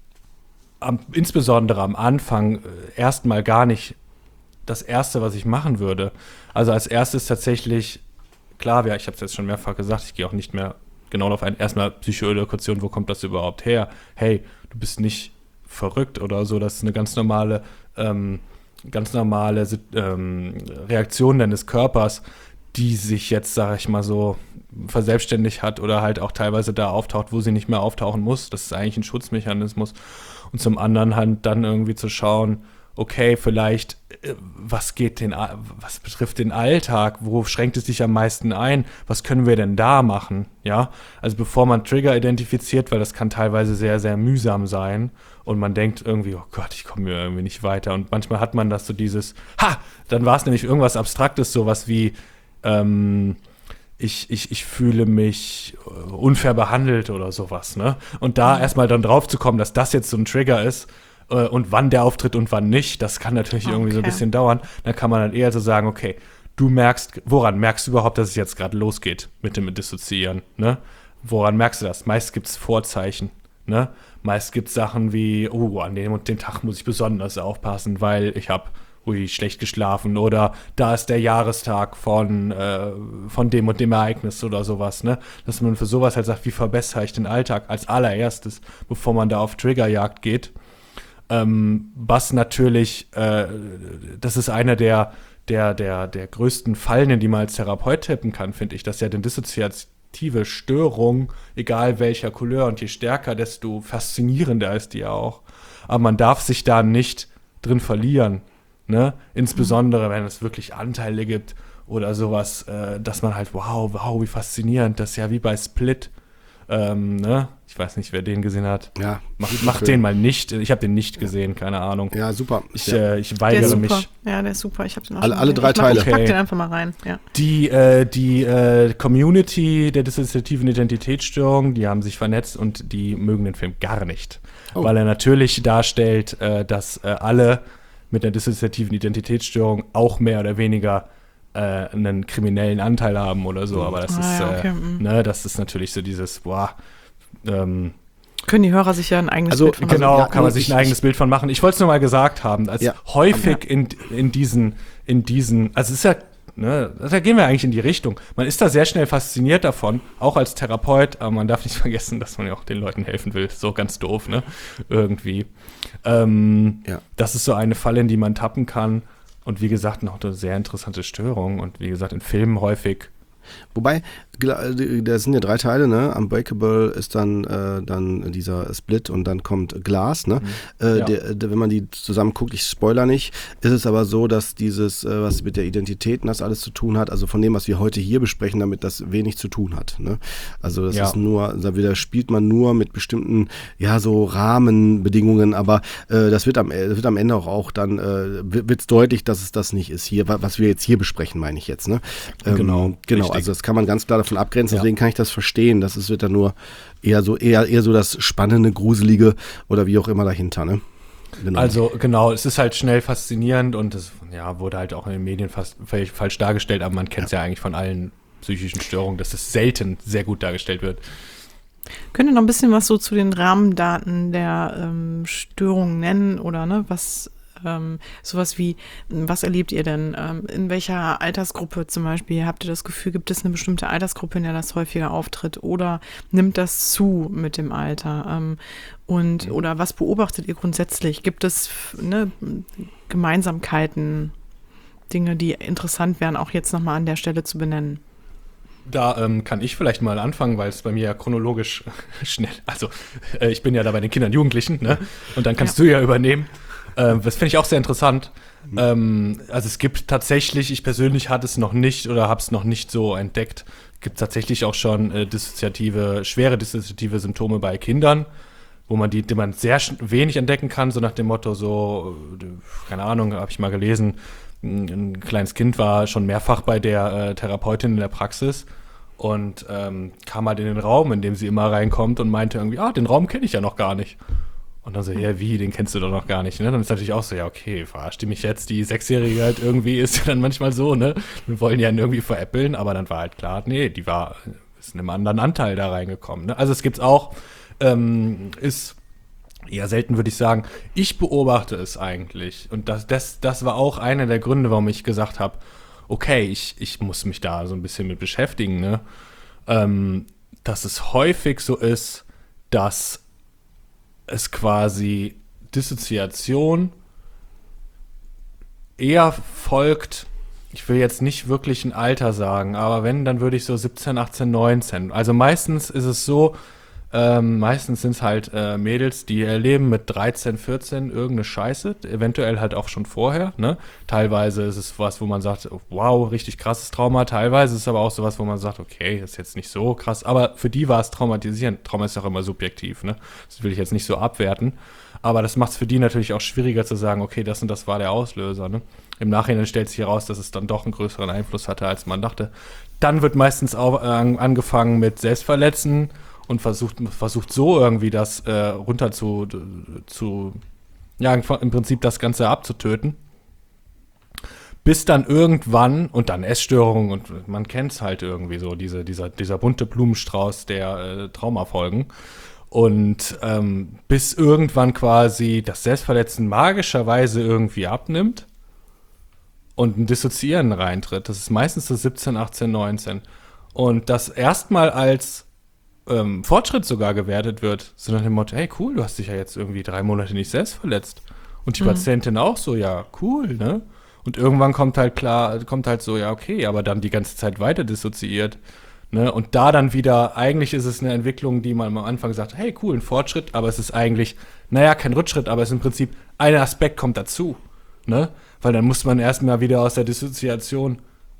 Am, insbesondere am Anfang äh, erstmal gar nicht das Erste, was ich machen würde. Also als erstes tatsächlich, klar, ja, ich habe es jetzt schon mehrfach gesagt, ich gehe auch nicht mehr genau darauf ein, erstmal Psychoedukation, wo kommt das überhaupt her? Hey, du bist nicht verrückt oder so, das ist eine ganz normale, ähm, ganz normale ähm, Reaktion deines Körpers, die sich jetzt, sage ich mal so, verselbstständigt hat oder halt auch teilweise da auftaucht, wo sie nicht mehr auftauchen muss. Das ist eigentlich ein Schutzmechanismus. Und zum anderen halt dann irgendwie zu schauen, okay, vielleicht, was geht den, was betrifft den Alltag, wo schränkt es sich am meisten ein, was können wir denn da machen, ja? Also bevor man Trigger identifiziert, weil das kann teilweise sehr, sehr mühsam sein und man denkt irgendwie, oh Gott, ich komme hier irgendwie nicht weiter und manchmal hat man das so dieses, ha, dann war es nämlich irgendwas Abstraktes, sowas wie, ähm, Ich, ich, ich fühle mich unfair behandelt oder sowas, ne? Und da mhm. erstmal dann drauf zu kommen, dass das jetzt so ein Trigger ist äh, und wann der auftritt und wann nicht, das kann natürlich okay. irgendwie so ein bisschen dauern. Dann kann man dann eher so sagen, okay, du merkst, woran merkst du überhaupt, dass es jetzt gerade losgeht mit dem Dissoziieren, ne? Woran merkst du das? Meist gibt es Vorzeichen, ne? Meist gibt es Sachen wie, oh, an dem und dem Tag muss ich besonders aufpassen, weil ich habe ui, schlecht geschlafen oder da ist der Jahrestag von, äh, von dem und dem Ereignis oder sowas, ne? Dass man für sowas halt sagt, wie verbessere ich den Alltag als allererstes, bevor man da auf Triggerjagd geht. Ähm, was natürlich, äh, das ist einer der, der, der, der größten Fallen, in die man als Therapeut tippen kann, finde ich, dass ja die dissoziative Störung, egal welcher Couleur und je stärker, desto faszinierender ist die ja auch. Aber man darf sich da nicht drin verlieren. Ne? Insbesondere, wenn es wirklich Anteile gibt oder sowas, äh, dass man halt, wow, wow, wie faszinierend, das ist ja wie bei Split. Ähm, ne? Ich weiß nicht, wer den gesehen hat. Ja. Mach, mach den mal nicht. Ich habe den nicht gesehen, keine Ahnung. Ja, super. Ich, ja. Äh, ich weigere der mich. Ja, der ist super. Ich habe den auch alle, schon alle drei ich mach, Teile. Ich pack Okay. den einfach mal rein. Ja. Die, äh, die äh, Community der dissoziativen Identitätsstörung, die haben sich vernetzt und die mögen den Film gar nicht. Oh. Weil er natürlich darstellt, äh, dass äh, alle mit einer dissoziativen Identitätsstörung auch mehr oder weniger äh, einen kriminellen Anteil haben oder so. Aber das ah, ist, ja, okay. äh, ne, das ist natürlich so dieses, boah, ähm, können die Hörer sich ja ein eigenes also, Bild von machen. Genau, ja, kann man ich, sich ein eigenes ich, Bild von machen. Ich wollte es nur mal gesagt haben, als ja, häufig ja. in, in diesen, in diesen, also es ist ja, ne, da gehen wir eigentlich in die Richtung. Man ist da sehr schnell fasziniert davon, auch als Therapeut, aber man darf nicht vergessen, dass man ja auch den Leuten helfen will. So ganz doof, ne? Irgendwie. Ähm, ja. Das ist so eine Falle, in die man tappen kann. Und wie gesagt, noch eine sehr interessante Störung. Und wie gesagt, in Filmen häufig. Wobei, da sind ja drei Teile, ne? Unbreakable ist dann, äh, dann dieser Split und dann kommt Glass, ne? Mhm. Äh, ja. der, der, wenn man die zusammen guckt, ich spoiler nicht, ist es aber so, dass dieses, äh, was mit der Identität und das alles zu tun hat, also von dem, was wir heute hier besprechen, damit das wenig zu tun hat, ne? Also das ja. ist nur, da wieder spielt man nur mit bestimmten, ja, so Rahmenbedingungen, aber äh, das wird am, das wird am Ende auch, auch dann, äh, wird es deutlich, dass es das nicht ist hier, was wir jetzt hier besprechen, meine ich jetzt, ne? Ähm, genau, genau. Also das kann man ganz klar davon abgrenzen, ja. deswegen kann ich das verstehen. Das ist, wird dann nur eher so, eher, eher so das Spannende, Gruselige oder wie auch immer dahinter, ne? Genau. Also genau, es ist halt schnell faszinierend und es ja, wurde halt auch in den Medien fast völlig falsch dargestellt, aber man kennt es ja. ja eigentlich von allen psychischen Störungen, dass es selten sehr gut dargestellt wird. Könnt ihr noch ein bisschen was so zu den Rahmendaten der ähm, Störung nennen oder ne, was Ähm, sowas wie, was erlebt ihr denn? Ähm, in welcher Altersgruppe zum Beispiel? Habt ihr das Gefühl, gibt es eine bestimmte Altersgruppe, in der das häufiger auftritt? Oder nimmt das zu mit dem Alter? Ähm, und, oder was beobachtet ihr grundsätzlich? Gibt es ne, Gemeinsamkeiten, Dinge, die interessant wären, auch jetzt nochmal an der Stelle zu benennen? Da ähm, kann ich vielleicht mal anfangen, weil es bei mir ja chronologisch schnell, also äh, ich bin ja da bei den Kindern und Jugendlichen, ne? Und dann kannst ja. du ja übernehmen. Äh, das finde ich auch sehr interessant. Mhm. Ähm, also es gibt tatsächlich, ich persönlich hatte es noch nicht oder habe es noch nicht so entdeckt, gibt tatsächlich auch schon äh, dissoziative, schwere dissoziative Symptome bei Kindern, wo man die, die man sehr wenig entdecken kann, so nach dem Motto so, keine Ahnung, habe ich mal gelesen, ein kleines Kind war schon mehrfach bei der äh, Therapeutin in der Praxis und ähm, kam halt in den Raum, in dem sie immer reinkommt und meinte irgendwie, ah, den Raum kenne ich ja noch gar nicht. Und dann so, ja, wie, den kennst du doch noch gar nicht, ne? Dann ist natürlich auch so, ja, okay, verarscht die mich jetzt, die Sechsjährige halt irgendwie, ist ja dann manchmal so, ne? Wir wollen ja irgendwie veräppeln, aber dann war halt klar, nee, die war, ist in einem anderen Anteil da reingekommen, ne? Also es gibt's auch, ähm, ist eher selten, würde ich sagen. Ich beobachte es eigentlich. Und das, das, das war auch einer der Gründe, warum ich gesagt habe, okay, ich, ich muss mich da so ein bisschen mit beschäftigen, ne? Ähm, dass es häufig so ist, dass es quasi Dissoziation eher folgt, ich will jetzt nicht wirklich ein Alter sagen, aber wenn, dann würde ich so siebzehn, achtzehn, neunzehn. Also meistens ist es so, Ähm, meistens sind es halt äh, Mädels, die erleben mit dreizehn, vierzehn irgendeine Scheiße, eventuell halt auch schon vorher, ne? Teilweise ist es was, wo man sagt, wow, richtig krasses Trauma, teilweise ist es aber auch sowas, wo man sagt, okay, ist jetzt nicht so krass, aber für die war es traumatisierend. Trauma ist auch immer subjektiv, ne? Das will ich jetzt nicht so abwerten, aber das macht es für die natürlich auch schwieriger zu sagen, okay, das und das war der Auslöser, ne? Im Nachhinein stellt sich heraus, dass es dann doch einen größeren Einfluss hatte, als man dachte. Dann wird meistens auch äh, angefangen mit Selbstverletzen und versucht, versucht so irgendwie das äh, runter zu, zu, ja, im Prinzip das Ganze abzutöten. Bis dann irgendwann, und dann Essstörungen, und man kennt es halt irgendwie so, diese, dieser, dieser bunte Blumenstrauß der äh, Traumafolgen. Und ähm, bis irgendwann quasi das Selbstverletzen magischerweise irgendwie abnimmt und ein Dissoziieren reintritt. Das ist meistens so siebzehn, achtzehn, neunzehn. Und das erstmal als Ähm, Fortschritt sogar gewertet wird, so nach dem Motto, hey cool, du hast dich ja jetzt irgendwie drei Monate nicht selbst verletzt. Und die mhm. Patientin auch so, ja cool, ne? Und irgendwann kommt halt klar, kommt halt so, ja okay, aber dann die ganze Zeit weiter dissoziiert, ne? Und da dann wieder, eigentlich ist es eine Entwicklung, die man am Anfang sagt, hey cool, ein Fortschritt, aber es ist eigentlich, naja, kein Rückschritt, aber es ist im Prinzip, ein Aspekt kommt dazu, ne? Weil dann muss man erstmal wieder aus der Dissoziation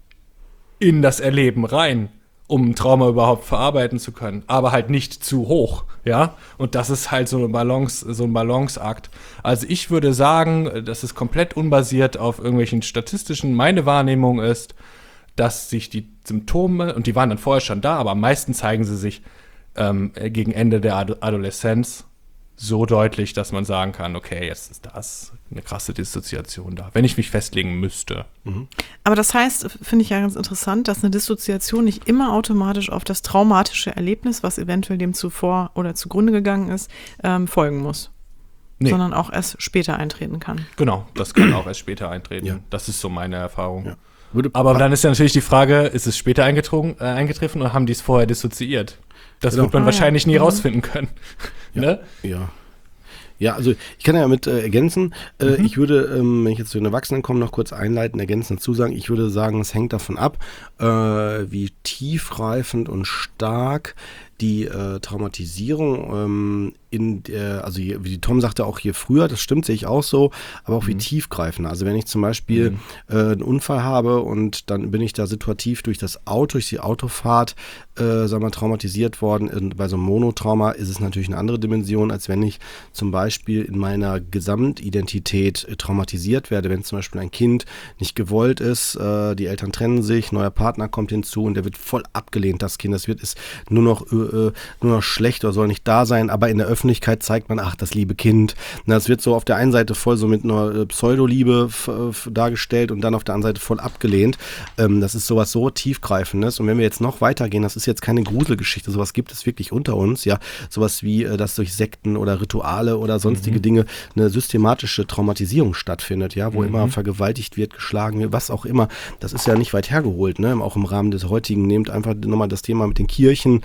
in das Erleben rein, um ein Trauma überhaupt verarbeiten zu können, aber halt nicht zu hoch, ja? Und das ist halt so eine Balance, so ein Balanceakt. Also ich würde sagen, dass es komplett unbasiert auf irgendwelchen statistischen, meine Wahrnehmung ist, dass sich die Symptome, und die waren dann vorher schon da, aber am meisten zeigen sie sich ähm, gegen Ende der Ad- Adoleszenz so deutlich, dass man sagen kann, okay, jetzt ist das eine krasse Dissoziation da, wenn ich mich festlegen müsste. Mhm. Aber das heißt, finde ich ja ganz interessant, dass eine Dissoziation nicht immer automatisch auf das traumatische Erlebnis, was eventuell dem zuvor oder zugrunde gegangen ist, ähm, folgen muss. Nee. Sondern auch erst später eintreten kann. Genau, das kann auch erst später eintreten. Ja. Das ist so meine Erfahrung. Ja. Würde Aber dann ist ja natürlich die Frage, ist es später eingetreten, äh, eingetreten oder haben die es vorher dissoziiert? Das genau. wird man ah, wahrscheinlich ja. nie mhm. rausfinden können. Ja. Ne? Ja. Ja, also ich kann ja mit äh, ergänzen. Äh, mhm. Ich würde, ähm, wenn ich jetzt zu den Erwachsenen komme, noch kurz einleiten, ergänzen dazu sagen. Ich würde sagen, es hängt davon ab, äh, wie tiefreifend und stark die äh, Traumatisierung ähm, in der, also je, wie Tom sagte, auch hier früher, das stimmt, sehe ich auch so, aber auch mhm. wie tiefgreifender. Also wenn ich zum Beispiel mhm. äh, einen Unfall habe und dann bin ich da situativ durch das Auto, durch die Autofahrt, äh, sagen wir, traumatisiert worden. Und bei so einem Monotrauma ist es natürlich eine andere Dimension, als wenn ich zum Beispiel in meiner Gesamtidentität äh, traumatisiert werde. Wenn zum Beispiel ein Kind nicht gewollt ist, äh, die Eltern trennen sich, neuer Partner kommt hinzu und der wird voll abgelehnt, das Kind. Das wird ist nur noch äh, nur noch schlecht oder soll nicht da sein, aber in der Öffentlichkeit zeigt man, ach, das liebe Kind. Das wird so auf der einen Seite voll so mit einer Pseudoliebe f- f- dargestellt und dann auf der anderen Seite voll abgelehnt. Ähm, das ist sowas so tiefgreifendes. Und wenn wir jetzt noch weitergehen, das ist jetzt keine Gruselgeschichte, sowas gibt es wirklich unter uns, ja, sowas wie, äh, dass durch Sekten oder Rituale oder sonstige mhm. Dinge eine systematische Traumatisierung stattfindet, ja, wo mhm. immer vergewaltigt wird, geschlagen wird, was auch immer. Das ist ja nicht weit hergeholt, ne, auch im Rahmen des heutigen, nehmt einfach nochmal das Thema mit den Kirchen oder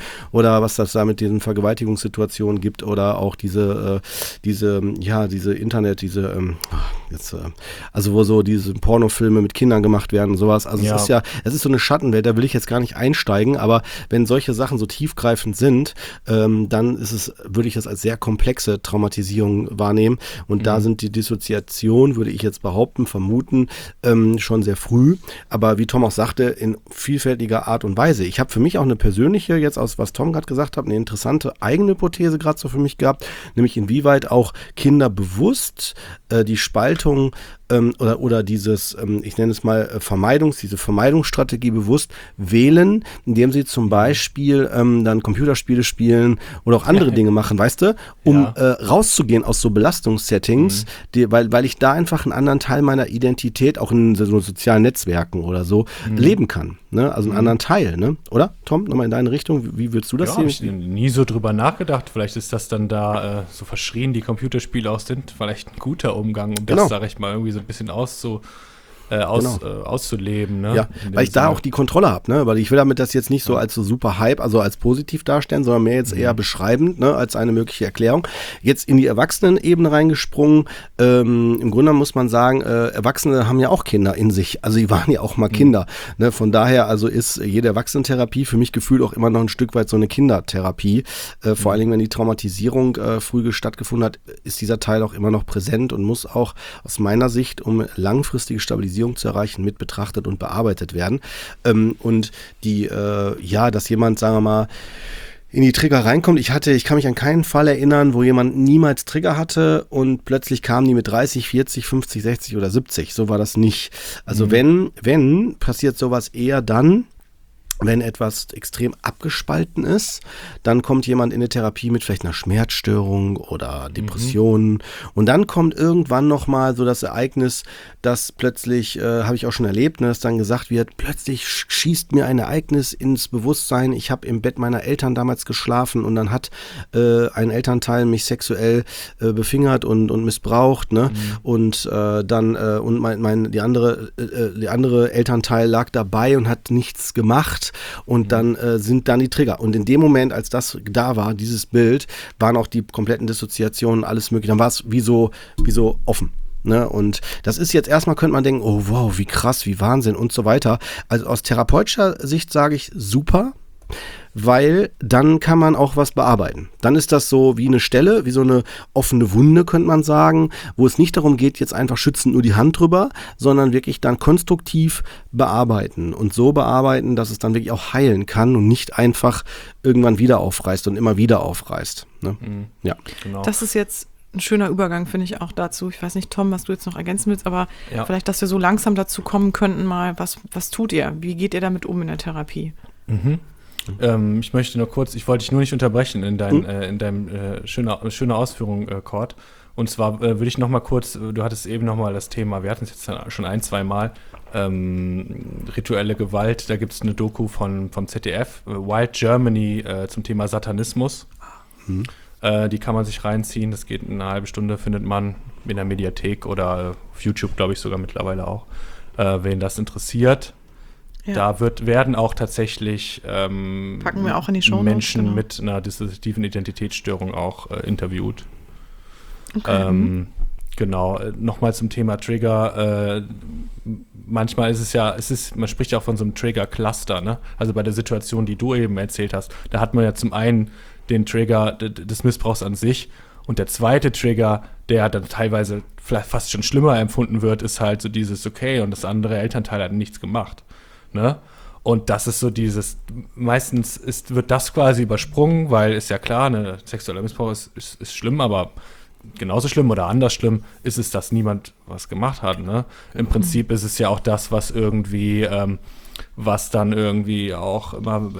da, was das da mit diesen Vergewaltigungssituationen gibt oder auch diese, äh, diese, ja, diese Internet, diese, ähm, jetzt, äh, also wo so diese Pornofilme mit Kindern gemacht werden und sowas. Also Ja. es ist ja, es ist so eine Schattenwelt, da will ich jetzt gar nicht einsteigen, aber wenn solche Sachen so tiefgreifend sind, ähm, dann ist es, würde ich das als sehr komplexe Traumatisierung wahrnehmen und Mhm. da sind die Dissoziation, würde ich jetzt behaupten, vermuten, ähm, schon sehr früh, aber wie Tom auch sagte, in vielfältiger Art und Weise. Ich habe für mich auch eine persönliche, jetzt aus was Tom gerade gesagt hat, eine interessante eigene Hypothese gerade so für mich gehabt, nämlich inwieweit auch Kinder bewusst äh, die Spaltung ähm, oder, oder dieses, ähm, ich nenne es mal äh, Vermeidungs, diese Vermeidungsstrategie bewusst wählen, indem sie zum Beispiel ähm, dann Computerspiele spielen oder auch andere Dinge machen, weißt du, um Ja. äh, rauszugehen aus so Belastungssettings, die, weil, weil ich da einfach einen anderen Teil meiner Identität, auch in so sozialen Netzwerken oder so, leben kann. Ne? Also einen anderen Teil, ne? Oder? Tom, nochmal in deine Richtung, wie, wie würdest du das Ja, habe ich sehen? nie so drüber nachgedacht. Vielleicht ist das dann da äh, so verschrien, die Computerspiele auch sind. Vielleicht ein guter Umgang, um Genau. das, sag ich mal, irgendwie so ein bisschen auszu, äh, aus, Genau. äh, auszuleben. Ne? Ja, In dem weil ich da Sinne. auch die Kontrolle habe, ne? Weil ich will damit das jetzt nicht so als so super Hype, also als positiv darstellen, sondern mehr jetzt eher beschreibend, ne? Als eine mögliche Erklärung. Jetzt in die Erwachsenenebene reingesprungen. Ähm, Im Grunde muss man sagen, äh, Erwachsene haben ja auch Kinder in sich. Also die waren ja auch mal Kinder. Ne? Von daher also ist jede Erwachsenentherapie für mich gefühlt auch immer noch ein Stück weit so eine Kindertherapie. Äh, vor allen Dingen, wenn die Traumatisierung äh, früh stattgefunden hat, ist dieser Teil auch immer noch präsent und muss auch aus meiner Sicht, um langfristige Stabilisierung zu erreichen, mit betrachtet und bearbeitet werden. Ähm, und die, äh, ja, dass jemand, sagen wir mal, in die Trigger reinkommt. Ich hatte, ich kann mich an keinen Fall erinnern, wo jemand niemals Trigger hatte und plötzlich kamen die mit dreißig, vierzig, fünfzig, sechzig oder siebzig. So war das nicht. Also wenn, wenn, passiert sowas eher dann, wenn etwas extrem abgespalten ist, dann kommt jemand in eine Therapie mit vielleicht einer Schmerzstörung oder Depressionen. Mhm. Und dann kommt irgendwann nochmal so das Ereignis, dass plötzlich, äh, habe ich auch schon erlebt, ne, dass dann gesagt wird, plötzlich schießt mir ein Ereignis ins Bewusstsein. Ich habe im Bett meiner Eltern damals geschlafen und dann hat äh, ein Elternteil mich sexuell äh, befingert und, und missbraucht. Ne? Mhm. Und äh, dann, äh, und mein, mein, die andere, äh, die andere Elternteil lag dabei und hat nichts gemacht. Und dann äh, sind dann die Trigger. Und in dem Moment, als das da war, dieses Bild, waren auch die kompletten Dissoziationen, alles mögliche. Dann war es wie so, wie so offen. Ne? Und das ist jetzt erstmal, könnte man denken, oh wow, wie krass, wie Wahnsinn und so weiter. Also aus therapeutischer Sicht sage ich super, weil dann kann man auch was bearbeiten. Dann ist das so wie eine Stelle, wie so eine offene Wunde, könnte man sagen, wo es nicht darum geht, jetzt einfach schützend nur die Hand drüber, sondern wirklich dann konstruktiv bearbeiten und so bearbeiten, dass es dann wirklich auch heilen kann und nicht einfach irgendwann wieder aufreißt und immer wieder aufreißt. Ne? Mhm. Ja. Genau. Das ist jetzt ein schöner Übergang, finde ich auch dazu. Ich weiß nicht, Tom, was du jetzt noch ergänzen willst, aber Ja. vielleicht, dass wir so langsam dazu kommen könnten, mal, was, was tut ihr? Wie geht ihr damit um in der Therapie? Mhm. Ähm, ich möchte nur kurz, ich wollte dich nur nicht unterbrechen in, dein, Mhm. äh, in deinem äh, schöner, schöner Ausführung, äh, Cord. Und zwar äh, würde ich noch mal kurz, äh, du hattest eben noch mal das Thema, wir hatten es jetzt schon ein, zwei Mal, ähm, rituelle Gewalt. Da gibt es eine Doku von, vom Z D F, äh, Wild Germany, äh, zum Thema Satanismus. Mhm. Äh, die kann man sich reinziehen, das geht eine halbe Stunde, findet man in der Mediathek oder auf YouTube, glaube ich, sogar mittlerweile auch, äh, wen das interessiert. Ja. Da wird, werden auch tatsächlich ähm, Packen wir auch in die Shownotes, Menschen genau. mit einer dissoziativen Identitätsstörung auch äh, interviewt. Okay. Ähm, genau, äh, nochmal zum Thema Trigger. Äh, manchmal ist es ja, es ist, man spricht ja auch von so einem Trigger-Cluster, ne? Also bei der Situation, die du eben erzählt hast, da hat man ja zum einen den Trigger d- des Missbrauchs an sich und der zweite Trigger, der dann teilweise vielleicht fast schon schlimmer empfunden wird, ist halt so dieses, okay, und das andere Elternteil hat nichts gemacht. Ne? Und das ist so dieses, meistens ist, wird das quasi übersprungen, weil ist ja klar, ne, sexueller Missbrauch ist, ist, ist schlimm, aber genauso schlimm oder anders schlimm ist es, dass niemand was gemacht hat. Ne? Im Prinzip ist es ja auch das, was irgendwie, ähm, was dann irgendwie auch immer,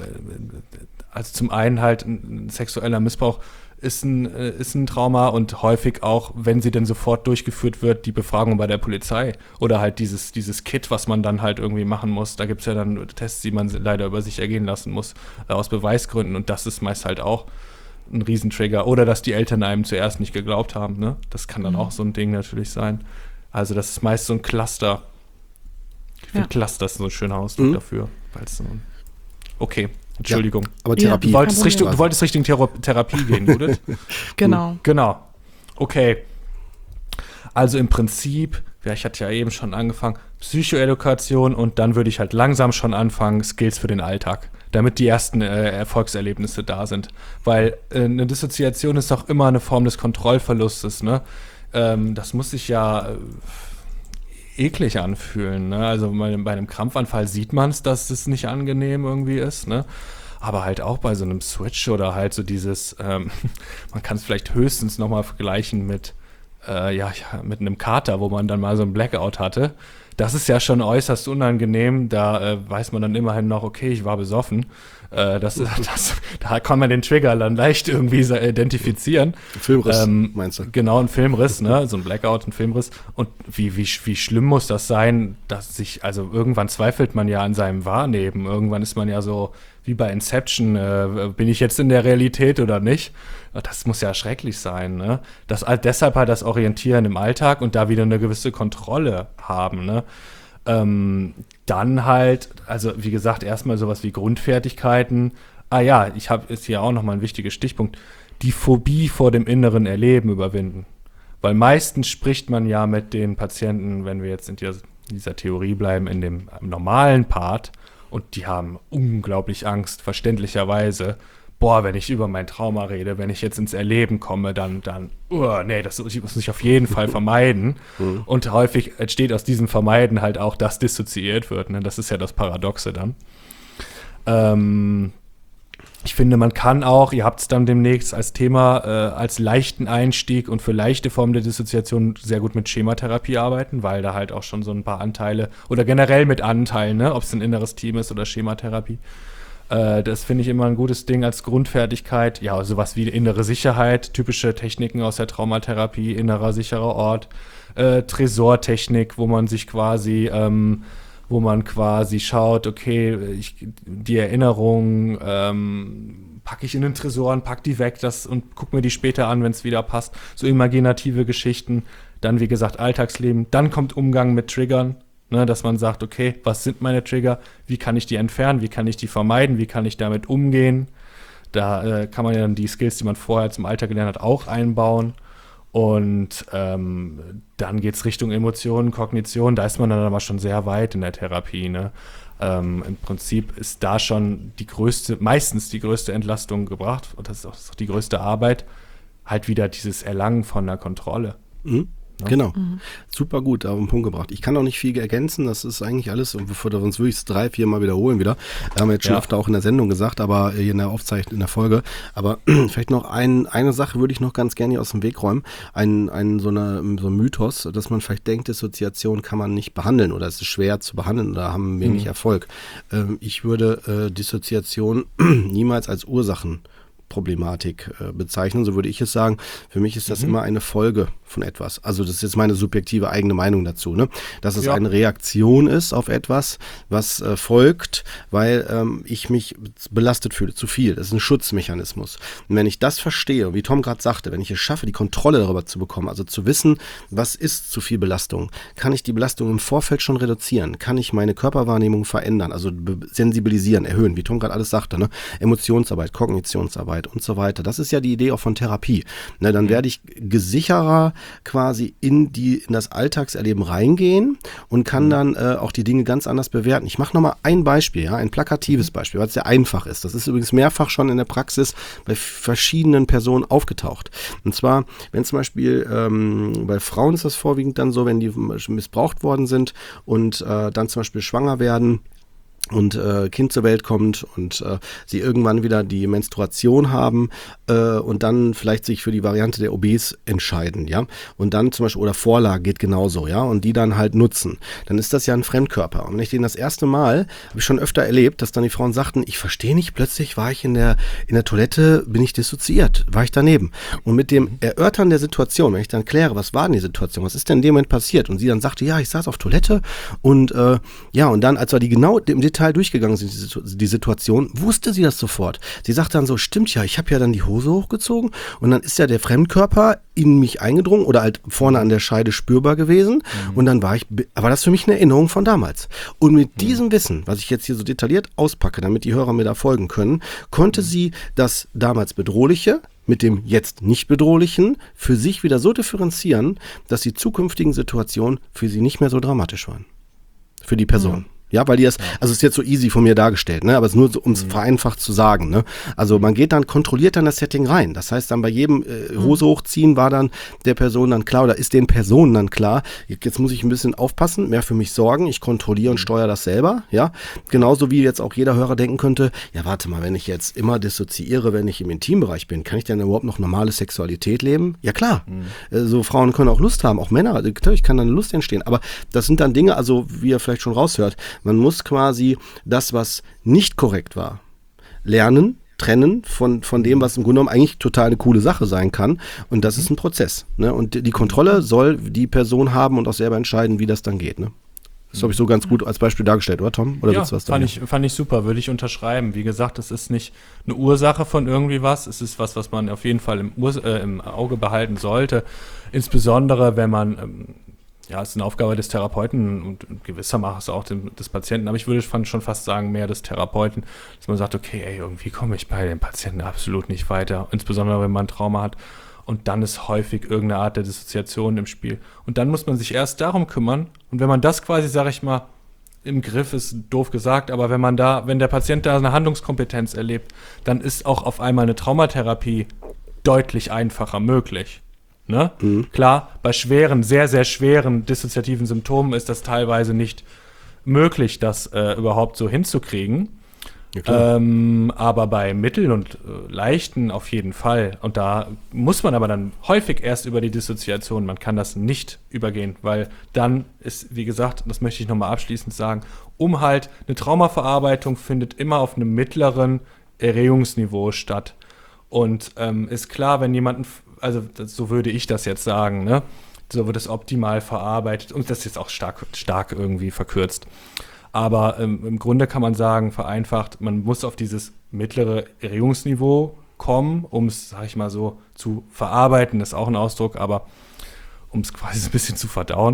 also zum einen halt ein sexueller Missbrauch ist ein, ist ein Trauma und häufig auch, wenn sie denn sofort durchgeführt wird, die Befragung bei der Polizei oder halt dieses, dieses Kit, was man dann halt irgendwie machen muss. Da gibt es ja dann Tests, die man leider über sich ergehen lassen muss, äh, aus Beweisgründen und das ist meist halt auch ein Riesentrigger. Oder dass die Eltern einem zuerst nicht geglaubt haben. Ne? Das kann dann Mhm. auch so ein Ding natürlich sein. Also das ist meist so ein Cluster. Ich finde Ja. Cluster ist so ein schöner Ausdruck Mhm. dafür. Weil's so ein okay. Entschuldigung. Ja, aber Therapie. Du wolltest, Richtung, du wolltest Richtung Thera- Therapie gehen, Judith? Genau. Genau. Okay. Also im Prinzip, ja, ich hatte ja eben schon angefangen, Psychoedukation und dann würde ich halt langsam schon anfangen, Skills für den Alltag, damit die ersten äh, Erfolgserlebnisse da sind. Weil äh, eine Dissoziation ist auch immer eine Form des Kontrollverlustes, ne? Ähm, das muss sich ja äh, eklig anfühlen, ne? Also bei, bei einem Krampfanfall sieht man es, dass es nicht angenehm irgendwie ist, ne? Aber halt auch bei so einem Switch oder halt so dieses, ähm, man kann es vielleicht höchstens nochmal vergleichen mit Äh, ja, ja, mit einem Kater, wo man dann mal so ein Blackout hatte. Das ist ja schon äußerst unangenehm. Da äh, weiß man dann immerhin noch, okay, ich war besoffen. Äh, das, das, da kann man den Trigger dann leicht irgendwie so identifizieren. Filmriss, ähm, meinst du? Genau, ein Filmriss, ne? So ein Blackout, ein Filmriss. Und wie, wie, wie schlimm muss das sein, dass sich, also irgendwann zweifelt man ja an seinem Wahrnehmen. Irgendwann ist man ja so, wie bei Inception, äh, bin ich jetzt in der Realität oder nicht? Das muss ja schrecklich sein, ne? Das, deshalb halt das Orientieren im Alltag und da wieder eine gewisse Kontrolle haben, ne? Ähm, dann halt, also wie gesagt, erstmal sowas wie Grundfertigkeiten. Ah ja, ich habe, ist hier auch nochmal ein wichtiger Stichpunkt, die Phobie vor dem inneren Erleben überwinden. Weil meistens spricht man ja mit den Patienten, wenn wir jetzt in dieser, dieser Theorie bleiben, in dem normalen Part, und die haben unglaublich Angst, verständlicherweise. Boah, wenn ich über mein Trauma rede, wenn ich jetzt ins Erleben komme, dann, dann, uh, nee, das muss ich auf jeden Fall vermeiden. Mhm. Und häufig entsteht aus diesem Vermeiden halt auch, dass dissoziiert wird. Ne? Das ist ja das Paradoxe dann. Ähm, ich finde, man kann auch, ihr habt es dann demnächst als Thema, äh, als leichten Einstieg und für leichte Formen der Dissoziation sehr gut mit Schematherapie arbeiten, weil da halt auch schon so ein paar Anteile, oder generell mit Anteilen, ne? Ob es ein inneres Team ist oder Schematherapie. Das finde ich immer ein gutes Ding als Grundfertigkeit. Ja, sowas wie innere Sicherheit, typische Techniken aus der Traumatherapie, innerer sicherer Ort, äh, Tresortechnik, wo man sich quasi, ähm, wo man quasi schaut, okay, ich, die Erinnerung ähm, packe ich in den Tresor und pack die weg das, und guck mir die später an, wenn es wieder passt. So imaginative Geschichten. Dann, wie gesagt, Alltagsleben. Dann kommt Umgang mit Triggern. Ne, dass man sagt, okay, was sind meine Trigger, wie kann ich die entfernen, wie kann ich die vermeiden, wie kann ich damit umgehen. Da äh, kann man ja dann die Skills, die man vorher zum Alltag gelernt hat, auch einbauen. Und ähm, dann geht es Richtung Emotionen, Kognition, da ist man dann aber schon sehr weit in der Therapie. Ne? Ähm, Im Prinzip ist da schon die größte, meistens die größte Entlastung gebracht, und das ist auch, das ist auch die größte Arbeit, halt wieder dieses Erlangen von der Kontrolle. Mhm. Genau, mhm. Super gut auf den Punkt gebracht. Ich kann auch nicht viel ergänzen, das ist eigentlich alles, und bevor wir uns wirklich drei, vier Mal wiederholen wieder, haben wir jetzt schon ja. öfter auch in der Sendung gesagt, aber hier in der Aufzeichnung, in der Folge, aber vielleicht noch ein, eine Sache würde ich noch ganz gerne hier aus dem Weg räumen, ein, ein, so, eine, so ein Mythos, dass man vielleicht denkt, Dissoziation kann man nicht behandeln oder es ist schwer zu behandeln oder haben wenig mhm. Erfolg. Ähm, ich würde äh, Dissoziation niemals als Ursachen Problematik äh, bezeichnen, so würde ich es sagen. Für mich ist das mhm. immer eine Folge von etwas. Also das ist jetzt meine subjektive eigene Meinung dazu, ne? Dass es ja. eine Reaktion ist auf etwas, was äh, folgt, weil ähm, ich mich belastet fühle, zu viel. Das ist ein Schutzmechanismus. Und wenn ich das verstehe, wie Tom gerade sagte, wenn ich es schaffe, die Kontrolle darüber zu bekommen, also zu wissen, was ist zu viel Belastung, kann ich die Belastung im Vorfeld schon reduzieren, kann ich meine Körperwahrnehmung verändern, also sensibilisieren, erhöhen, wie Tom gerade alles sagte, ne? Emotionsarbeit, Kognitionsarbeit und so weiter. Das ist ja die Idee auch von Therapie. Ne, dann werde ich gesicherer quasi in die in das Alltagserleben reingehen und kann dann äh, auch die Dinge ganz anders bewerten. Ich mache nochmal ein Beispiel, ja, ein plakatives Beispiel, weil es sehr einfach ist. Das ist übrigens mehrfach schon in der Praxis bei verschiedenen Personen aufgetaucht. Und zwar, wenn zum Beispiel ähm, bei Frauen ist das vorwiegend dann so, wenn die missbraucht worden sind und äh, dann zum Beispiel schwanger werden und äh, Kind zur Welt kommt und äh, sie irgendwann wieder die Menstruation haben äh, und dann vielleicht sich für die Variante der O Bs entscheiden, ja, und dann zum Beispiel, oder Vorlage geht genauso, ja, und die dann halt nutzen, dann ist das ja ein Fremdkörper. Und wenn ich den das erste Mal, habe ich schon öfter erlebt, dass dann die Frauen sagten, ich verstehe nicht, plötzlich war ich in der in der Toilette, bin ich dissoziiert, war ich daneben. Und mit dem Erörtern der Situation, wenn ich dann kläre, was war denn die Situation, was ist denn in dem Moment passiert, und sie dann sagte, ja, ich saß auf Toilette und äh, ja, und dann, als wir die genau im Detail durchgegangen sind, die Situation, wusste sie das sofort. Sie sagt dann so, stimmt ja, ich habe ja dann die Hose hochgezogen und dann ist ja der Fremdkörper in mich eingedrungen oder halt vorne an der Scheide spürbar gewesen mhm. und dann war ich, war das für mich eine Erinnerung von damals. Und mit mhm. diesem Wissen, was ich jetzt hier so detailliert auspacke, damit die Hörer mir da folgen können, konnte mhm. sie das damals Bedrohliche mit dem jetzt nicht Bedrohlichen für sich wieder so differenzieren, dass die zukünftigen Situationen für sie nicht mehr so dramatisch waren. Für die Person. Mhm. Ja, weil die das, also es ist jetzt so easy von mir dargestellt, ne, aber es ist nur so, um es mhm. vereinfacht zu sagen, ne. Also man geht dann, kontrolliert dann das Setting rein. Das heißt dann bei jedem äh, Hose hochziehen war dann der Person dann klar oder ist den Personen dann klar, jetzt muss ich ein bisschen aufpassen, mehr für mich sorgen, ich kontrolliere und steuere das selber, ja. Genauso wie jetzt auch jeder Hörer denken könnte, ja warte mal, wenn ich jetzt immer dissoziiere, wenn ich im Intimbereich bin, kann ich dann überhaupt noch normale Sexualität leben? Ja klar. Mhm. Äh, so Frauen können auch Lust haben, auch Männer, natürlich kann dann eine Lust entstehen, aber das sind dann Dinge, also wie ihr vielleicht schon raushört, man muss quasi das, was nicht korrekt war, lernen, trennen von, von dem, was im Grunde genommen eigentlich total eine coole Sache sein kann. Und das ist ein Prozess. Ne? Und die Kontrolle soll die Person haben und auch selber entscheiden, wie das dann geht. Ne? Das habe ich so ganz gut als Beispiel dargestellt, oder Tom? Oder ja, was fand ich, fand ich super, würde ich unterschreiben. Wie gesagt, es ist nicht eine Ursache von irgendwie was. Es ist was, was man auf jeden Fall im, Ur- äh, im Auge behalten sollte. Insbesondere, wenn man ähm, ja, es ist eine Aufgabe des Therapeuten und gewissermaßen auch des Patienten, aber ich würde schon fast sagen, mehr des Therapeuten, dass man sagt, okay, ey, irgendwie komme ich bei den Patienten absolut nicht weiter, insbesondere wenn man ein Trauma hat und dann ist häufig irgendeine Art der Dissoziation im Spiel und dann muss man sich erst darum kümmern und wenn man das quasi, sage ich mal, im Griff ist doof gesagt, aber wenn man da, wenn der Patient da eine Handlungskompetenz erlebt, dann ist auch auf einmal eine Traumatherapie deutlich einfacher möglich. Ne? Mhm. Klar, bei schweren, sehr, sehr schweren dissoziativen Symptomen ist das teilweise nicht möglich, das äh, überhaupt so hinzukriegen. Ja, ähm, aber bei mittel- und äh, leichten auf jeden Fall. Und da muss man aber dann häufig erst über die Dissoziation, man kann das nicht übergehen, weil dann ist, wie gesagt, das möchte ich nochmal abschließend sagen, um halt eine Traumaverarbeitung findet immer auf einem mittleren Erregungsniveau statt. Und ähm, ist klar, wenn jemand also das, so würde ich das jetzt sagen, ne? So wird es optimal verarbeitet und das ist jetzt auch stark, stark irgendwie verkürzt. Aber ähm, im Grunde kann man sagen, vereinfacht, man muss auf dieses mittlere Erregungsniveau kommen, um es, sag ich mal so, zu verarbeiten, ist auch ein Ausdruck, aber um es quasi so ein bisschen zu verdauen.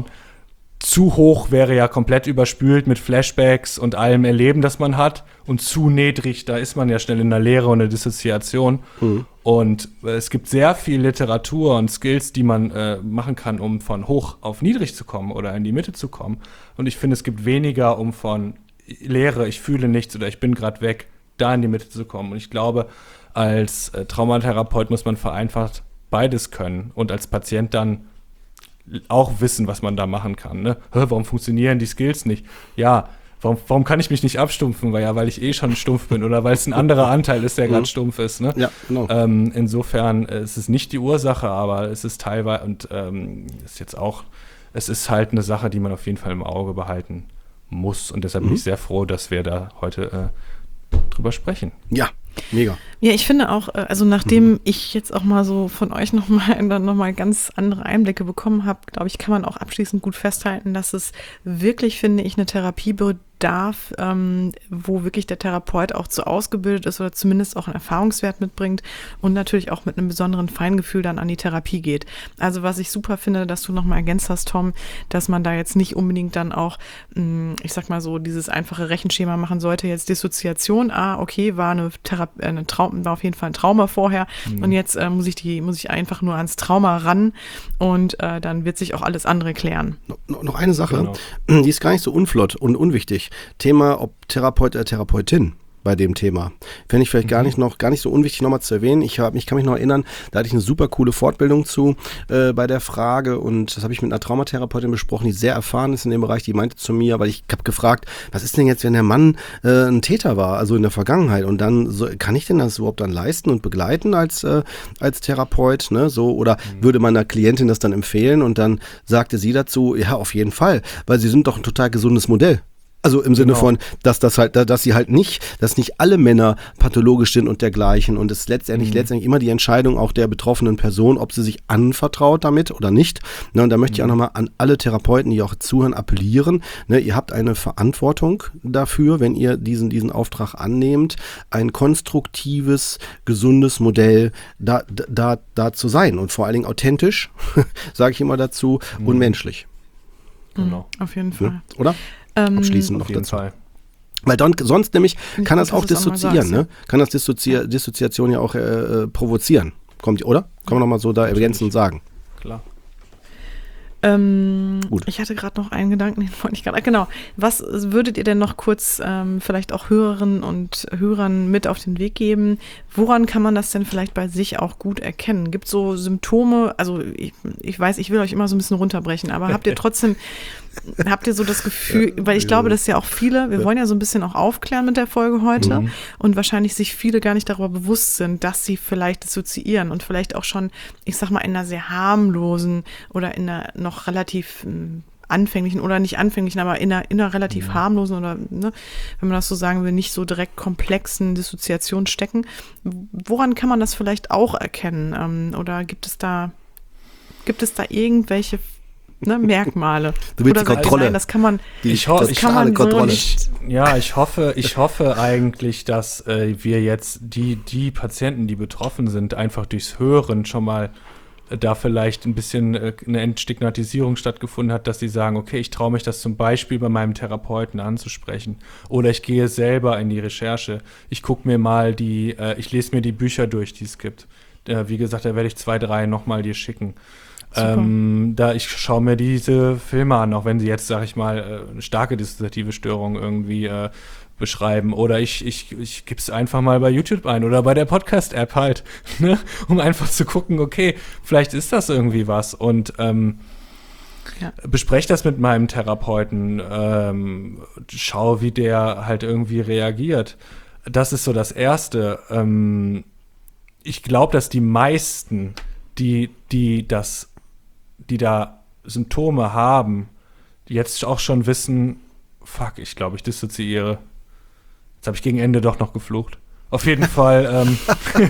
Zu hoch wäre ja komplett überspült mit Flashbacks und allem Erleben, das man hat. Und zu niedrig, da ist man ja schnell in der Leere und der Dissoziation. Mhm. Und äh, es gibt sehr viel Literatur und Skills, die man äh, machen kann, um von hoch auf niedrig zu kommen oder in die Mitte zu kommen. Und ich finde, es gibt weniger, um von Leere, ich fühle nichts oder ich bin gerade weg, da in die Mitte zu kommen. Und ich glaube, als äh, Traumatherapeut muss man vereinfacht beides können und als Patient dann auch wissen, was man da machen kann. Ne? Warum funktionieren die Skills nicht? Ja, warum, warum kann ich mich nicht abstumpfen? Weil ja, weil ich eh schon stumpf bin oder weil es ein anderer Anteil ist, der gerade stumpf ist. Ne? Ja, genau. Ähm, insofern äh, es ist es nicht die Ursache, aber es ist teilweise und ähm, ist jetzt auch, es ist halt eine Sache, die man auf jeden Fall im Auge behalten muss. Und deshalb mhm. bin ich sehr froh, dass wir da heute äh, drüber sprechen. Ja. Mega. Ja, ich finde auch, also nachdem mhm. ich jetzt auch mal so von euch nochmal dann nochmal ganz andere Einblicke bekommen habe, glaube ich, kann man auch abschließend gut festhalten, dass es wirklich, finde ich, eine Therapie bedarf, ähm, wo wirklich der Therapeut auch zu ausgebildet ist oder zumindest auch einen Erfahrungswert mitbringt und natürlich auch mit einem besonderen Feingefühl dann an die Therapie geht. Also was ich super finde, dass du nochmal ergänzt hast, Tom, dass man da jetzt nicht unbedingt dann auch, mh, ich sag mal so, dieses einfache Rechenschema machen sollte, jetzt Dissoziation, ah, okay, war eine Therapie, eine Traum, war auf jeden Fall ein Trauma vorher mhm. und jetzt äh, muss ich die, muss ich einfach nur ans Trauma ran und äh, dann wird sich auch alles andere klären. No, noch eine Sache, genau. Die ist gar nicht so unflott und unwichtig. Thema, ob Therapeut oder Therapeutin bei dem Thema. Fände ich vielleicht mhm. gar nicht noch, gar nicht so unwichtig nochmal zu erwähnen. Ich, hab, ich kann mich noch erinnern, da hatte ich eine super coole Fortbildung zu äh, bei der Frage und das habe ich mit einer Traumatherapeutin besprochen, die sehr erfahren ist in dem Bereich, die meinte zu mir, weil ich habe gefragt, was ist denn jetzt, wenn der Mann äh, ein Täter war, also in der Vergangenheit und dann, so, kann ich denn das überhaupt dann leisten und begleiten als, äh, als Therapeut, ne, so, oder mhm. würde meiner Klientin das dann empfehlen und dann sagte sie dazu, ja, auf jeden Fall, weil sie sind doch ein total gesundes Modell. Also im Sinne Genau. von, dass das halt, dass sie halt nicht, dass nicht alle Männer pathologisch sind und dergleichen und es letztendlich, Mhm. letztendlich immer die Entscheidung auch der betroffenen Person, ob sie sich anvertraut damit oder nicht. Ne, und da möchte ich auch nochmal an alle Therapeuten, die auch zuhören, appellieren. Ne, ihr habt eine Verantwortung dafür, wenn ihr diesen, diesen Auftrag annehmt, ein konstruktives, gesundes Modell da, da, da zu sein und vor allen Dingen authentisch, sage ich immer dazu, Mhm. und menschlich. Genau. Auf jeden Fall. Ne? Oder? Ähm, Abschließend Auf noch jeden dazu. Fall. Weil dann, sonst nämlich Finde kann ich das gut, auch dass du das auch mal dissoziieren, sagst, ne? Kann das Dissozi- Dissoziation ja auch äh, äh, provozieren. Kommt, oder? Kann man nochmal so da ergänzend sagen. Klar. Ähm, Gut. Ich hatte gerade noch einen Gedanken, den wollte ich gerade. Genau. Was würdet ihr denn noch kurz ähm, vielleicht auch Hörerinnen und Hörern mit auf den Weg geben? Woran kann man das denn vielleicht bei sich auch gut erkennen? Gibt es so Symptome? Also ich, ich weiß, ich will euch immer so ein bisschen runterbrechen, aber habt ihr trotzdem, habt ihr so das Gefühl, weil ich glaube, dass ja auch viele, wir wollen ja so ein bisschen auch aufklären mit der Folge heute Mhm. und wahrscheinlich sich viele gar nicht darüber bewusst sind, dass sie vielleicht dissoziieren und vielleicht auch schon, ich sag mal, in einer sehr harmlosen oder in einer noch relativ ähm, anfänglichen oder nicht anfänglichen, aber in einer, in einer relativ harmlosen oder, ne, wenn man das so sagen will, nicht so direkt komplexen Dissoziation stecken. Woran kann man das vielleicht auch erkennen? Ähm, oder gibt es da, gibt es da irgendwelche ne, Merkmale? Du willst oder die sagt ihr, Kontrolle. nein, das kann man, Die, Ich ho- das ich kann man totale so Kontrolle. nicht. Ja, ich hoffe, ich hoffe eigentlich, dass äh, wir jetzt die, die Patienten, die betroffen sind, einfach durchs Hören schon mal äh, da vielleicht ein bisschen äh, eine Entstigmatisierung stattgefunden hat, dass sie sagen, okay, ich traue mich das zum Beispiel bei meinem Therapeuten anzusprechen. Oder ich gehe selber in die Recherche. Ich gucke mir mal die, äh, ich lese mir die Bücher durch, die es gibt. Äh, wie gesagt, da werde ich zwei, drei nochmal dir schicken. Ähm, da ich schaue mir diese Filme an, auch wenn sie jetzt, sag ich mal, äh, eine starke dissoziative Störung irgendwie äh, beschreiben. Oder ich, ich, ich gebe es einfach mal bei YouTube ein oder bei der Podcast-App halt, ne? Um einfach zu gucken, okay, vielleicht ist das irgendwie was. Und ähm, Ja. bespreche das mit meinem Therapeuten, ähm, schau, wie der halt irgendwie reagiert. Das ist so das Erste. Ähm, ich glaube, dass die meisten, die, die das, die da Symptome haben, die jetzt auch schon wissen, fuck, ich glaube, ich dissoziiere. Jetzt habe ich gegen Ende doch noch geflucht. Auf jeden Fall ähm,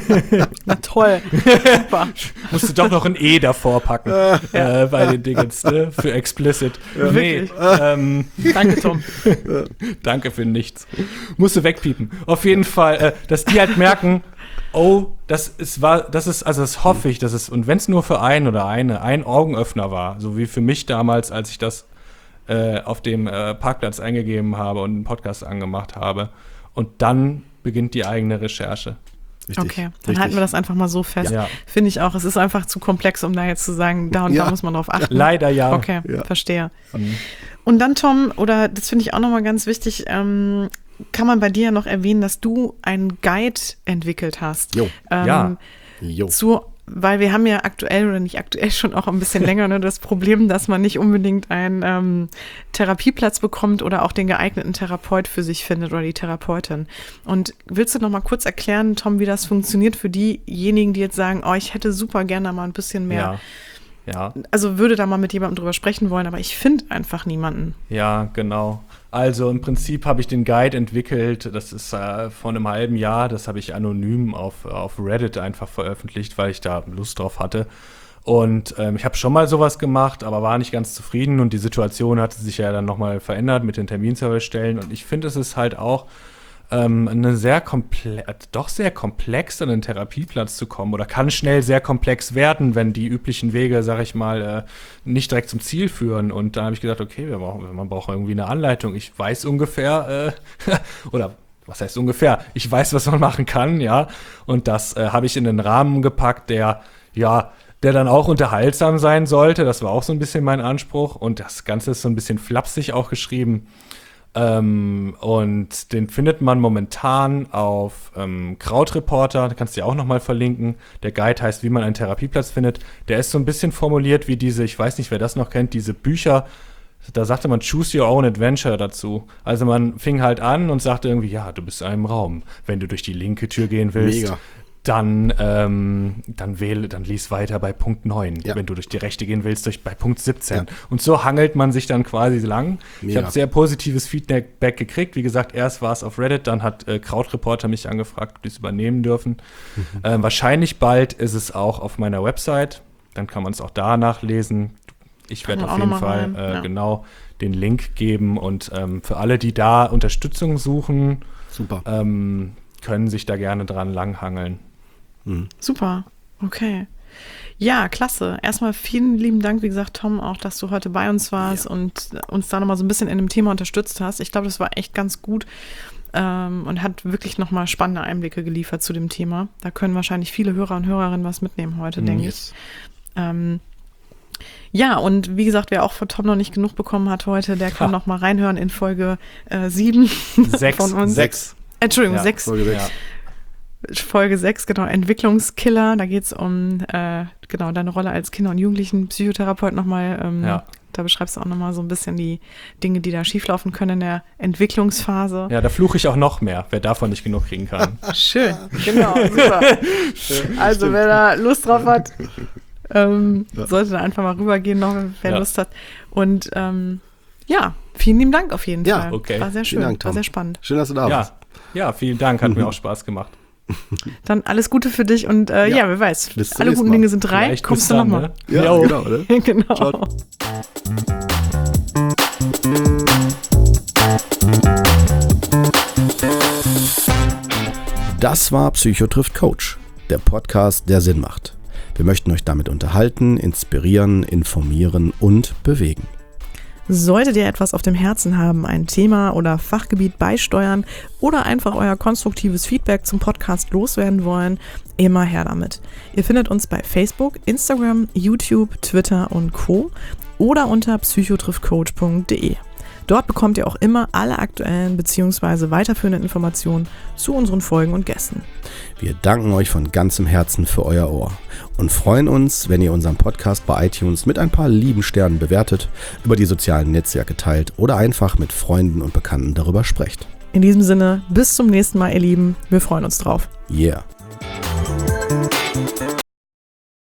Na toll, super. musst du doch noch ein E davor packen äh, bei den Dingens, ne? Für explicit. Nee, Wirklich. ähm, Danke, Tom. danke für nichts. Musst du wegpiepen. Auf jeden Fall, äh, dass die halt merken, oh, das ist, war, das ist, also das hoffe ich, dass es, und wenn es nur für einen oder eine, ein Augenöffner war, so wie für mich damals, als ich das äh, auf dem äh, Parkplatz eingegeben habe und einen Podcast angemacht habe. Und dann beginnt die eigene Recherche. Richtig, Okay, dann richtig. halten wir das einfach mal so fest. Ja. Finde ich auch. Es ist einfach zu komplex, um da jetzt zu sagen, da und Ja. da muss man drauf achten. Leider ja. Okay, Ja. verstehe. Mhm. Und dann, Tom, oder das finde ich auch nochmal ganz wichtig, ähm, kann man bei dir ja noch erwähnen, dass du einen Guide entwickelt hast. Jo. Ähm, Ja. Jo. Zu, weil wir haben ja aktuell oder nicht aktuell schon auch ein bisschen länger ne, das Problem, dass man nicht unbedingt einen ähm, Therapieplatz bekommt oder auch den geeigneten Therapeut für sich findet oder die Therapeutin. Und willst du noch mal kurz erklären, Tom, wie das funktioniert für diejenigen, die jetzt sagen, oh, ich hätte super gerne mal ein bisschen mehr, Ja. Ja. also würde da mal mit jemandem drüber sprechen wollen, aber ich finde einfach niemanden. Ja, genau. Also im Prinzip habe ich den Guide entwickelt, das ist äh, vor einem halben Jahr, das habe ich anonym auf, auf Reddit einfach veröffentlicht, weil ich da Lust drauf hatte. Und ähm, ich habe schon mal sowas gemacht, aber war nicht ganz zufrieden und die Situation hatte sich ja dann nochmal verändert mit den Terminservicestellen und ich finde, es ist halt auch ähm, eine sehr komple- doch sehr komplex an einen Therapieplatz zu kommen oder kann schnell sehr komplex werden, wenn die üblichen Wege, sag ich mal, äh, nicht direkt zum Ziel führen. Und da habe ich gedacht, okay, wir brauchen, man braucht irgendwie eine Anleitung. Ich weiß ungefähr, äh, oder was heißt ungefähr? Ich weiß, was man machen kann, ja. Und das äh, habe ich in den Rahmen gepackt, der, ja, der dann auch unterhaltsam sein sollte. Das war auch so ein bisschen mein Anspruch. Und das Ganze ist so ein bisschen flapsig auch geschrieben. Ähm, und den findet man momentan auf ähm, Krautreporter, da kannst du ja auch nochmal verlinken. Der Guide heißt, wie man einen Therapieplatz findet. Der ist so ein bisschen formuliert wie diese, ich weiß nicht, wer das noch kennt, diese Bücher, da sagte man Choose Your Own Adventure dazu. Also man fing halt an und sagte irgendwie, ja, du bist in einem Raum. Wenn du durch die linke Tür gehen willst, Mega. dann, ähm, dann wähle, dann lies weiter bei Punkt neun, Ja. wenn du durch die Rechte gehen willst, durch bei Punkt siebzehn. Ja. Und so hangelt man sich dann quasi lang. Ich Mega. habe sehr positives Feedback gekriegt. Wie gesagt, erst war es auf Reddit, dann hat äh, Krautreporter mich angefragt, ob die es übernehmen dürfen. Mhm. Ähm, wahrscheinlich bald ist es auch auf meiner Website. Dann kann man es auch da nachlesen. Ich werde Kann auf auch jeden noch mal Fall rein, äh, ja. genau den Link geben. Und ähm, für alle, die da Unterstützung suchen, Super. ähm, können sich da gerne dran langhangeln. Mhm. Super, okay. Ja, klasse. Erstmal vielen lieben Dank, wie gesagt, Tom, auch, dass du heute bei uns warst Ja. und uns da nochmal so ein bisschen in dem Thema unterstützt hast. Ich glaube, das war echt ganz gut ähm, und hat wirklich nochmal spannende Einblicke geliefert zu dem Thema. Da können wahrscheinlich viele Hörer und Hörerinnen was mitnehmen heute, denke Yes. ich. Ähm, ja, und wie gesagt, wer auch von Tom noch nicht genug bekommen hat heute, der kann Ha. noch mal reinhören in Folge äh, sieben Sechs. von uns. Sechs. Entschuldigung, Ja, sechs. Folge sechs. Ja. Folge sechs, genau, Entwicklungskiller. Da geht es um äh, genau deine Rolle als Kinder- und Jugendlichen-Psychotherapeut nochmal. Ähm, Ja. Da beschreibst du auch nochmal so ein bisschen die Dinge, die da schieflaufen können in der Entwicklungsphase. Ja, da fluche ich auch noch mehr, wer davon nicht genug kriegen kann. Schön, genau, super. Also wer da Lust drauf hat, ähm, Ja. sollte da einfach mal rübergehen, noch, wer Ja. Lust hat. Und ähm, ja, vielen lieben Dank auf jeden Ja, Fall. okay. War sehr schön, Vielen Dank, Tom. war sehr spannend. Schön, dass du da Ja, warst. ja, vielen Dank, hat mir auch Spaß gemacht. Dann alles Gute für dich und äh, Ja. ja, wer weiß, Bis zum alle nächsten guten Mal. Dinge sind drei, Vielleicht kommst bis du dann, nochmal. ne? Ja, Jo. genau, oder? Genau. Ciao. Das war Psycho trifft Coach, der Podcast, der Sinn macht. Wir möchten euch damit unterhalten, inspirieren, informieren und bewegen. Solltet ihr etwas auf dem Herzen haben, ein Thema oder Fachgebiet beisteuern oder einfach euer konstruktives Feedback zum Podcast loswerden wollen, immer her damit. Ihr findet uns bei Facebook, Instagram, YouTube, Twitter und Co. oder unter psychotriffcoach punkt de. Dort bekommt ihr auch immer alle aktuellen bzw. weiterführenden Informationen zu unseren Folgen und Gästen. Wir danken euch von ganzem Herzen für euer Ohr und freuen uns, wenn ihr unseren Podcast bei iTunes mit ein paar lieben Sternen bewertet, über die sozialen Netzwerke teilt oder einfach mit Freunden und Bekannten darüber sprecht. In diesem Sinne, bis zum nächsten Mal, ihr Lieben. Wir freuen uns drauf. Yeah.